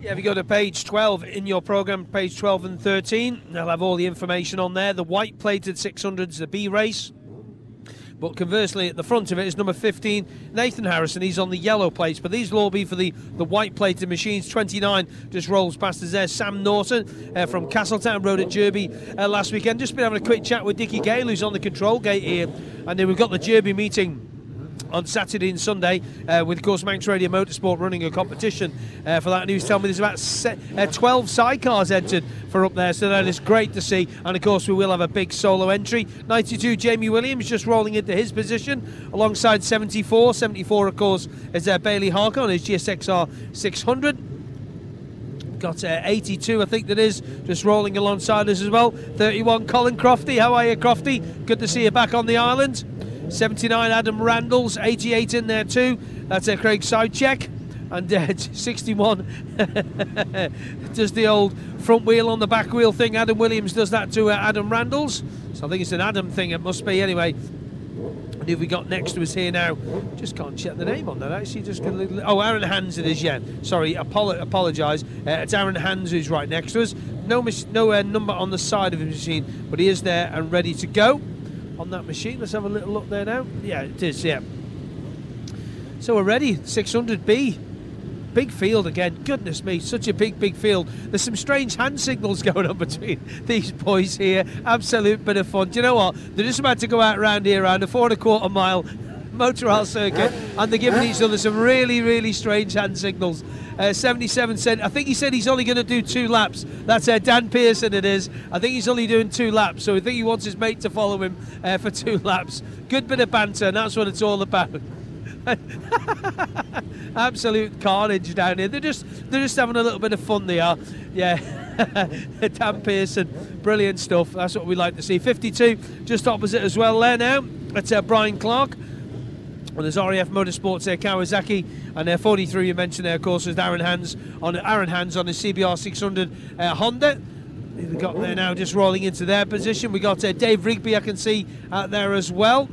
[SPEAKER 4] Yeah, if you go to page twelve in your programme, page twelve and thirteen, they'll have all the information on there. The white-plated six hundreds, the B race. But conversely, at the front of it is number fifteen, Nathan Harrison. He's on the yellow plates, but these will all be for the, the white-plated machines. twenty-nine just rolls past us there. Sam Norton uh, from Castletown, rode at Derby uh, last weekend. Just been having a quick chat with Dickie Gale, who's on the control gate here. And then we've got the Derby meeting on Saturday and Sunday, uh, with, of course, Manx Radio Motorsport running a competition uh, for that. And he was telling me there's about set, uh, twelve sidecars entered for up there, so that is great to see. And, of course, we will have a big solo entry. ninety-two, Jamie Williams, just rolling into his position alongside seventy-four. seventy-four, of course, is uh, Bailey Harker on his G S X R six hundred. Got uh, eighty-two, I think that is, just rolling alongside us as well. thirty-one, Colin Crofty. How are you, Crofty? Good to see you back on the island. seventy-nine, Adam Randalls. eighty-eight in there too. That's uh, Craig Sidecheck. And uh, sixty-one does the old front wheel on the back wheel thing. Adam Williams does that to uh, Adam Randalls. So I think it's an Adam thing, it must be anyway. And who have we got next to us here now? Just can't check the name on that actually. Just gonna, oh, Aaron Hands it is, yeah. Sorry, apolo- apologise. Uh, it's Aaron Hands who's right next to us. No, mis- no uh, number on the side of his machine, but he is there and ready to go on that machine. Let's have a little look there now. Yeah, it is, yeah. So we're ready. six hundred B. Big field again. Goodness me, such a big, big field. There's some strange hand signals going on between these boys here. Absolute bit of fun. Do you know what? They're just about to go out round here around a four and a quarter mile motor oil circuit, and they're giving each other some really, really strange hand signals. Uh, seventy-seven said, I think he said he's only going to do two laps. That's uh, Dan Pearson it is. I think he's only doing two laps, so I think he wants his mate to follow him uh, for two laps. Good bit of banter, and that's what it's all about. Absolute carnage down here. They're just they're just having a little bit of fun, they are. Yeah. Dan Pearson, brilliant stuff. That's what we like to see. fifty-two just opposite as well there now. That's uh, Brian Clark. Well, there's R A F Motorsports there, Kawasaki, and uh, forty-three you mentioned there, of course, is Aaron Hands on Aaron Hands on his C B R six hundred uh, Honda. We've got there now, just rolling into their position. We got uh, Dave Rigby, I can see out there as well.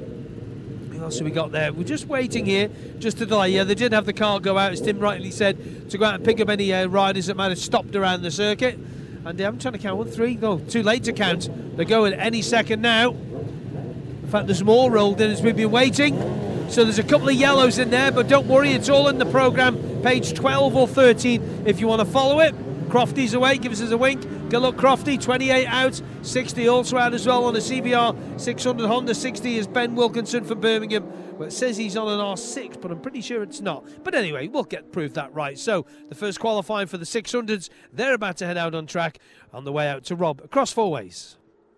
[SPEAKER 4] What else have we got there? We're just waiting here, just to delay. Yeah, they did have the car go out, as Tim rightly said, to go out and pick up any uh, riders that might have stopped around the circuit. And uh, I'm trying to count one, three. No, too late to count. They're going any second now. In fact, there's more rolled in as we've been waiting. So there's a couple of yellows in there, but don't worry, it's all in the programme, page twelve or thirteen if you want to follow it. Crofty's away, give us a wink. Good luck, Crofty. twenty-eight out, sixty also out as well on a C B R six hundred Honda. sixty is Ben Wilkinson from Birmingham. Well, it says he's on an R six, but I'm pretty sure it's not. But anyway, we'll get prove that right. So the first qualifying for the six hundreds, they're about to head out on track on the way out to Rob across four ways.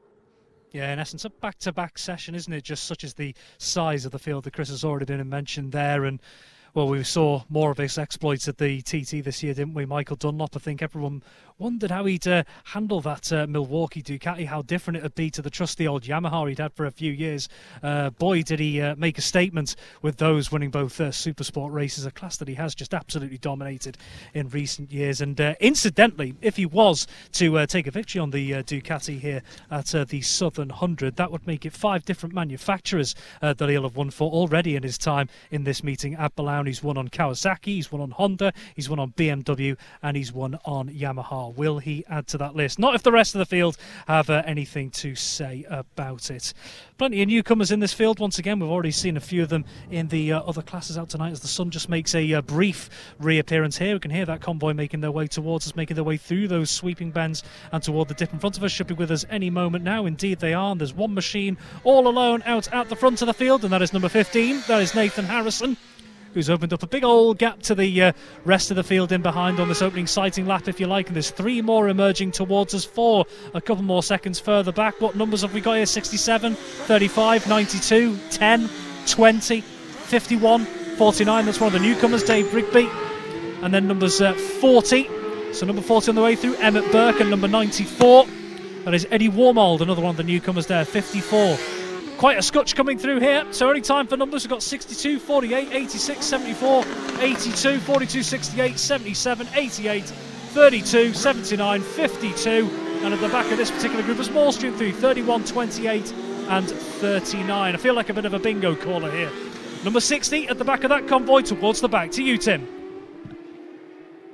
[SPEAKER 3] Yeah, in essence, a back-to-back session, isn't it? Just such as the size of the field that Chris has already been mentioned there. And, well, we saw more of his exploits at the T T this year, didn't we? Michael Dunlop, I think everyone wondered how he'd uh, handle that uh, Milwaukee Ducati, how different it would be to the trusty old Yamaha he'd had for a few years. Uh, boy, did he uh, make a statement with those winning both uh, Supersport races, a class that he has just absolutely dominated in recent years. And uh, incidentally, if he was to uh, take a victory on the uh, Ducati here at uh, the Southern one hundred, that would make it five different manufacturers uh, that he'll have won for already in his time in this meeting at Ballown. He's won on Kawasaki, he's won on Honda, he's won on B M W, and he's won on Yamaha. Will he add to that list? Not if the rest of the field have uh, anything to say about it. Plenty of newcomers in this field. Once again, we've already seen a few of them in the uh, other classes out tonight as the sun just makes a uh, brief reappearance here. We can hear that convoy making their way towards us, making their way through those sweeping bends and toward the dip in front of us. Should be with us any moment now. Indeed they are. And there's one machine all alone out at the front of the field, and that is number fifteen. That is Nathan Harrison, who's opened up a big old gap to the uh, rest of the field in behind on this opening sighting lap, if you like. And there's three more emerging towards us, four a couple more seconds further back. What numbers have we got here? sixty-seven, thirty-five, ninety-two, ten, twenty, fifty-one, forty-nine. That's one of the newcomers, Dave Rigby. And then numbers uh, forty. So number forty on the way through, Emmett Burke, and number ninety-four. That is Eddie Warmold, another one of the newcomers there, fifty-four. Quite a scotch coming through here, so only time for numbers. We've got sixty-two, forty-eight, eighty-six, seventy-four, eighty-two, forty-two, sixty-eight, seventy-seven, eighty-eight, thirty-two, seventy-nine, fifty-two, and at the back of this particular group, as more stream through, thirty-one, twenty-eight and thirty-nine. I feel like a bit of a bingo caller here. Number sixty at the back of that convoy towards the back. To you, Tim.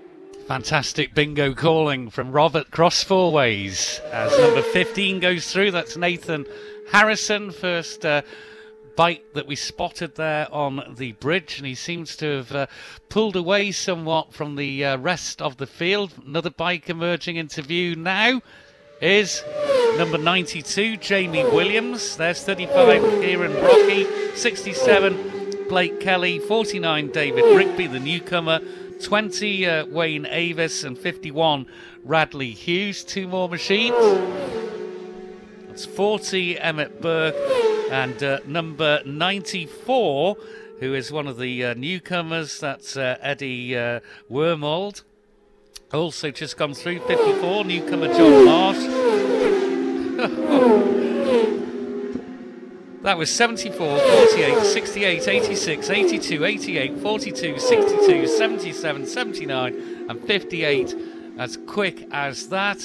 [SPEAKER 2] Fantastic bingo calling from Robert Cross Four Ways as number fifteen goes through. That's Nathan Harrison, first uh, bite that we spotted there on the bridge, and he seems to have uh, pulled away somewhat from the uh, rest of the field. Another bike emerging into view now is number ninety-two, Jamie Williams. There's thirty-five, Kieran Brocky, sixty-seven, Blake Kelly, forty-nine, David Rigby, the newcomer, twenty, uh, Wayne Avis, and fifty-one, Radley Hughes. Two more machines. It's forty, Emmett Burke, and uh, number ninety-four, who is one of the uh, newcomers, that's uh, Eddie uh, Wormold. Also just gone through, fifty-four, newcomer John Marsh. That was seventy-four, forty-eight, sixty-eight, eighty-six, eighty-two, eighty-eight, forty-two, sixty-two, seventy-seven, seventy-nine, and fifty-eight. As quick as that.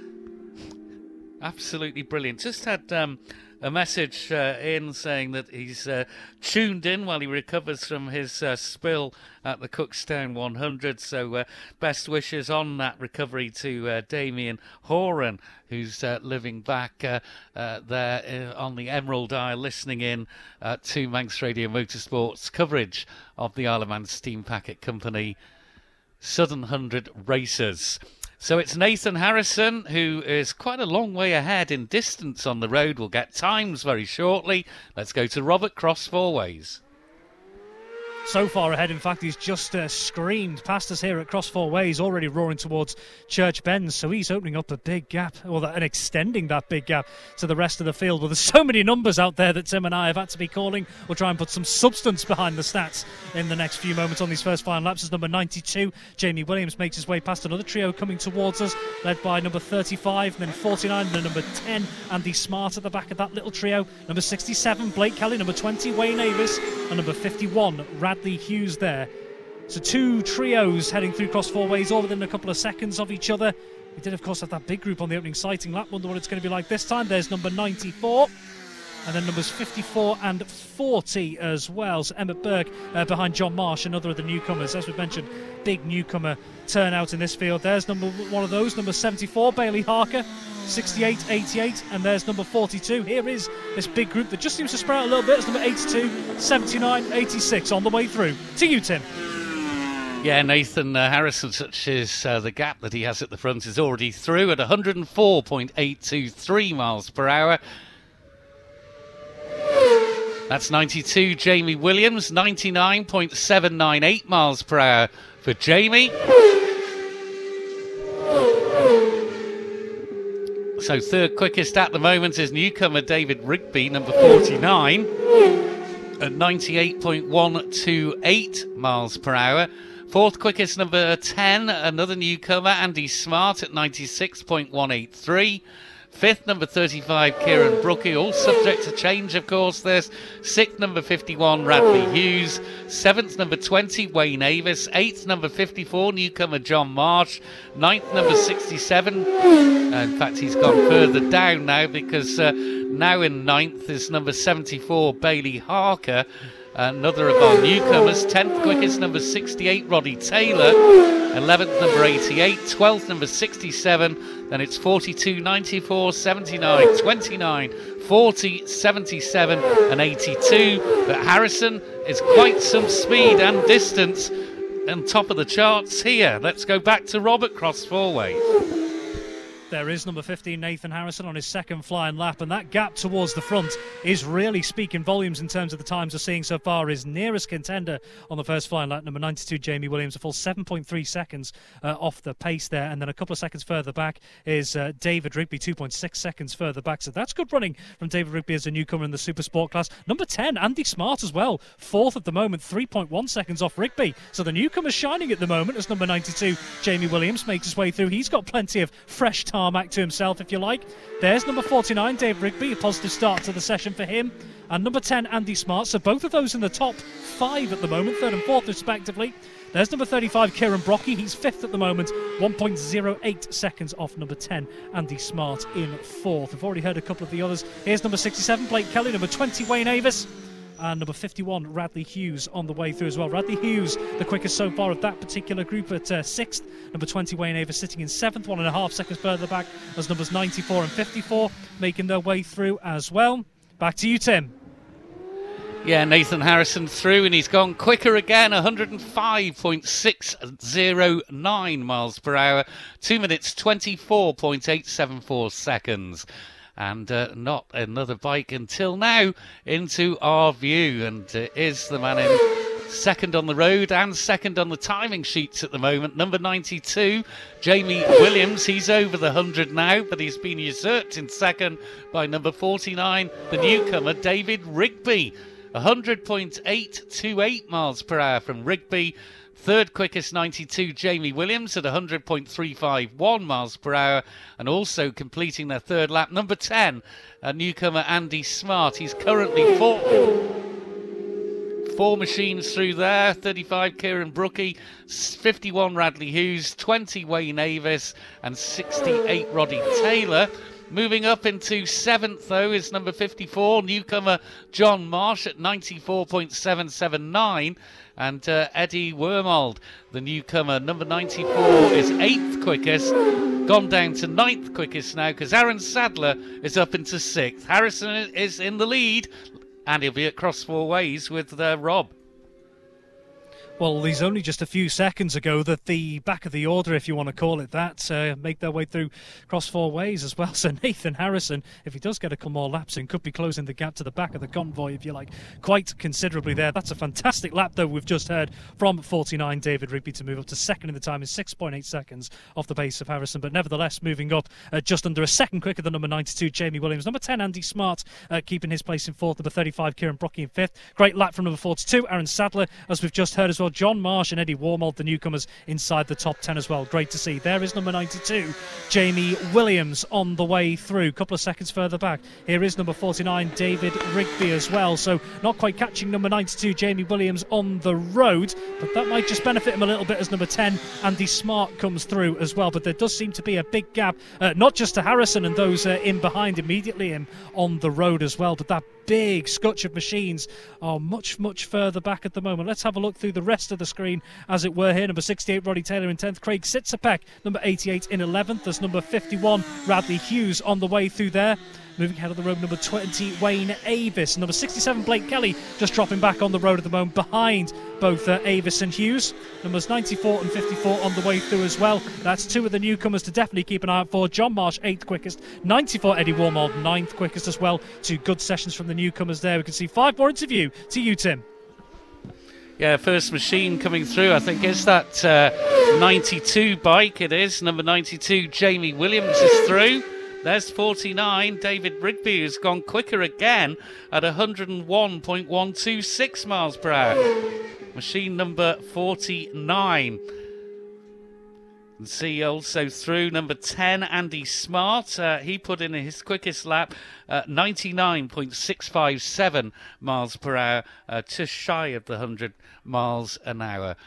[SPEAKER 2] Absolutely brilliant. Just had um, a message uh, in saying that he's uh, tuned in while he recovers from his uh, spill at the Cookstown one hundred. So uh, best wishes on that recovery to uh, Damien Horan, who's uh, living back uh, uh, there uh, on the Emerald Isle, listening in uh, to Manx Radio Motorsports coverage of the Isle of Man Steam Packet Company Southern one hundred races. So it's Nathan Harrison, who is quite a long way ahead in distance on the road. We'll get times very shortly. Let's go to Robert Cross Four Ways.
[SPEAKER 3] So far ahead, in fact, he's just uh, screamed past us here at Cross Four Ways, already roaring towards Church Bends. So he's opening up a big gap, or that, and extending that big gap to the rest of the field. Well, there's so many numbers out there that Tim and I have had to be calling. We'll try and put some substance behind the stats in the next few moments on these first five laps. As number ninety-two, Jamie Williams, makes his way past another trio coming towards us, led by number thirty-five, and then forty-nine, and then number ten, Andy Smart at the back of that little trio. Number sixty-seven, Blake Kelly. Number twenty, Wayne Avis. And number fifty-one, Radley Hughes there. So two trios heading through Cross Four Ways, all within a couple of seconds of each other. We did, of course, have that big group on the opening sighting lap. Wonder what it's going to be like this time. There's number ninety-four. And then numbers fifty-four and forty as well. So Emmett Burke uh, behind John Marsh, another of the newcomers. As we've mentioned, big newcomer turnout in this field. There's number one of those, number seventy-four, Bailey Harker. sixty-eight, eighty-eight, and there's number forty-two. Here is this big group that just seems to spread out a little bit. It's number eighty-two, seventy-nine, eighty-six on the way through. To you, Tim.
[SPEAKER 2] Yeah, Nathan uh, Harrison, such as uh, the gap that he has at the front, is already through at one hundred four point eight two three miles per hour. That's ninety-two, Jamie Williams, ninety-nine point seven nine eight miles per hour for Jamie. So third quickest at the moment is newcomer David Rigby, number forty-nine, at ninety-eight point one two eight miles per hour. Fourth quickest, number ten, another newcomer, Andy Smart, at ninety-six point one eight three. Fifth, number thirty-five, Kieran Brookie, all subject to change, of course, this. Sixth, number fifty-one, Radley Hughes. Seventh, number twenty, Wayne Avis. Eighth, number fifty-four, newcomer John Marsh. Ninth, number sixty-seven. Uh, in fact, he's gone further down now, because uh, now in ninth is number seventy-four, Bailey Harker. Another of our newcomers. Tenth quickest, number sixty-eight, Roddy Taylor. Eleventh, number eighty-eight. Twelfth, number sixty-seven. Then it's forty-two, ninety-four, seventy-nine, twenty-nine, forty, seventy-seven, and eighty-two. But Harrison is quite some speed and distance on top of the charts here. Let's go back to Robert Cross Four Ways.
[SPEAKER 3] There is number fifteen, Nathan Harrison, on his second flying lap, and that gap towards the front is really speaking volumes in terms of the times we're seeing so far. His nearest contender on the first flying lap, number ninety-two, Jamie Williams, a full seven point three seconds uh, off the pace there, and then a couple of seconds further back is uh, David Rigby, two point six seconds further back. So that's good running from David Rigby as a newcomer in the Super Sport class. Number ten, Andy Smart as well, fourth at the moment, three point one seconds off Rigby. So the newcomer's shining at the moment as number ninety-two, Jamie Williams, makes his way through. He's got plenty of fresh tarmac to himself, if you like. There's number forty-nine, Dave Rigby, a positive start to the session for him. And number ten, Andy Smart. So both of those in the top five at the moment, third and fourth respectively. There's number thirty-five, Kieran Brocky. He's fifth at the moment, one point oh eight seconds off number ten, Andy Smart, in fourth. We've already heard a couple of the others. Here's number sixty-seven, Blake Kelly. Number twenty, Wayne Avis. and number fifty-one, Radley Hughes, on the way through as well. Radley Hughes, the quickest so far of that particular group, at uh, sixth. Number twenty, Wayne Avis, sitting in seventh, one and a half seconds further back as numbers ninety-four and fifty-four making their way through as well. Back to you, Tim.
[SPEAKER 2] Yeah, Nathan Harrison through, and he's gone quicker again, one hundred five point six oh nine miles per hour, two minutes twenty-four point eight seven four seconds. And uh, not another bike until now into our view, and uh, is the man in second on the road and second on the timing sheets at the moment. Number ninety-two, Jamie Williams, he's over the one hundred now, but he's been usurped in second by number forty-nine, the newcomer David Rigby. one hundred point eight two eight miles per hour from Rigby. Third quickest ninety-two, Jamie Williams, at one hundred point three five one miles per hour. And also completing their third lap, number ten, a newcomer Andy Smart. He's currently fourth. Four machines through there, thirty-five Kieran Brookie, fifty-one Radley Hughes, twenty Wayne Avis and sixty-eight Roddy Taylor. Moving up into seventh, though, is number fifty-four, newcomer John Marsh at ninety-four point seven seven nine. And uh, Eddie Wormold, the newcomer, number ninety-four, is eighth quickest. Gone down to ninth quickest now because Aaron Sadler is up into sixth. Harrison is in the lead, and he'll be at cross four ways with uh, Rob.
[SPEAKER 3] Well, he's only just a few seconds ago that the back of the order, if you want to call it that, uh, make their way through cross four ways as well. So Nathan Harrison, if he does get a couple more laps in, could be closing the gap to the back of the convoy, if you like, quite considerably there. That's a fantastic lap, though, we've just heard from forty-nine, David Rigby, to move up to second in the time in six point eight seconds off the pace of Harrison. But nevertheless, moving up uh, just under a second quicker than number ninety-two, Jamie Williams. Number ten, Andy Smart, uh, keeping his place in fourth. Number thirty-five, Kieran Brockie in fifth. Great lap from number forty-two, Aaron Sadler, as we've just heard as well. John Marsh and Eddie Wormold, the newcomers, inside the top ten as well. Great to see. There is number ninety-two, Jamie Williams, on the way through. A couple of seconds further back, here is number forty-nine, David Rigby, as well. So not quite catching number ninety-two, Jamie Williams, on the road, but that might just benefit him a little bit as number ten, Andy Smart, comes through as well. But there does seem to be a big gap, uh, not just to Harrison and those uh, in behind immediately him on the road as well, but that big scutch of machines are much, much further back at the moment. Let's have a look through the rest of the screen, as it were, here. Number sixty-eight, Roddy Taylor in tenth. Craig Sitzapek, number eighty-eight, in eleventh. There's number fifty-one, Radley Hughes, on the way through there. Moving ahead of the road, number twenty, Wayne Avis. Number sixty-seven, Blake Kelly, just dropping back on the road at the moment behind both uh, Avis and Hughes. Numbers ninety-four and fifty-four on the way through as well. That's two of the newcomers to definitely keep an eye out for. John Marsh, eighth quickest. ninety-four, Eddie Wormold, ninth quickest as well. Two good sessions from the newcomers there. We can see five more into view. To you, Tim.
[SPEAKER 2] Yeah, first machine coming through, I think, is that uh, ninety-two bike. It is. Number ninety-two, Jamie Williams, is through. There's forty-nine, David Rigby, who's gone quicker again at one hundred one point one two six miles per hour. Machine number forty-nine. And see also through number ten, Andy Smart. Uh, he put in his quickest lap at ninety-nine point six five seven miles per hour, uh, just shy of the one hundred miles an hour.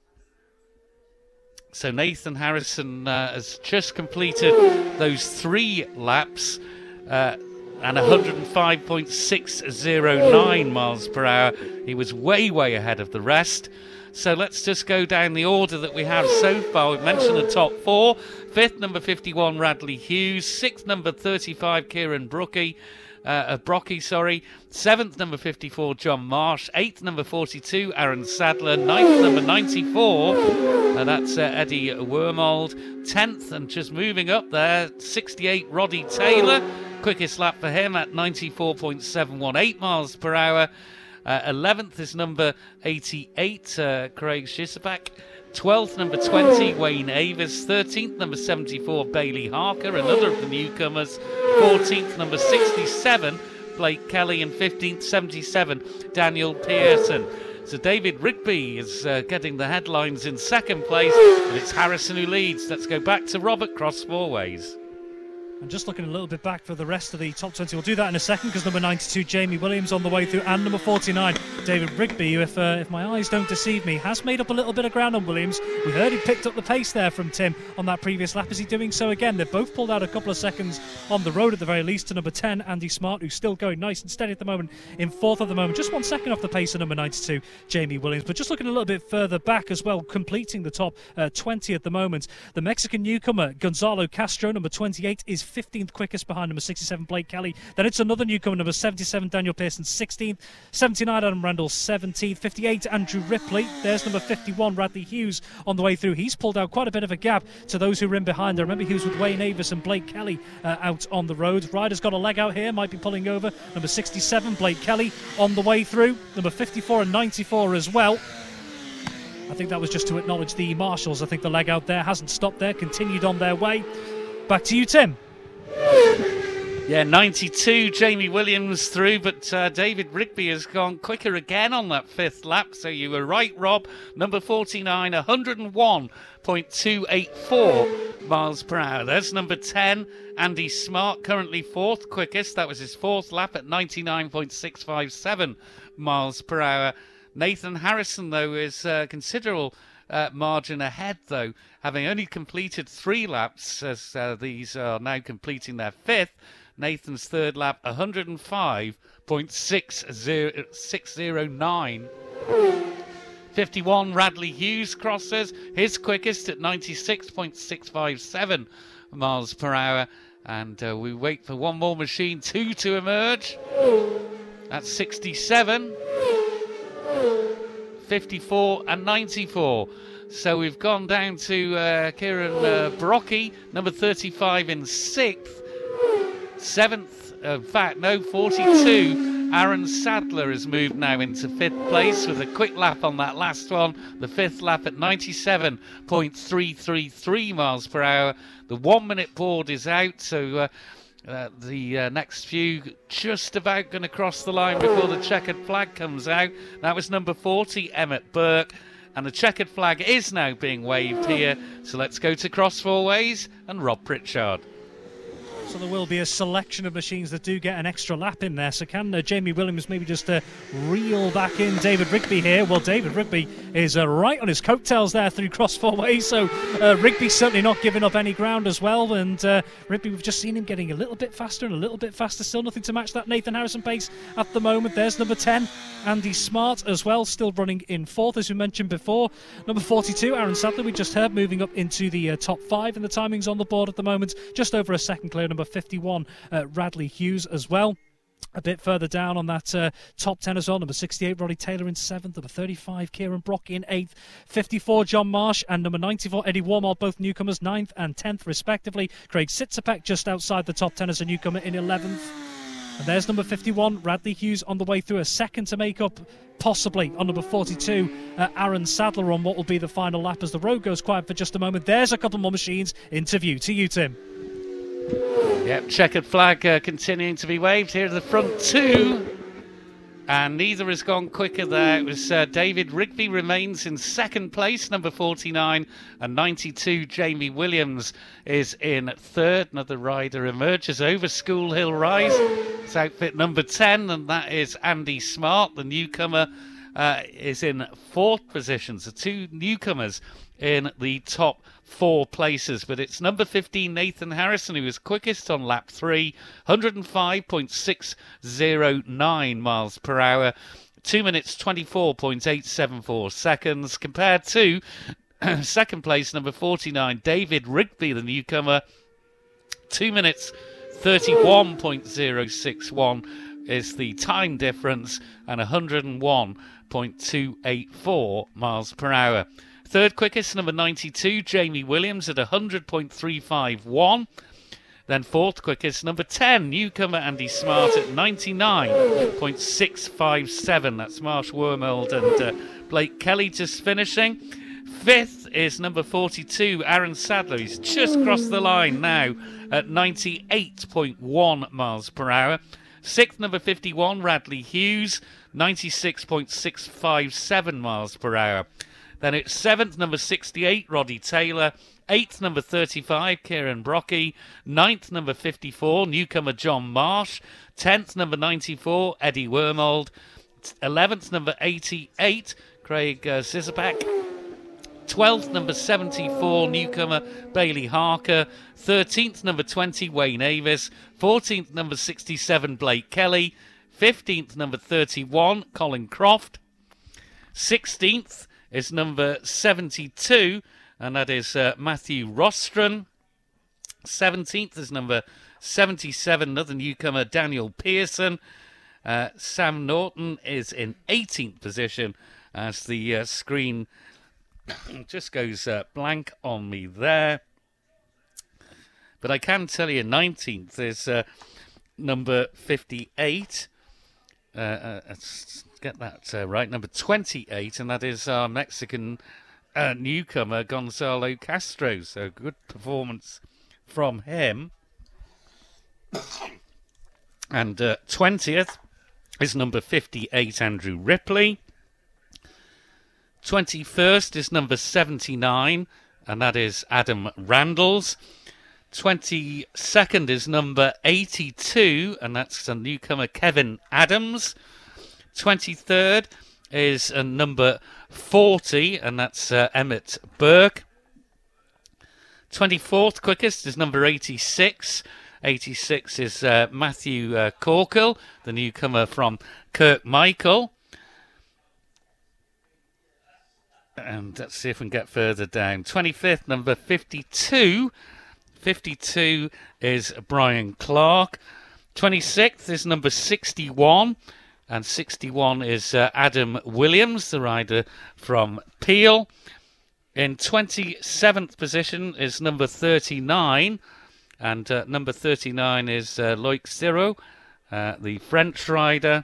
[SPEAKER 2] So Nathan Harrison uh, has just completed those three laps uh, and one hundred five point six oh nine miles per hour. He was way, way ahead of the rest. So let's just go down the order that we have so far. We've mentioned the top four. Fifth, number fifty-one, Radley Hughes. Sixth, number thirty-five, Kieran Brookie. Uh, uh, Brockie, sorry. Seventh, number fifty-four, John Marsh. Eighth, number forty-two, Aaron Sadler. Ninth, number ninety-four, uh, that's uh, Eddie Wormold. Tenth, and just moving up there, sixty-eight, Roddy Taylor. Quickest lap for him at ninety-four point seven one eight miles per hour. Uh, eleventh is number eighty-eight, uh, Craig Sitzapek. twelfth, number twenty, Wayne Avis. thirteenth, number seventy-four, Bailey Harker, another of the newcomers. fourteenth, number sixty-seven, Blake Kelly. And fifteenth, seventy-seven, Daniel Pearson. So David Rigby is uh, getting the headlines in second place, and it's Harrison who leads. Let's go back to Robert Cross Four Ways.
[SPEAKER 3] And just looking a little bit back for the rest of the top twenty. We'll do that in a second because number ninety-two, Jamie Williams, on the way through, and number forty-nine, David Rigby, who, if, uh, if my eyes don't deceive me, has made up a little bit of ground on Williams. We heard he picked up the pace there from Tim on that previous lap. Is he doing so again? They've both pulled out a couple of seconds on the road at the very least to number ten, Andy Smart, who's still going nice and steady at the moment, in fourth at the moment. Just one second off the pace of number ninety-two, Jamie Williams. But just looking a little bit further back as well, completing the top uh, twenty at the moment, the Mexican newcomer, Gonzalo Castro, number twenty-eight, is fifteenth quickest behind number sixty-seven, Blake Kelly. Then it's another newcomer, number seventy-seven, Daniel Pearson, sixteenth. seventy-nine, Adam Randall, seventeenth. fifty-eight, Andrew Ripley. There's number fifty-one, Radley Hughes, on the way through. He's pulled out quite a bit of a gap to those who were in behind. I remember he was with Wayne Avis and Blake Kelly uh, out on the road. Ryder's got a leg out here, might be pulling over. Number sixty-seven, Blake Kelly, on the way through. Number fifty-four and ninety-four as well. I think that was just to acknowledge the marshals. I think the leg out there hasn't stopped there, continued on their way. Back to you, Tim.
[SPEAKER 2] Yeah, ninety-two, Jamie Williams through, but uh, David Rigby has gone quicker again on that fifth lap, so you were right, Rob. Number forty-nine, one oh one point two eight four miles per hour. There's number ten, Andy Smart, currently fourth quickest. That was his fourth lap at ninety-nine point six five seven miles per hour. Nathan Harrison, though, is a considerable uh, margin ahead, though, having only completed three laps, as uh, these are now completing their fifth. Nathan's third lap, one oh five point six oh nine. fifty-one, Radley Hughes crosses, his quickest at ninety-six point six five seven miles per hour. And uh, we wait for one more machine, two to emerge. That's sixty-seven. fifty-four and ninety-four. So we've gone down to uh, Kieran uh, Brockie, number thirty-five, in sixth. Seventh, uh, in fact, no, forty-two. Aaron Sadler has moved now into fifth place with a quick lap on that last one. The fifth lap at ninety-seven point three three three miles per hour. The one-minute board is out, so uh, Uh, the uh, next few just about going to cross the line before the checkered flag comes out. That was number forty, Emmett Burke. And the checkered flag is now being waved here. So let's go to cross four ways and Rob Pritchard.
[SPEAKER 3] So there will be a selection of machines that do get an extra lap in there. So can uh, Jamie Williams maybe just uh, reel back in David Rigby here? Well, David Rigby is uh, right on his coattails there through cross four ways. So uh, Rigby certainly not giving up any ground as well. And uh, Rigby, we've just seen him getting a little bit faster and a little bit faster. Still nothing to match that Nathan Harrison pace at the moment. There's number ten, Andy Smart as well, still running in fourth, as we mentioned before. Number forty-two, Aaron Sadler, we just heard, moving up into the uh, top five. And the timings on the board at the moment, just over a second clear. Number fifty-one, uh, Radley Hughes as well. A bit further down on that uh, top ten as well, number sixty-eight, Roddy Taylor in seventh, number thirty-five, Kieran Brock in eighth, fifty-four, John Marsh, and number ninety-four, Eddie Warmall, both newcomers, ninth and tenth respectively. Craig Sitzapek just outside the top ten as a newcomer in eleventh. And there's number fifty-one, Radley Hughes, on the way through, a second to make up, possibly, on number forty-two, uh, Aaron Sadler, on what will be the final lap as the road goes quiet for just a moment. There's a couple more machines into view. To you, Tim.
[SPEAKER 2] Yep, checkered flag uh, continuing to be waved here at the front two. And neither has gone quicker there. It was uh, David Rigby remains in second place, number forty-nine, and ninety-two, Jamie Williams, is in third. Another rider emerges over School Hill Rise. It's outfit number ten, and that is Andy Smart. The newcomer uh, is in fourth position. So two newcomers in the top four places, but it's number fifteen, Nathan Harrison, who was quickest on lap three, one oh five point six oh nine miles per hour, two minutes twenty-four point eight seven four seconds, compared to second place, number forty-nine, David Rigby, the newcomer, two minutes thirty-one point oh six one is the time difference, and one oh one point two eight four miles per hour. Third quickest, number ninety-two, Jamie Williams, at one hundred point three five one. Then fourth quickest, number ten, newcomer Andy Smart, at ninety-nine point six five seven. That's Marsh Wormold and uh, Blake Kelly just finishing. Fifth is number forty-two, Aaron Sadler. He's just crossed the line now at ninety-eight point one miles per hour. Sixth, number fifty-one, Radley Hughes, ninety-six point six five seven miles per hour. Then it's seventh, number sixty-eight, Roddy Taylor. eighth, number thirty-five, Kieran Brocky. ninth, number fifty-four, newcomer John Marsh. tenth, number ninety-four, Eddie Wormold. eleventh, number eighty-eight, Craig uh, Zizapak. twelfth, number seventy-four, newcomer Bailey Harker. thirteenth, number twenty, Wayne Avis. fourteenth, number sixty-seven, Blake Kelly. fifteenth, number thirty-one, Colin Croft. sixteenth is number seventy-two, and that is uh, Matthew Rostron. seventeenth is number seventy-seven, another newcomer, Daniel Pearson. Uh, Sam Norton is in eighteenth position as the uh, screen just goes uh, blank on me there. But I can tell you nineteenth is uh, number fifty-eight. Uh, uh, let's get that uh, right. Number twenty-eight, and that is our Mexican uh, newcomer, Gonzalo Castro. So good performance from him. And uh, twentieth is number fifty-eight, Andrew Ripley. twenty-first is number seventy-nine, and that is Adam Randalls. twenty-second is number eighty-two, and that's a newcomer, Kevin Adams. twenty-third is a number forty, and that's uh, Emmett Burke. twenty-fourth quickest is number eighty-six. eighty-six is uh, Matthew uh, Corkle, the newcomer from Kirkmichael. And let's see if we can get further down. twenty-fifth, number fifty-two. fifty-two is Brian Clark. twenty-sixth is number sixty-one. And sixty-one is uh, Adam Williams, the rider from Peel. In twenty-seventh position is number thirty-nine. And uh, number thirty-nine is uh, Loic Siro, uh, the French rider.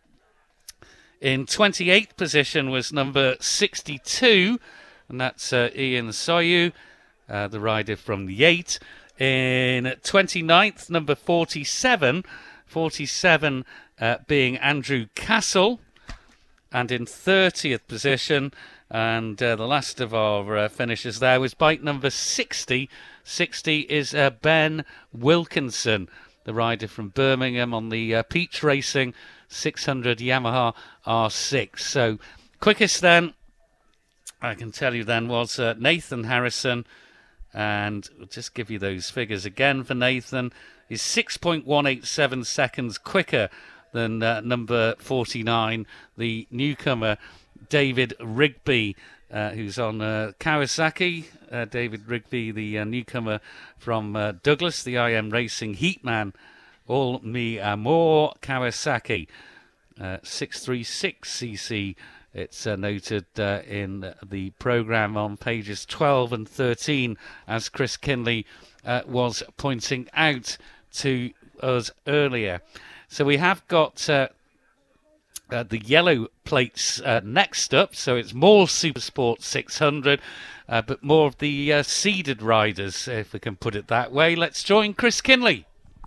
[SPEAKER 2] In twenty-eighth position was number sixty-two, and that's uh, Ian Soyu, uh, the rider from the eight. In twenty-ninth, number forty-seven, forty-seven uh, being Andrew Castle. And in thirtieth position, and uh, the last of our uh, finishes there, was bike number sixty. sixty is uh, Ben Wilkinson, the rider from Birmingham on the uh, Peach Racing six hundred Yamaha R six. So quickest then, I can tell you then, was uh, Nathan Harrison, and we'll just give you those figures again for Nathan. He's six point one eight seven seconds quicker than uh, number forty-nine, the newcomer David Rigby, uh, who's on uh, Kawasaki. Uh, David Rigby, the uh, newcomer from uh, Douglas, the I M Racing Heatman, All Mi Amor Kawasaki, uh, six thirty-six c c. It's uh, noted uh, in the programme on pages twelve and thirteen, as Chris Kinley uh, was pointing out to us earlier. So we have got uh, uh, the yellow plates uh, next up, so it's more Supersport six hundred, uh, but more of the uh, seeded riders, if we can put it that way. Let's join Chris Kinley.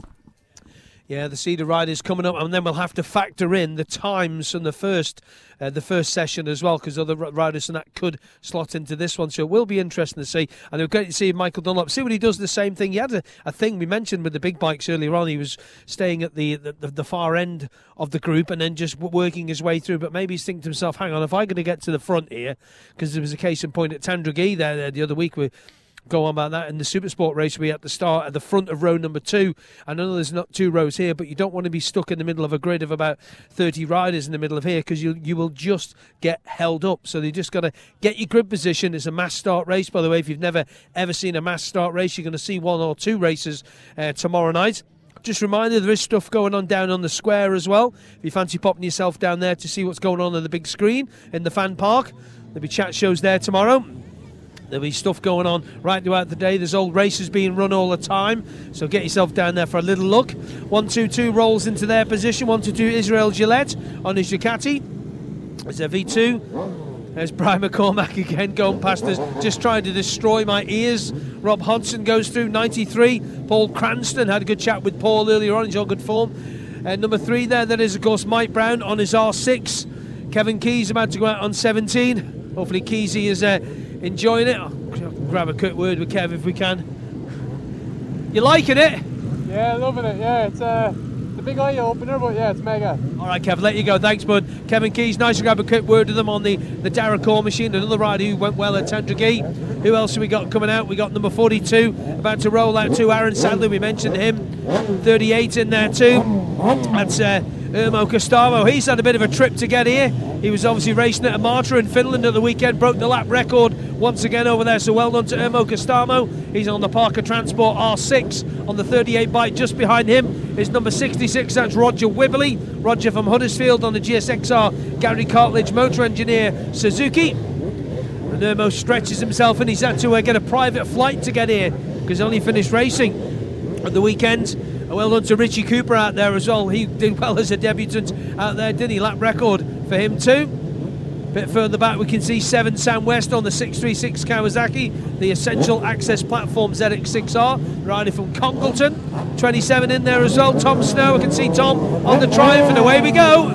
[SPEAKER 4] Yeah, the seeded riders coming up, and then we'll have to factor in the times from the first uh, the first session as well, because other riders and that could slot into this one. So it will be interesting to see. And it'll be great to see Michael Dunlop, see what he does the same thing. He had a, a thing we mentioned with the big bikes earlier on. He was staying at the, the, the far end of the group and then just working his way through. But maybe he's thinking to himself, hang on, if I'm going to get to the front here, because there was a case in point at Tandragee there, there the other week with go on about that in the Supersport race. We at the start at the front of row number two. I know there's not two rows here, but you don't want to be stuck in the middle of a grid of about thirty riders in the middle of here, because you you will just get held up. So you just got to get your grid position. It's a mass start race, by the way. If you've never ever seen a mass start race, you're going to see one or two races uh, tomorrow night. Just a reminder, there is stuff going on down on the square as well. If you fancy popping yourself down there to see what's going on on the big screen in the fan park, there'll be chat shows there tomorrow. There'll be stuff going on right throughout the day. There's old races being run all the time, so get yourself down there for a little look. one two two rolls into their position. one two two Israel Gillette on his Ducati. There's a V two. There's Brian McCormack again going past us, just trying to destroy my ears. Rob Hodgson goes through ninety-three. Paul Cranston had a good chat with Paul earlier on. He's on good form. Uh, number three there, that is, of course, Mike Brown on his R six. Kevin Keys about to go out on seventeen. Hopefully Keezy is uh, enjoying it. I'll grab a quick word with Kev if we can. You liking it?
[SPEAKER 5] Yeah, loving it. Yeah, it's uh, the big eye opener, but yeah, it's mega.
[SPEAKER 4] All right, Kev, let you go. Thanks, bud. Kevin Keys, nice to grab a quick word with them on the, the Darragh machine. Another rider who went well at Tendragee. Who else have we got coming out? We got number forty-two about to roll out too. Aaron Sadler, we mentioned him. thirty-eight in there too. That's uh, Urmo Kostamo. He's had a bit of a trip to get here. He was obviously racing at Amata in Finland at the weekend, broke the lap record once again over there, so well done to Urmo Kostamo. He's on the Parker Transport R six on the thirty-eight bike. Just behind him is number sixty-six, that's Roger Wibley. Roger from Huddersfield on the G S X R Gary Cartledge Motor Engineer Suzuki. And Urmo stretches himself and he's had to uh, get a private flight to get here because he only finished racing at the weekend. Well done to Richie Cooper out there as well. He did well as a debutant out there, didn't he? Lap record for him too. A bit further back we can see seven Sam West on the six three six Kawasaki, the Essential Access Platform Z X six R, riding from Congleton. twenty-seven in there as well. Tom Snow, I can see Tom on the Triumph, and away we go.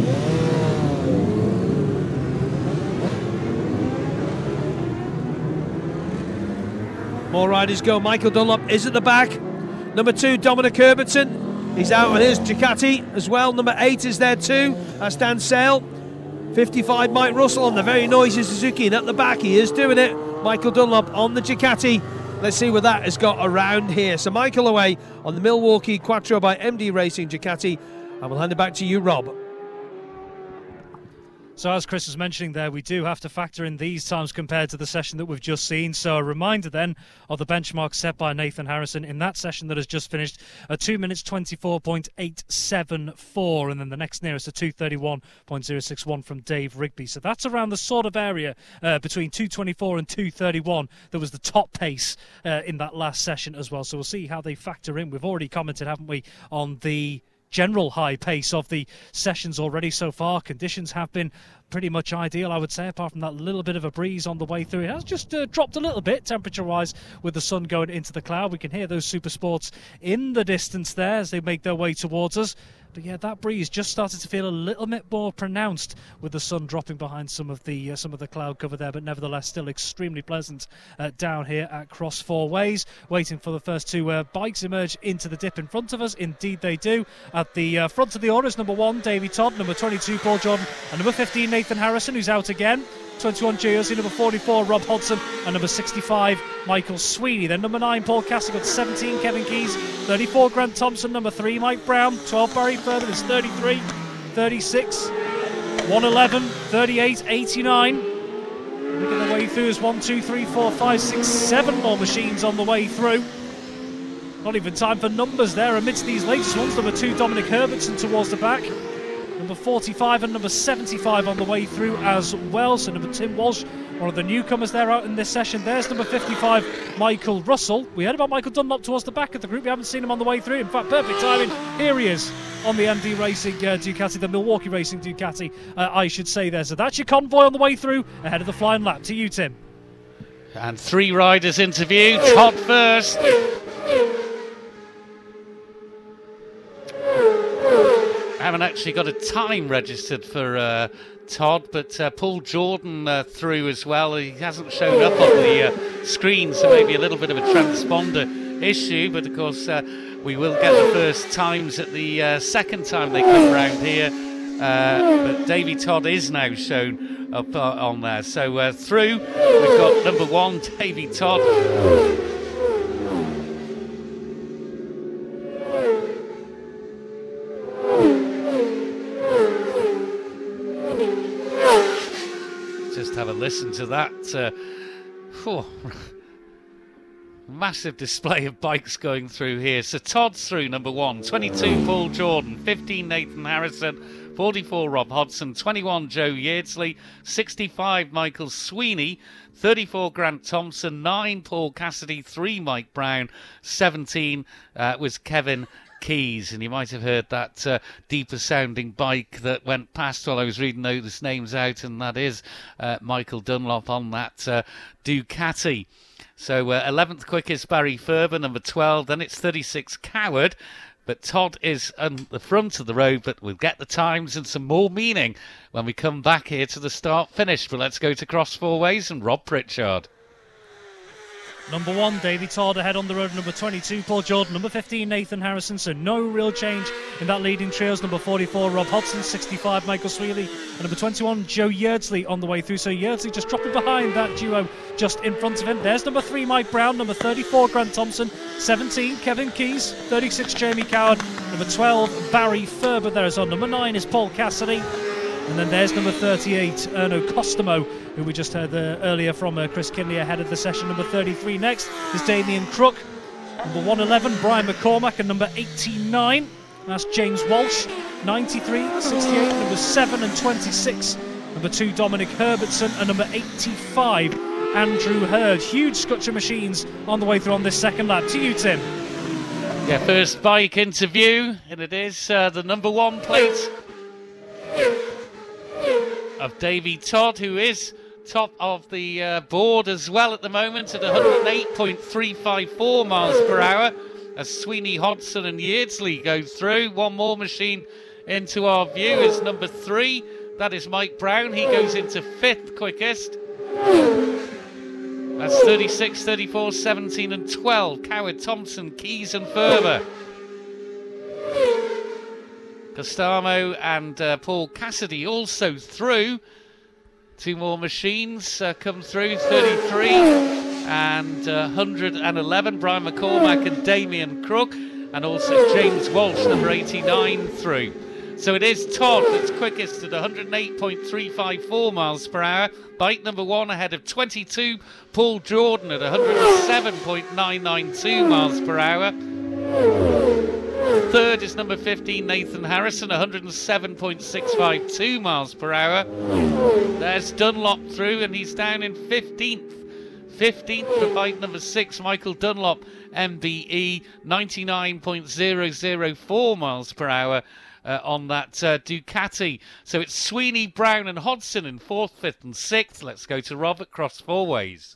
[SPEAKER 4] More riders go. Michael Dunlop is at the back. Number two, Dominic Herbertson. He's out, and here's Ducati as well. Number eight is there too. That's Dan Sale. fifty-five, Mike Russell on the very noisy Suzuki, and at the back he is doing it. Michael Dunlop on the Ducati. Let's see what that has got around here. So Michael away on the Milwaukee Quattro by M D Racing Ducati. I will hand it back to you, Rob.
[SPEAKER 3] So as Chris was mentioning there, we do have to factor in these times compared to the session that we've just seen. So a reminder then of the benchmark set by Nathan Harrison in that session that has just finished at two minutes twenty-four point eight seven four, and then the next nearest a two thirty-one point oh six one from Dave Rigby. So that's around the sort of area uh, between two twenty-four and two thirty-one that was the top pace uh, in that last session as well. So we'll see how they factor in. We've already commented, haven't we, on the general high pace of the sessions already so far. Conditions have been pretty much ideal, I would say, apart from that little bit of a breeze on the way through. It has just uh, dropped a little bit temperature wise with the sun going into the cloud. We can hear those Super Sports in the distance there as they make their way towards us. But yeah, that breeze just started to feel a little bit more pronounced with the sun dropping behind some of the uh, some of the cloud cover there, but nevertheless still extremely pleasant uh, down here at Cross Four Ways. Waiting for the first two uh, bikes emerge into the dip in front of us. Indeed they do. At the uh, front of the order is number one, Davey Todd, number twenty-two, Paul Jordan, and number fifteen, Nathan Harrison, who's out again. twenty-one, J O C, number forty-four, Rob Hodson, and number sixty-five, Michael Sweeney. Then number nine, Paul Cassidy, got seventeen, Kevin Keys, thirty-four, Grant Thompson, number three, Mike Brown, twelve, Barry Furman is thirty-three, thirty-six, one eleven, thirty-eight, eighty-nine. Making their way through is one, two, three, four, five, six, seven more machines on the way through. Not even time for numbers there amidst these latest ones. Number two, Dominic Herbertson towards the back. Number forty-five and number seventy-five on the way through as well. So number Tim Walsh, one of the newcomers there out in this session. There's number fifty-five, Michael Russell. We heard about Michael Dunlop towards the back of the group. We haven't seen him on the way through. In fact, perfect timing. Here he is on the M D Racing uh, Ducati, the Milwaukee Racing Ducati, uh, I should say there. So that's your convoy on the way through ahead of the flying lap. To you, Tim.
[SPEAKER 2] And three riders interviewed. Todd first. I haven't actually got a time registered for uh, Todd, but uh, Paul Jordan uh, through as well. He hasn't shown up on the uh, screen, so maybe a little bit of a transponder issue, but of course uh, we will get the first times at the uh, second time they come around here. Uh, but Davey Todd is now shown up uh, on there. So uh, through, we've got number one, Davey Todd. Just have a listen to that. Uh, oh, massive display of bikes going through here. So Todd's through, number one. twenty-two, Paul Jordan. fifteen, Nathan Harrison. forty-four, Rob Hodson. twenty-one, Joe Yeardsley. sixty-five, Michael Sweeney. thirty-four, Grant Thompson. nine, Paul Cassidy. three, Mike Brown. seventeen uh, was Kevin Keys, and you might have heard that uh, deeper sounding bike that went past while I was reading those names out, and that is uh, Michael Dunlop on that uh, Ducati. So uh, eleventh quickest Barry Ferber, number twelve. Then it's thirty-six, Coward. But Todd is on the front of the road, but we'll get the times and some more meaning when we come back here to the start-finish. But let's go to Cross Four Ways and Rob Pritchard.
[SPEAKER 3] Number one, Davy Todd ahead on the road. Number twenty-two, Paul Jordan. Number fifteen, Nathan Harrison. So no real change in that leading trios. Number forty-four, Rob Hodson. sixty-five, Michael Sweely. And number twenty-one, Joe Yeardsley on the way through. So Yeardsley just dropping behind that duo just in front of him. There's number three, Mike Brown. Number thirty-four, Grant Thompson. seventeen, Kevin Keys. thirty-six, Jamie Coward. Number twelve, Barry Ferber. There is on. Number nine is Paul Cassidy. And then there's number thirty-eight, Erno Costomo, who we just heard uh, earlier from uh, Chris Kinley ahead of the session. Number thirty-three next is Damien Crook. Number one eleven, Brian McCormack. And number eighty-nine, that's James Walsh. ninety-three, sixty-eight, number seven and twenty-six. Number two, Dominic Herbertson. And number eighty-five, Andrew Hurd. Huge Scutcher machines on the way through on this second lap. To you, Tim.
[SPEAKER 2] Yeah, first bike interview, and it is uh, the number one plate of Davy Todd, who is top of the uh, board as well at the moment at one hundred eight point three five four miles per hour as Sweeney, Hodson and Yeardsley go through. One more machine into our view is number three. That is Mike Brown. He goes into fifth quickest. That's thirty-six, thirty-four, seventeen and twelve. Coward, Thompson, Keys and Ferber. Costamo and uh, Paul Cassidy also through. Two more machines uh, come through, thirty-three and uh, one hundred eleven. Brian McCormack and Damien Crook, and also James Walsh, number eighty-nine, through. So it is Todd that's quickest at one hundred eight point three five four miles per hour. Bike number one ahead of twenty-two, Paul Jordan at one hundred seven point nine nine two miles per hour. Third is number fifteen, Nathan Harrison, one hundred seven point six five two miles per hour. There's Dunlop through, and he's down in fifteenth. fifteenth for bike number six, Michael Dunlop, M B E, ninety-nine point zero zero four miles per hour uh, on that uh, Ducati. So it's Sweeney, Brown and Hodson in fourth, fifth and sixth. Let's go to Robert Cross Four Ways.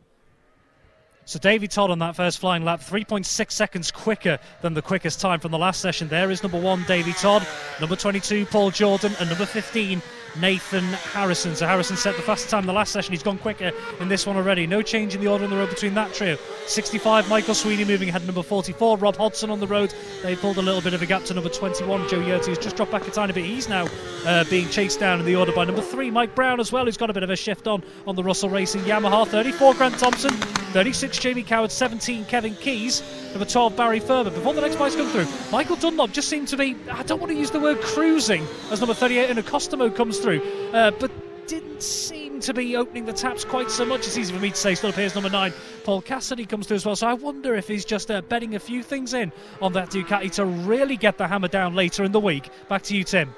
[SPEAKER 3] So Davy Todd on that first flying lap, three point six seconds quicker than the quickest time from the last session. There is number one, Davy Todd, number twenty-two, Paul Jordan, and number fifteen, Nathan Harrison. So Harrison set the fastest time in the last session. He's gone quicker in this one already. No change in the order on the road between that trio. sixty-five, Michael Sweeney moving ahead of number forty-four, Rob Hodson on the road. They pulled a little bit of a gap to number twenty-one, Joe Yeardsley has just dropped back a tiny bit. He's now uh, being chased down in the order by number three, Mike Brown as well, who's got a bit of a shift on on the Russell Racing Yamaha. thirty-four, Grant Thompson, thirty-six, Jamie Coward, seventeen, Kevin Keys, number twelve, Barry Ferber. Before the next bike's come through, Michael Dunlop just seemed to be, I don't want to use the word cruising, as number thirty-eight, Erno Costomo comes through, uh, but didn't seem to be opening the taps quite so much. It's easy for me to say. Still appears number nine, Paul Cassidy, comes through as well. So I wonder if he's just uh, betting a few things in on that Ducati to really get the hammer down later in the week. Back to you, Tim.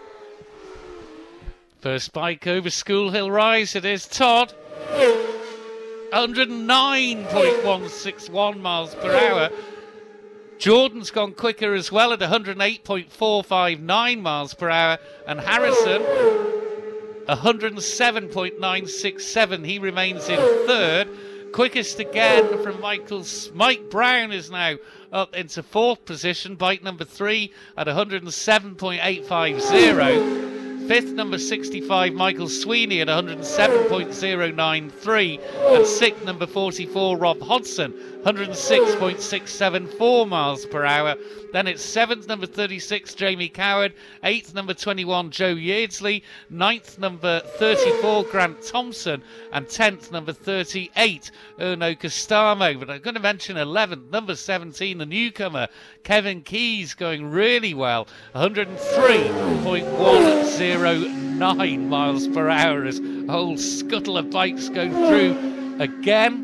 [SPEAKER 2] First bike over School Hill Rise, it is Todd. one hundred nine point one six one miles per hour. Jordan's gone quicker as well at one hundred eight point four five nine miles per hour. And Harrison, one hundred seven point nine six seven. He remains in third. Quickest again from Michael's. Mike Brown is now up into fourth position. Bike number three at one hundred seven point eight five zero. Fifth, number sixty-five, Michael Sweeney at one hundred seven point zero nine three. And sixth, number forty-four, Rob Hodson, one hundred six point six seven four miles per hour. Then it's seventh, number thirty-six, Jamie Coward. Eighth, number twenty-one, Joe Yeardsley. Ninth, number thirty-four, Grant Thompson. And tenth, number thirty-eight, Erno Costamo. But I'm going to mention eleventh, number seventeen, the newcomer, Kevin Keys, going really well. one hundred three point one zero nine miles per hour as a whole scuttle of bikes go through again.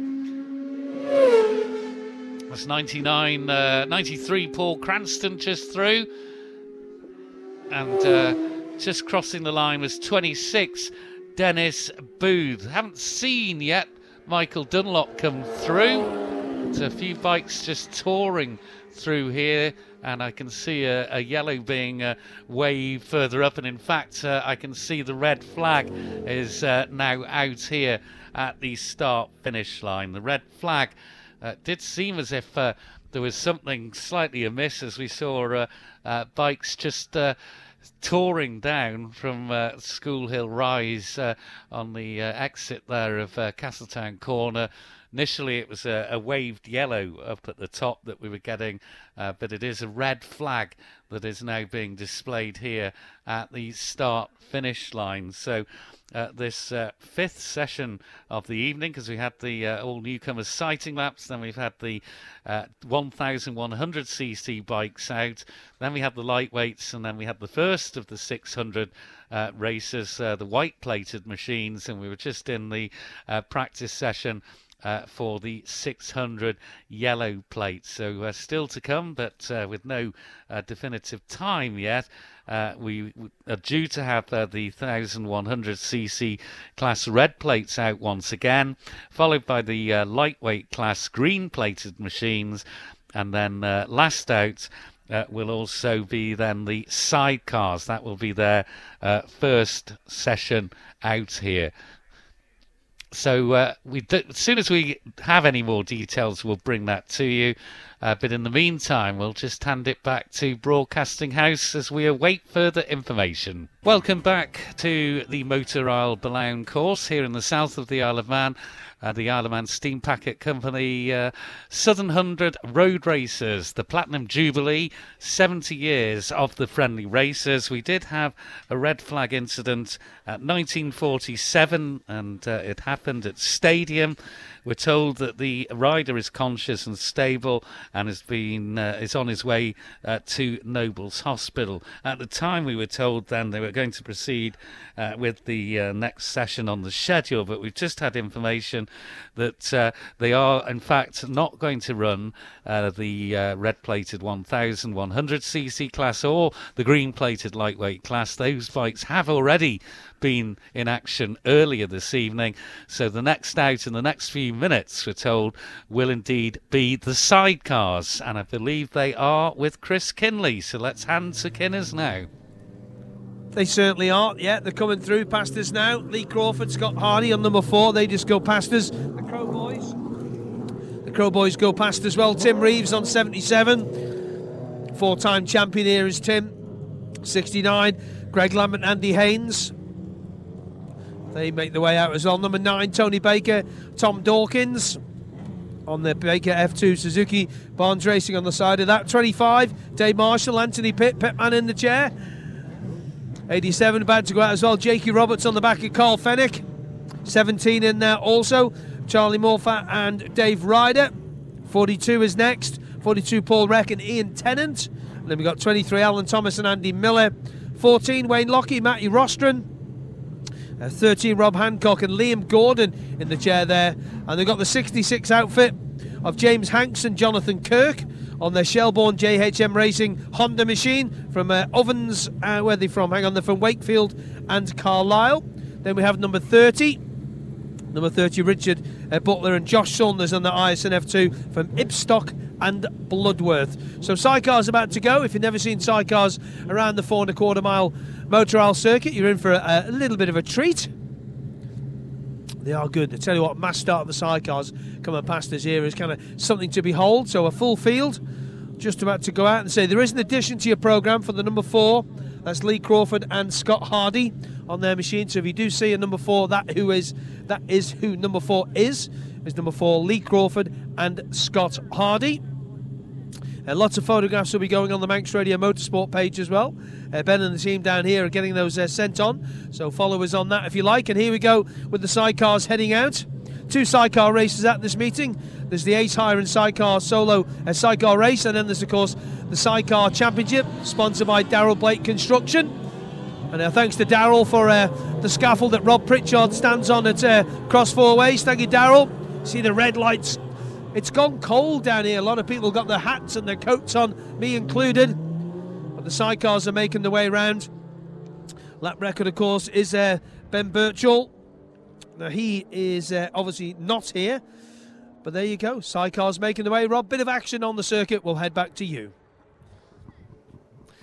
[SPEAKER 2] That's ninety-nine, uh, ninety-three, Paul Cranston just through. And uh, just crossing the line was twenty-six, Dennis Booth. Haven't seen yet Michael Dunlop come through. It's a few bikes just touring through here. And I can see a, a yellow being uh, way further up. And in fact, uh, I can see the red flag is uh, now out here at the start-finish line. The red flag uh, did seem as if uh, there was something slightly amiss, as we saw uh, uh, bikes just uh, touring down from uh, School Hill Rise uh, on the uh, exit there of uh, Castletown Corner. Initially it was a, a waved yellow up at the top that we were getting, uh, but it is a red flag that is now being displayed here at the start-finish line. So uh, this uh, fifth session of the evening, because we had the uh, all-newcomers sighting laps, then we've had the uh, eleven hundred c c bikes out, then we had the lightweights, and then we had the first of the six hundred uh, racers, uh, the white-plated machines, and we were just in the uh, practice session Uh, for the six hundred yellow plates. So uh, still to come, but uh, with no uh, definitive time yet. Uh, we, we are due to have uh, the eleven hundred c c class red plates out once again, followed by the uh, lightweight class green plated machines, and then uh, last out Uh, will also be then the sidecars. That will be their uh, first session out here. So uh, we do, as soon as we have any more details, we'll bring that to you. Uh, but in the meantime, we'll just hand it back to Broadcasting House as we await further information. Welcome back to the Motor Isle Balaun course here in the south of the Isle of Man. Uh, the Isle of Man Steam Packet Company uh, Southern Hundred Road Racers, the Platinum Jubilee, seventy years of the friendly racers. We did have a red flag incident at nineteen forty-seven, and uh, it happened at Stadium. We're told that the rider is conscious and stable and has been uh, is on his way uh, to Nobles Hospital. At the time, we were told then they were going to proceed uh, with the uh, next session on the schedule, but we've just had information that uh, they are, in fact, not going to run uh, the uh, red-plated eleven hundred c c class or the green-plated lightweight class. Those bikes have already been in action earlier this evening, so the next out in the next few minutes, we're told, will indeed be the sidecars, and I believe they are with Chris Kinley. So let's hand to Kinners now.
[SPEAKER 4] They certainly are. Yeah, they're coming through past us now. Lee Crawford, Scott Hardy on number four. They just go past us. The Crow Boys. The Crow Boys go past as well. Tim Reeves on seventy-seven. Four-time champion here is Tim. sixty-nine. Greg Lambert, Andy Haynes. They make the way out as well. Number nine, Tony Baker, Tom Dawkins on the Baker F two Suzuki. Barnes Racing on the side of that. twenty-five, Dave Marshall, Anthony Pitt, Pitman in the chair. eighty-seven about to go out as well. Jakey Roberts on the back of Carl Fennick. seventeen in there also. Charlie Morfat and Dave Ryder. forty-two is next. forty-two, Paul Reck and Ian Tennant. And then we've got twenty-three, Alan Thomas and Andy Miller. fourteen, Wayne Lockie, Matty Rostron. Uh, thirteen, Rob Hancock and Liam Gordon in the chair there. And they've got the sixty-six outfit of James Hanks and Jonathan Kirk on their Shelbourne J H M Racing Honda machine from uh, Ovens. Uh, where are they from? Hang on, they're from Wakefield and Carlisle. Then we have number thirty. Number thirty, Richard uh, Butler and Josh Saunders on the I S N F two from Ibstock and Bloodworth. So sidecars about to go. If you've never seen sidecars around the four and a quarter mile Motor Isle circuit, you're in for a, a little bit of a treat. They are good. I tell you what, mass start of the sidecars coming past us here is kind of something to behold. So a full field just about to go out and say there is an addition to your programme for the number four. That's Lee Crawford and Scott Hardy on their machine. So if you do see a number four, that who is that is who number four is. Is number four Lee Crawford and Scott Hardy. Uh, lots of photographs will be going on the Manx Radio Motorsport page as well. Uh, Ben and the team down here are getting those uh, sent on, so follow us on that if you like. And here we go with the sidecars heading out. Two sidecar races at this meeting. There's the Ace Hiren Sidecar Solo uh, Sidecar Race, and then there's of course the Sidecar Championship, sponsored by Darrell Blake Construction. And uh, thanks to Darrell for uh, the scaffold that Rob Pritchard stands on at uh, Cross Four Ways. Thank you, Darrell. See the red lights. It's gone cold down here. A lot of people got their hats and their coats on, me included. But the sidecars are making their way round. Lap record, of course, is uh, Ben Birchall. Now, he is uh, obviously not here. But there you go. Sidecars making their way. Rob, bit of action on the circuit. We'll head back to you.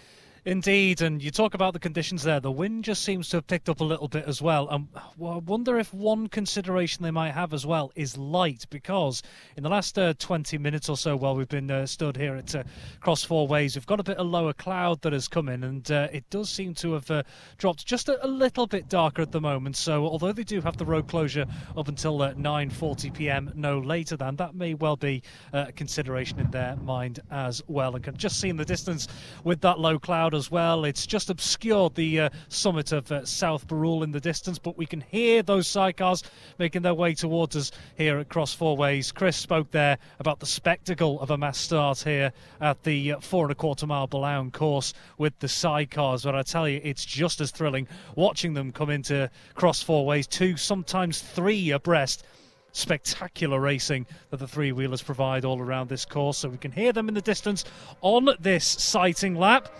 [SPEAKER 3] Indeed, and you talk about the conditions there. The wind just seems to have picked up a little bit as well. And well, I wonder if one consideration they might have as well is light, because in the last uh, twenty minutes or so while we've been uh, stood here at uh, Cross Four Ways, we've got a bit of lower cloud that has come in, and uh, it does seem to have uh, dropped just a, a little bit darker at the moment. So although they do have the road closure up until uh, nine forty p m, no later than, that may well be uh, a consideration in their mind as well. And can just see in the distance with that low cloud as well, it's just obscured the uh, summit of uh, South Barrule in the distance, but we can hear those sidecars making their way towards us here at Cross Four Ways. Chris spoke there about the spectacle of a mass start here at the uh, four and a quarter mile Balaun course with the sidecars, but I tell you, it's just as thrilling watching them come into Cross Four Ways, two, sometimes three abreast. Spectacular racing that the three-wheelers provide all around this course, so we can hear them in the distance on this sighting lap.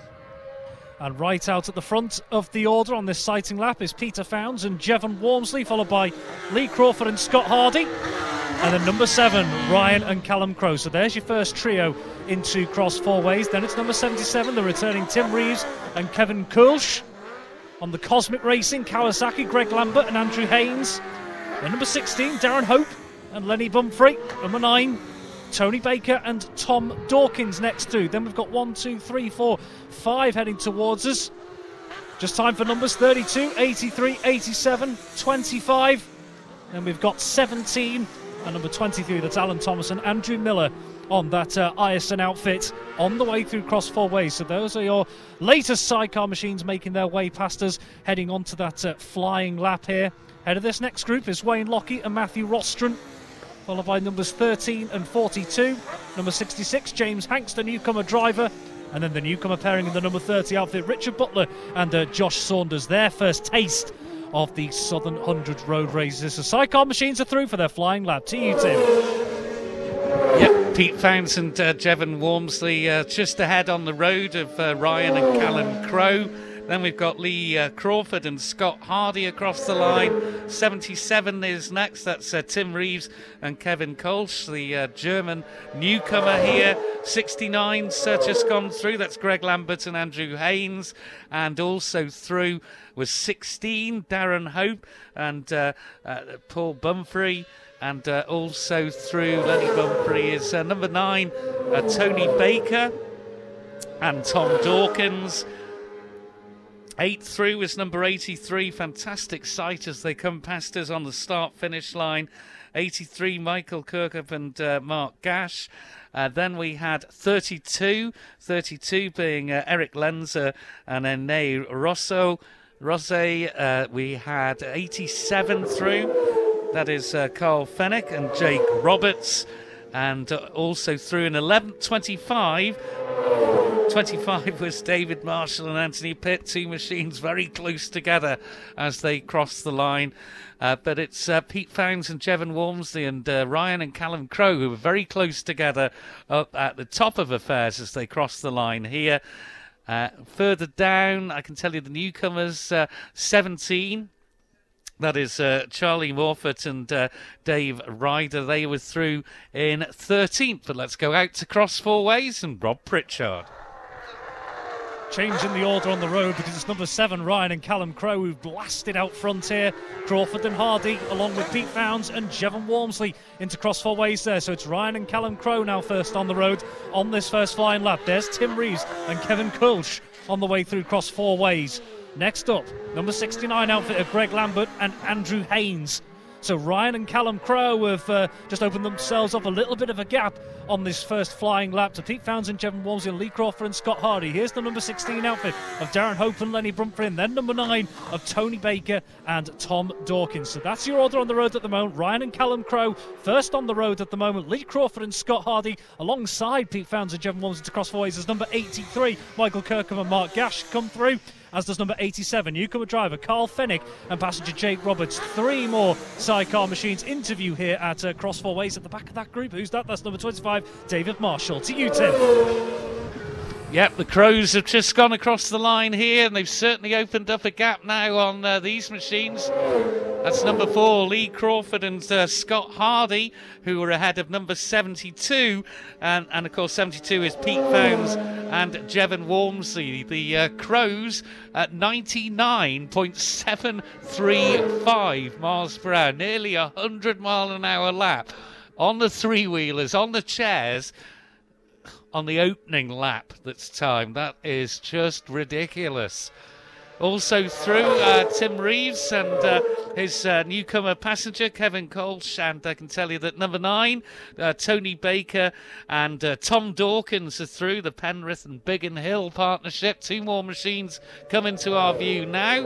[SPEAKER 3] And right out at the front of the order on this sighting lap is Peter Founds and Jevon Walmsley, followed by Lee Crawford and Scott Hardy, and then number seven, Ryan and Callum Crowe. So there's your first trio into Cross Four Ways. Then it's number seventy-seven, the returning Tim Reeves and Kevin Kulsh. On the Cosmic Racing, Kawasaki, Greg Lambert and Andrew Haynes. Then number sixteen, Darren Hope and Lenny Bumfrey. Number nine, Tony Baker and Tom Dawkins next through. Then we've got one, two, three, four, five heading towards us. Just time for numbers thirty-two, eighty-three, eighty-seven, twenty-five. Then we've got seventeen and number twenty-three, that's Alan Thomas and Andrew Miller on that uh, I S N outfit on the way through Cross Four Ways. So those are your latest sidecar machines making their way past us, heading on to that uh, flying lap here. Head of this next group is Wayne Lockie and Matthew Rostron, followed by numbers thirteen and forty-two. Number sixty-six, James Hanks, the newcomer driver. And then the newcomer pairing in the number thirty outfit, Richard Butler and uh, Josh Saunders. Their first taste of the Southern one hundred road races. The sidecar machines are through for their flying lap. To you, Tim.
[SPEAKER 2] Yep, Pete Founds and uh, Jevon Walmsley uh, just ahead on the road of uh, Ryan and Callum Crowe. Then we've got Lee uh, Crawford and Scott Hardy across the line. seventy-seven is next. That's uh, Tim Reeves and Kevin Kolsch, the uh, German newcomer here. sixty-nine's uh, just gone through. That's Greg Lambert and Andrew Haynes. And also through was sixteen, Darren Hope and uh, uh, Paul Bumfrey. And uh, also through Lenny Bumfrey is uh, number nine, uh, Tony Baker and Tom Dawkins. Eight through is number eighty-three. Fantastic sight as they come past us on the start-finish line. eighty-three, Michael Kirkup and uh, Mark Gash. Uh, then we had thirty-two. thirty-two being uh, Eric Lenzer and Ene Rosso. Rose. Uh, we had eighty-seven through. That is uh, Carl Fennick and Jake Roberts. And uh, also through in eleventh, twenty-five. twenty-five was David Marshall and Anthony Pitt, two machines very close together as they cross the line. Uh, but it's uh, Pete Founds and Jevon Walmsley and uh, Ryan and Callum Crowe who were very close together up at the top of affairs as they cross the line here. Uh, further down, I can tell you the newcomers, uh, seventeen. That is uh, Charlie Morford and uh, Dave Ryder. They were through in thirteenth. But let's go out to Cross Four Ways and Rob Pritchard.
[SPEAKER 3] Changing the order on the road because it's number seven, Ryan and Callum Crowe, who've blasted out front here. Crawford and Hardy, along with Pete Founds and Jevon Walmsley into Cross Four Ways there. So it's Ryan and Callum Crowe now first on the road on this first flying lap. There's Tim Reeves and Kevin Kulsh on the way through Cross Four Ways. Next up, number sixty-nine outfit of Greg Lambert and Andrew Haynes. So Ryan and Callum Crowe have uh, just opened themselves up a little bit of a gap on this first flying lap to Pete Founds and Jevon Walmsley and Lee Crawford and Scott Hardy. Here's the number sixteen outfit of Darren Hope and Lenny Bumfrey, and then number nine of Tony Baker and Tom Dawkins. So that's your order on the road at the moment. Ryan and Callum Crowe first on the road at the moment. Lee Crawford and Scott Hardy alongside Pete Founds and Jevon Walmsley to Cross Four Ways as number eighty-three, Michael Kirkham and Mark Gash come through. As does number eighty-seven, newcomer driver Carl Fennick and passenger Jake Roberts. Three more sidecar machines interview here at uh, Cross Four Ways at the back of that group. Who's that? That's number twenty-five, David Marshall. To you, Tim.
[SPEAKER 2] Yep, the Crows have just gone across the line here, and they've certainly opened up a gap now on uh, these machines. That's number four, Lee Crawford and uh, Scott Hardy, who were ahead of number seventy-two. And, and of course, seventy-two is Pete Founds and Jevon Walmsley. The uh, Crows at ninety-nine point seven three five miles per hour, nearly a one hundred mile an hour lap on the three-wheelers, on the chairs, on the opening lap that's timed. That is just ridiculous. Also through uh, Tim Reeves and uh, his uh, newcomer passenger Kevin Colch, and I can tell you that number nine, uh, Tony Baker and uh, Tom Dawkins are through, the Penrith and Biggin Hill partnership. Two more machines come into our view now.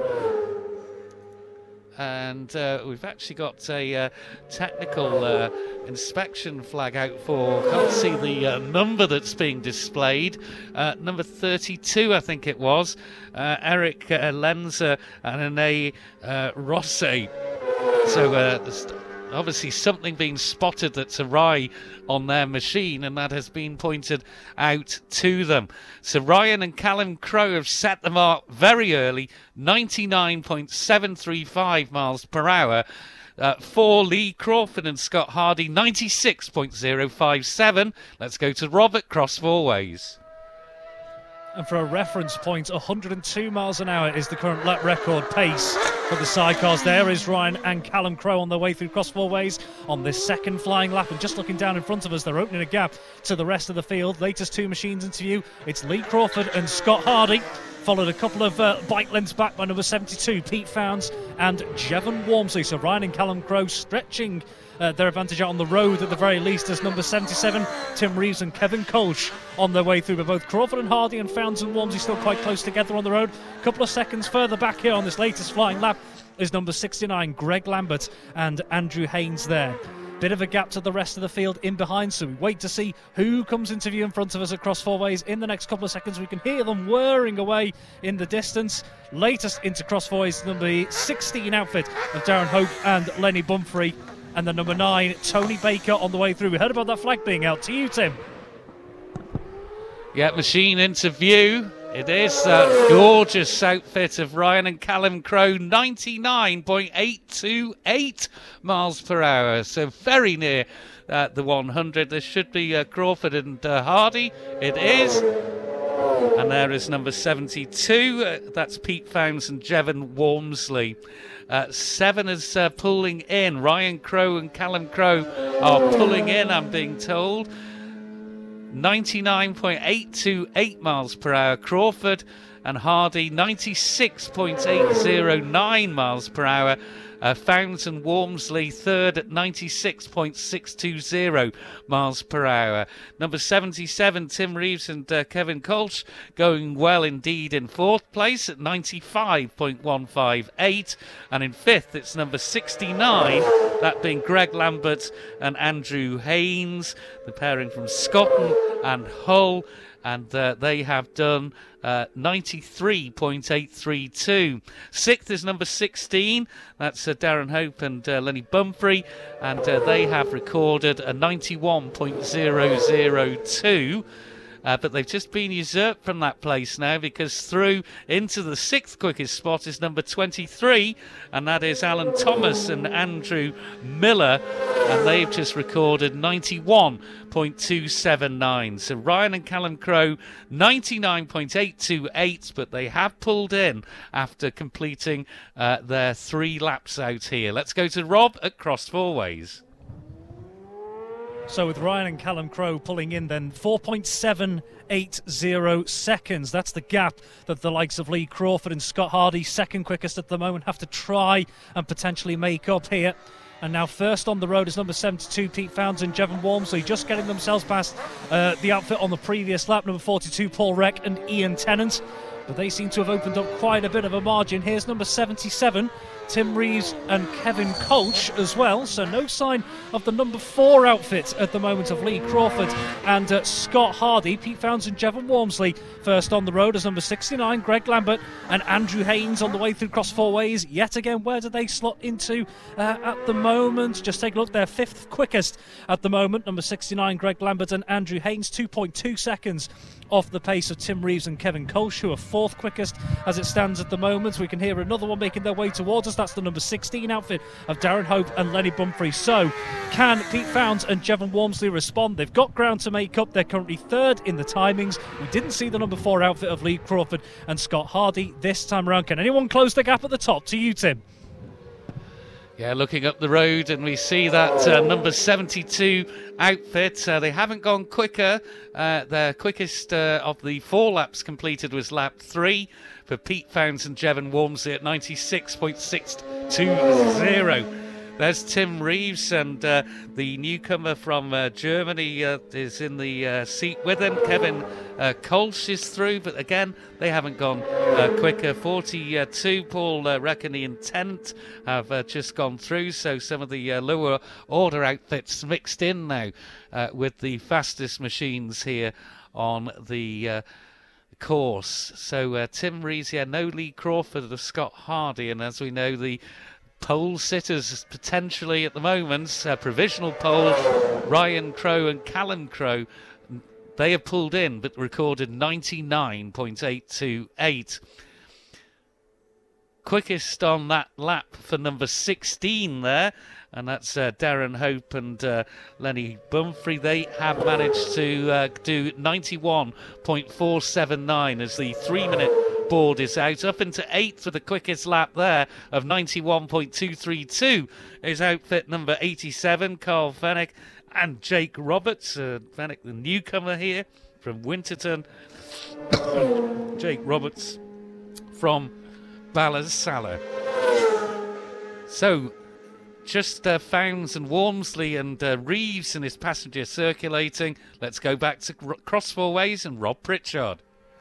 [SPEAKER 2] And uh, we've actually got a uh, technical uh, inspection flag out for, can't see the uh, number that's being displayed, uh, number thirty-two I think it was, uh, Eric uh, Lenzer and Ane uh, Rosset. So uh, there's obviously something being spotted that's awry on their machine, and that has been pointed out to them. So Ryan and Callum Crowe have set the mark very early, ninety-nine point seven three five miles per hour. Uh, for Lee Crawford and Scott Hardy, ninety-six point zero five seven. Let's go to Robert Cross Four Ways.
[SPEAKER 3] And for a reference point, one hundred two miles an hour is the current lap record pace for the sidecars. There is Ryan and Callum Crowe on their way through Cross Four Ways on this second flying lap. And just looking down in front of us, they're opening a gap to the rest of the field. Latest two machines into view. It's Lee Crawford and Scott Hardy, followed a couple of uh, bike lengths back by number seventy-two, Pete Founds and Jevon Walmsley. So Ryan and Callum Crowe stretching Uh, their advantage out on the road at the very least, as number seventy-seven, Tim Reeves and Kevin Colch on their way through. But both Crawford and Hardy and Founds and Walmsley still quite close together on the road. A couple of seconds further back here on this latest flying lap is number sixty-nine, Greg Lambert and Andrew Haynes there. Bit of a gap to the rest of the field in behind, so we wait to see who comes into view in front of us across Four Ways in the next couple of seconds. We can hear them whirring away in the distance. Latest into Cross Four Ways, number sixteen outfit of Darren Hope and Lenny Bumfrey. And the number nine, Tony Baker, on the way through. We heard about that flag being out. To you, Tim.
[SPEAKER 2] Yeah, machine into view. It is that gorgeous outfit of Ryan and Callum Crowe, ninety-nine point eight two eight miles per hour. So very near uh, the one hundred. There should be uh, Crawford and uh, Hardy. It is. And there is number seventy-two. Uh, that's Pete Founds and Jevon Walmsley. Uh, seven is uh, pulling in. Ryan Crowe and Callum Crowe are pulling in, I'm being told. ninety-nine point eight two eight miles per hour. Crawford and Hardy, ninety-six point eight zero nine miles per hour. Uh, Founds and Walmsley third at ninety-six point six two zero miles per hour. Number seventy-seven, Tim Reeves and uh, Kevin Colch going well indeed in fourth place at ninety-five point one five eight. And in fifth, it's number sixty-nine, that being Greg Lambert and Andrew Haynes, the pairing from Scotland and Hull. And uh, they have done uh, ninety-three point eight three two. Sixth is number sixteen. That's uh, Darren Hope and uh, Lenny Bumfrey. And uh, they have recorded a ninety-one point zero zero two. Uh, but they've just been usurped from that place now, because through into the sixth quickest spot is number twenty-three, and that is Alan Thomas and Andrew Miller, and they've just recorded ninety-one point two seven nine. So Ryan and Callum Crowe, ninety-nine point eight two eight, but they have pulled in after completing uh, their three laps out here. Let's go to Rob at Cross Four Ways.
[SPEAKER 3] So with Ryan and Callum Crowe pulling in then four point seven eight zero seconds. That's the gap that the likes of Lee Crawford and Scott Hardy, second quickest at the moment, have to try and potentially make up here. And now first on the road is number seventy-two, Pete Founds and Jevon Walmsley, just getting themselves past uh, the outfit on the previous lap, number forty-two, Paul Reck and Ian Tennant. But they seem to have opened up quite a bit of a margin. Here's number seventy-seven, Tim Reeves and Kevin Colch as well. So no sign of the number four outfit at the moment of Lee Crawford and uh, Scott Hardy. Pete Founds and Jevon Walmsley first on the road as number sixty-nine, Greg Lambert and Andrew Haynes on the way through Cross Four Ways. Yet again, where do they slot into uh, at the moment? Just take a look, they're fifth quickest at the moment. Number sixty-nine, Greg Lambert and Andrew Haynes, two point two seconds off the pace of Tim Reeves and Kevin Colch, who are fourth quickest as it stands at the moment. We can hear another one making their way towards us. crosses. That's the number sixteen outfit of Darren Hope and Lenny Bumfrey. So, can Pete Founds and Jevon Walmsley respond? They've got ground to make up. They're currently third in the timings. We didn't see the number four outfit of Lee Crawford and Scott Hardy this time around. Can anyone close the gap at the top? To you, Tim.
[SPEAKER 2] Yeah, looking up the road, and we see that uh, number seventy-two outfit. Uh, they haven't gone quicker. Uh, their quickest uh, of the four laps completed was lap three for Pete Founds and Jevon Walmsley at ninety-six point six two zero. There's Tim Reeves, and uh, the newcomer from uh, Germany uh, is in the uh, seat with him. Kevin uh, Kolsch is through, but again, they haven't gone uh, quicker. forty-two, Paul uh, Reckney and Tent have uh, just gone through, so some of the uh, lower order outfits mixed in now uh, with the fastest machines here on the uh, course. So uh, Tim Reeves, yeah, no Lee Crawford or Scott Hardy, and as we know, the pole sitters potentially at the moment, uh, provisional pole, Ryan Crowe and Callum Crowe, they have pulled in but recorded ninety-nine point eight two eight. Quickest on that lap for number sixteen there, and that's uh, Darren Hope and uh, Lenny Bumfrey. They have managed to uh, do ninety-one point four seven nine as the three-minute board is out. Up into eighth for the quickest lap there of ninety-one point two three two is outfit number eighty-seven, Carl Fenwick and Jake Roberts. Uh, Fenwick, the newcomer here from Winterton. Jake Roberts from Ballasalla. So, just uh, Founds and Walmsley and uh, Reeves and his passenger circulating. Let's go back to Cross Four Ways and Rob Pritchard.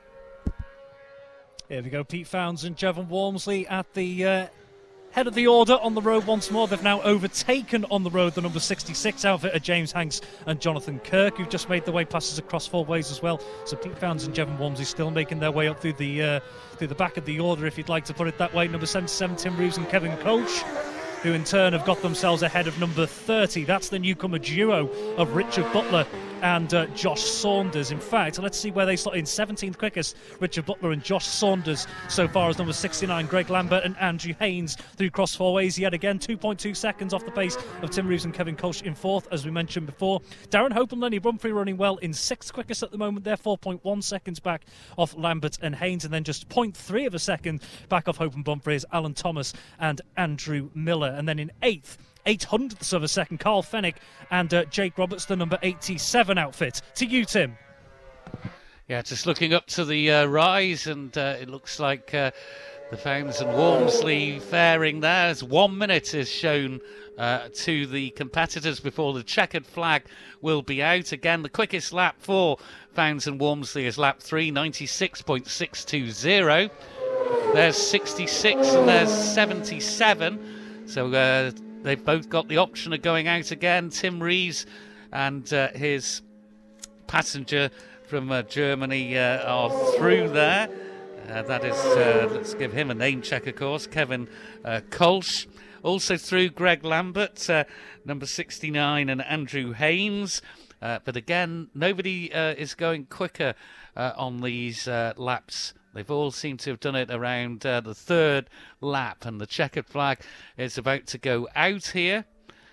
[SPEAKER 3] Here we go, Pete Founds and Jevon Walmsley at the uh, head of the order on the road once more. They've now overtaken on the road the number sixty-six outfit of James Hanks and Jonathan Kirk, who've just made their way passes across Four Ways as well. So Pete Founds and Jevon Walmsley still making their way up through the uh, through the back of the order, if you'd like to put it that way. Number seventy-seven, Tim Reeves and Kevin Kolsch, who in turn have got themselves ahead of number thirty. That's the newcomer duo of Richard Butler and uh, Josh Saunders. In fact, let's see where they slot in. seventeenth quickest, Richard Butler and Josh Saunders so far as number sixty-nine, Greg Lambert and Andrew Haynes through Cross Four Ways. Yet again, two point two seconds off the pace of Tim Reeves and Kevin Kolsch in fourth, as we mentioned before. Darren Hope and Lenny Bumfrey running well in sixth quickest at the moment. They're four point one seconds back off Lambert and Haynes, and then just zero point three of a second back off Hope and Bumfrey is Alan Thomas and Andrew Miller. And then in eighth, eight hundredths of a second, Carl Fenwick and uh, Jake Roberts, the number eighty-seven outfit. To you, Tim.
[SPEAKER 2] Yeah, just looking up to the uh, rise, and uh, it looks like uh, the Founds and Walmsley faring there as one minute is shown uh, to the competitors before the checkered flag will be out. Again, the quickest lap for Founds and Walmsley is lap three, ninety-six point six two zero. There's sixty-six and there's seventy-seven. So uh, they've both got the option of going out again. Tim Reeves and uh, his passenger from uh, Germany uh, are through there. Uh, that is, uh, let's give him a name check, of course, Kevin uh, Kolsch. Also through Greg Lambert, uh, number sixty-nine, and Andrew Haynes. Uh, but again, nobody uh, is going quicker uh, on these uh, laps. They've all seemed to have done it around uh, the third lap, and the checkered flag is about to go out here.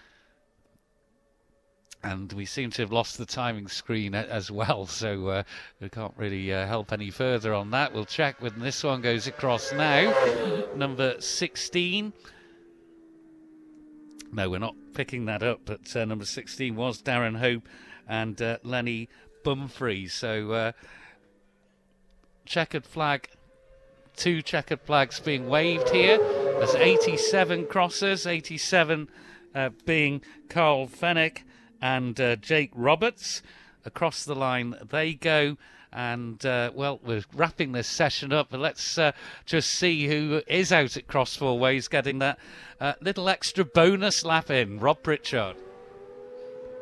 [SPEAKER 2] And we seem to have lost the timing screen as well, so uh, we can't really uh, help any further on that. We'll check when this one goes across now. Number sixteen. No, we're not picking that up, but uh, number sixteen was Darren Hope and uh, Lenny Bumfrey. So, uh, checkered flag, two checkered flags being waved here. There's eighty-seven crossers, eighty-seven uh, being Carl Fenwick and uh, Jake Roberts. Across the line they go. And, uh, well, we're wrapping this session up, but let's uh, just see who is out at Cross Four Ways getting that uh, little extra bonus lap in. Rob Pritchard.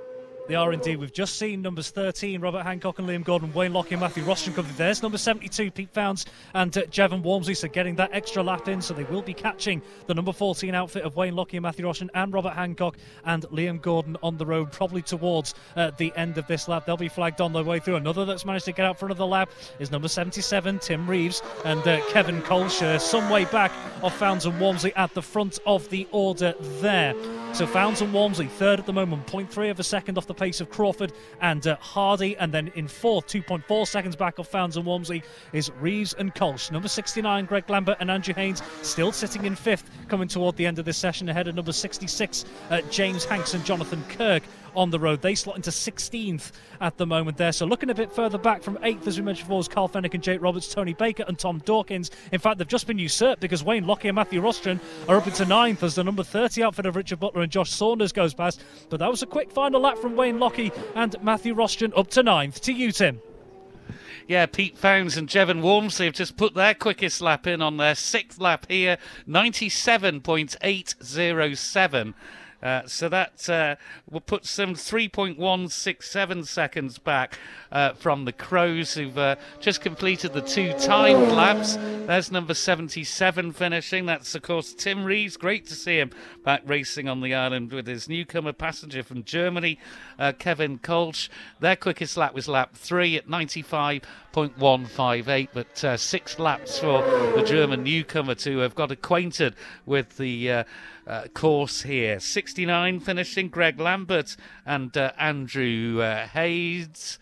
[SPEAKER 3] They are indeed. We've just seen numbers thirteen, Robert Hancock and Liam Gordon, Wayne Lockie and Matthew Rostron come through. There's number seventy-two, Pete Founds and uh, Jevon Walmsley, so getting that extra lap in, so they will be catching the number fourteen outfit of Wayne Lockie and Matthew Rostron and Robert Hancock and Liam Gordon on the road, probably towards uh, the end of this lap. They'll be flagged on their way through. Another that's managed to get out for another lap is number seventy-seven, Tim Reeves, and uh, Kevin Colsher, some way back of Founds and Walmsley at the front of the order there. So Founds and Walmsley third at the moment, zero point three of a second off the pace of Crawford and uh, Hardy, and then in fourth, two point four seconds back of Founds and Walmsley is Reeves and Colch. Number sixty-nine, Greg Lambert and Andrew Haynes still sitting in fifth, coming toward the end of this session, ahead of number sixty-six, uh, James Hanks and Jonathan Kirk on the road. They slot into sixteenth at the moment there. So looking a bit further back from eighth, as we mentioned before, is Carl Fennick and Jake Roberts, Tony Baker and Tom Dawkins. In fact, they've just been usurped because Wayne Lockie and Matthew Rostron are up into ninth as the number thirty outfit of Richard Butler and Josh Saunders goes past. But that was a quick final lap from Wayne Lockie and Matthew Rostron up to ninth. To you, Tim.
[SPEAKER 2] Yeah, Pete Founds and Jevon Walmsley have just put their quickest lap in on their sixth lap here, ninety-seven point eight oh seven. Uh, so that uh, will put some three point one six seven seconds back uh, from the Crows, who've uh, just completed the two timed laps. There's number seventy-seven finishing. That's, of course, Tim Reeves. Great to see him back racing on the island with his newcomer passenger from Germany, uh, Kevin Kolsch. Their quickest lap was lap three at ninety-five point one five eight, but uh, six laps for the German newcomer to have got acquainted with the uh, Uh, course here. sixty-nine finishing, Greg Lambert and uh, Andrew uh, Hayes.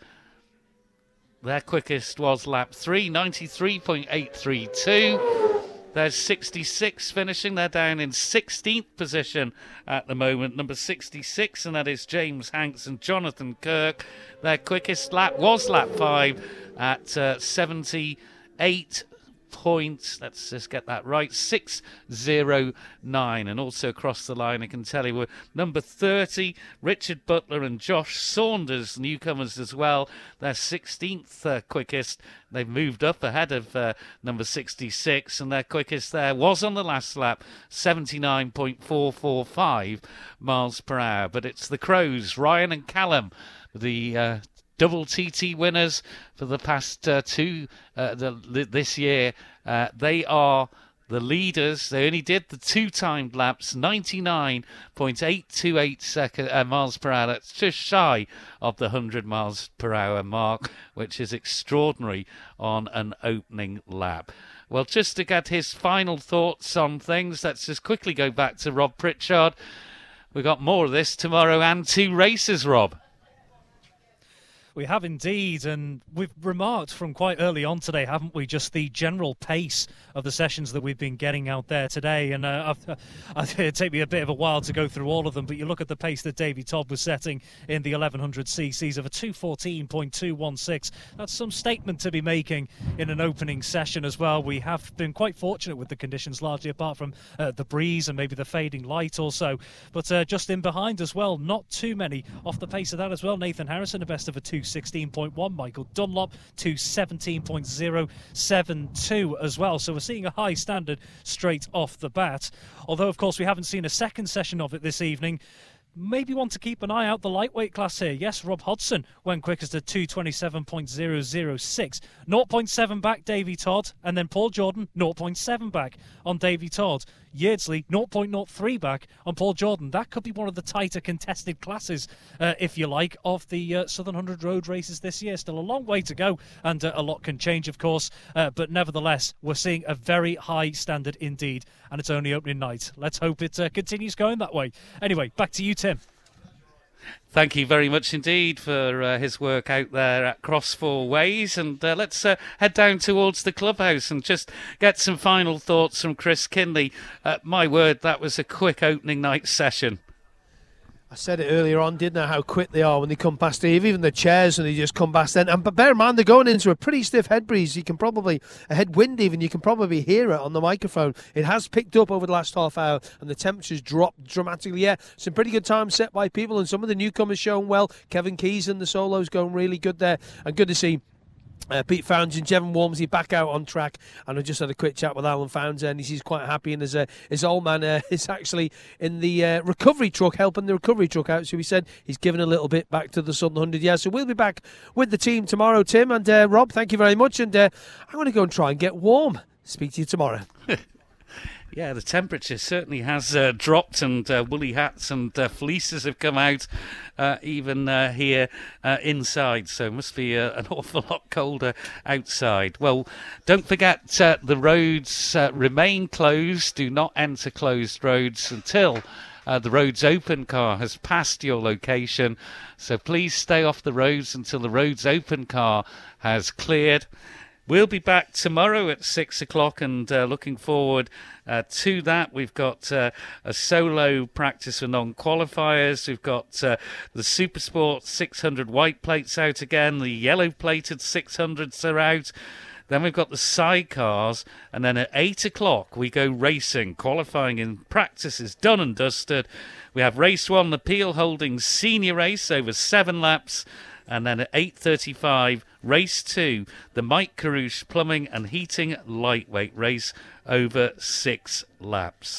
[SPEAKER 2] Their quickest was lap three, ninety-three point eight three two. There's sixty-six finishing. They're down in sixteenth position at the moment. Number sixty-six, and that is James Hanks and Jonathan Kirk. Their quickest lap was lap five at uh, seventy-eight points, let's just get that right, six oh nine. And also across the line, I can tell you, we're number thirty, Richard Butler and Josh Saunders, newcomers as well. They're sixteenth uh, quickest. They've moved up ahead of uh, number sixty-six, and their quickest there was on the last lap, seventy-nine point four four five miles per hour. But it's the Crows, Ryan and Callum, the uh, double T T winners for the past uh, two uh, the, this year. Uh, they are the leaders. They only did the two timed laps, ninety-nine point eight two eight second, uh, miles per hour. That's just shy of the one hundred miles per hour mark, which is extraordinary on an opening lap. Well, just to get his final thoughts on things, let's just quickly go back to Rob Pritchard. We've got more of this tomorrow and two races, Rob.
[SPEAKER 3] We have indeed, and we've remarked from quite early on today, haven't we, just the general pace of the sessions that we've been getting out there today. And uh, I've, I've, it'd take me a bit of a while to go through all of them, but you look at the pace that Davey Todd was setting in the eleven hundred c c's of a two fourteen point two one six. That's some statement to be making in an opening session as well. We have been quite fortunate with the conditions, largely apart from uh, the breeze and maybe the fading light or so. But uh, just in behind as well, not too many off the pace of that as well. Nathan Harrison, the best of a two sixteen point one. Michael Dunlop, two seventeen point oh seven two as well. So we're seeing a high standard straight off the bat. Although, of course, we haven't seen a second session of it this evening. Maybe want to keep an eye out the lightweight class here. Yes, Rob Hodson went quickest at two twenty-seven point oh oh six. zero point seven back Davey Todd, and then Paul Jordan zero point seven back on Davey Todd. Yeardsley zero point zero three back on Paul Jordan. That could be one of the tighter contested classes, uh, if you like, of the uh, Southern one hundred road races this year. Still a long way to go, and uh, a lot can change, of course, uh, but nevertheless, we're seeing a very high standard indeed, and it's only opening night. Let's hope it uh, continues going that way. Anyway, back to you, Tim.
[SPEAKER 2] Thank you very much indeed for uh, his work out there at Cross Four Ways. And uh, let's uh, head down towards the clubhouse and just get some final thoughts from Chris Kinley. Uh, my word, that was a quick opening night session.
[SPEAKER 4] I said it earlier on, didn't I, how quick they are when they come past Eve, even the chairs, and they just come past then. And but bear in mind, they're going into a pretty stiff head breeze. You can probably, a headwind even, you can probably hear it on the microphone. It has picked up over the last half hour, and the temperatures dropped dramatically. Yeah, some pretty good times set by people, and some of the newcomers showing well. Kevin Keys and the solos going really good there, and good to see Uh, Pete Founds and Jevon Walmsley back out on track, and I just had a quick chat with Alan Founds, and he's quite happy. And his, uh, his old man uh, is actually in the uh, recovery truck, helping the recovery truck out. So he said he's given a little bit back to the Southern Hundred. Yeah, so we'll be back with the team tomorrow, Tim and uh, Rob. Thank you very much, and uh, I'm going to go and try and get warm. Speak to you tomorrow.
[SPEAKER 2] Yeah, the temperature certainly has uh, dropped, and uh, woolly hats and uh, fleeces have come out, uh, even uh, here uh, inside. So it must be uh, an awful lot colder outside. Well, don't forget uh, the roads uh, remain closed. Do not enter closed roads until uh, the roads open car has passed your location. So please stay off the roads until the roads open car has cleared. We'll be back tomorrow at six o'clock, and uh, looking forward uh, to that. We've got uh, a solo practice for non-qualifiers. We've got uh, the Supersport six hundred white plates out again. The yellow-plated six hundreds are out. Then we've got the sidecars, and then at eight o'clock we go racing. Qualifying in practice is done and dusted. We have race one, the Peel Holdings senior race over seven laps. And then at eight thirty-five, race two, the Mike Carouche Plumbing and Heating lightweight race over six laps.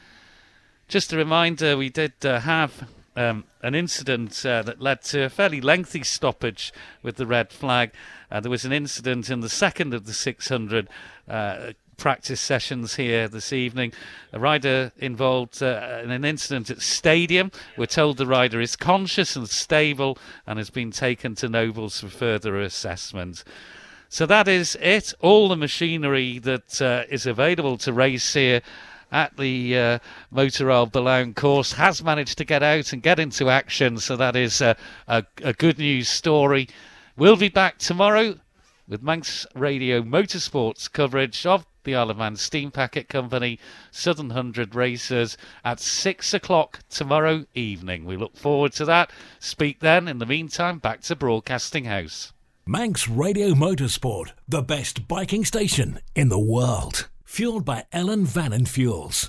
[SPEAKER 2] Just a reminder, we did uh, have um, an incident uh, that led to a fairly lengthy stoppage with the red flag. Uh, there was an incident in the second of the six hundred uh, practice sessions here this evening. A rider involved uh, in an incident at Stadium. We're told the rider is conscious and stable and has been taken to Nobles for further assessment. So that is it. All the machinery that uh, is available to race here at the uh, Motor Isle Balaun course has managed to get out and get into action. So that is uh, a, a good news story. We'll be back tomorrow with Manx Radio Motorsports coverage of the Isle of Man Steam Packet Company Southern Hundred Racers at six o'clock tomorrow evening. We look forward to that. Speak then. In the meantime, back to Broadcasting House.
[SPEAKER 1] Manx Radio Motorsport, the best biking station in the world. Fueled by Ellen Vannon Fuels.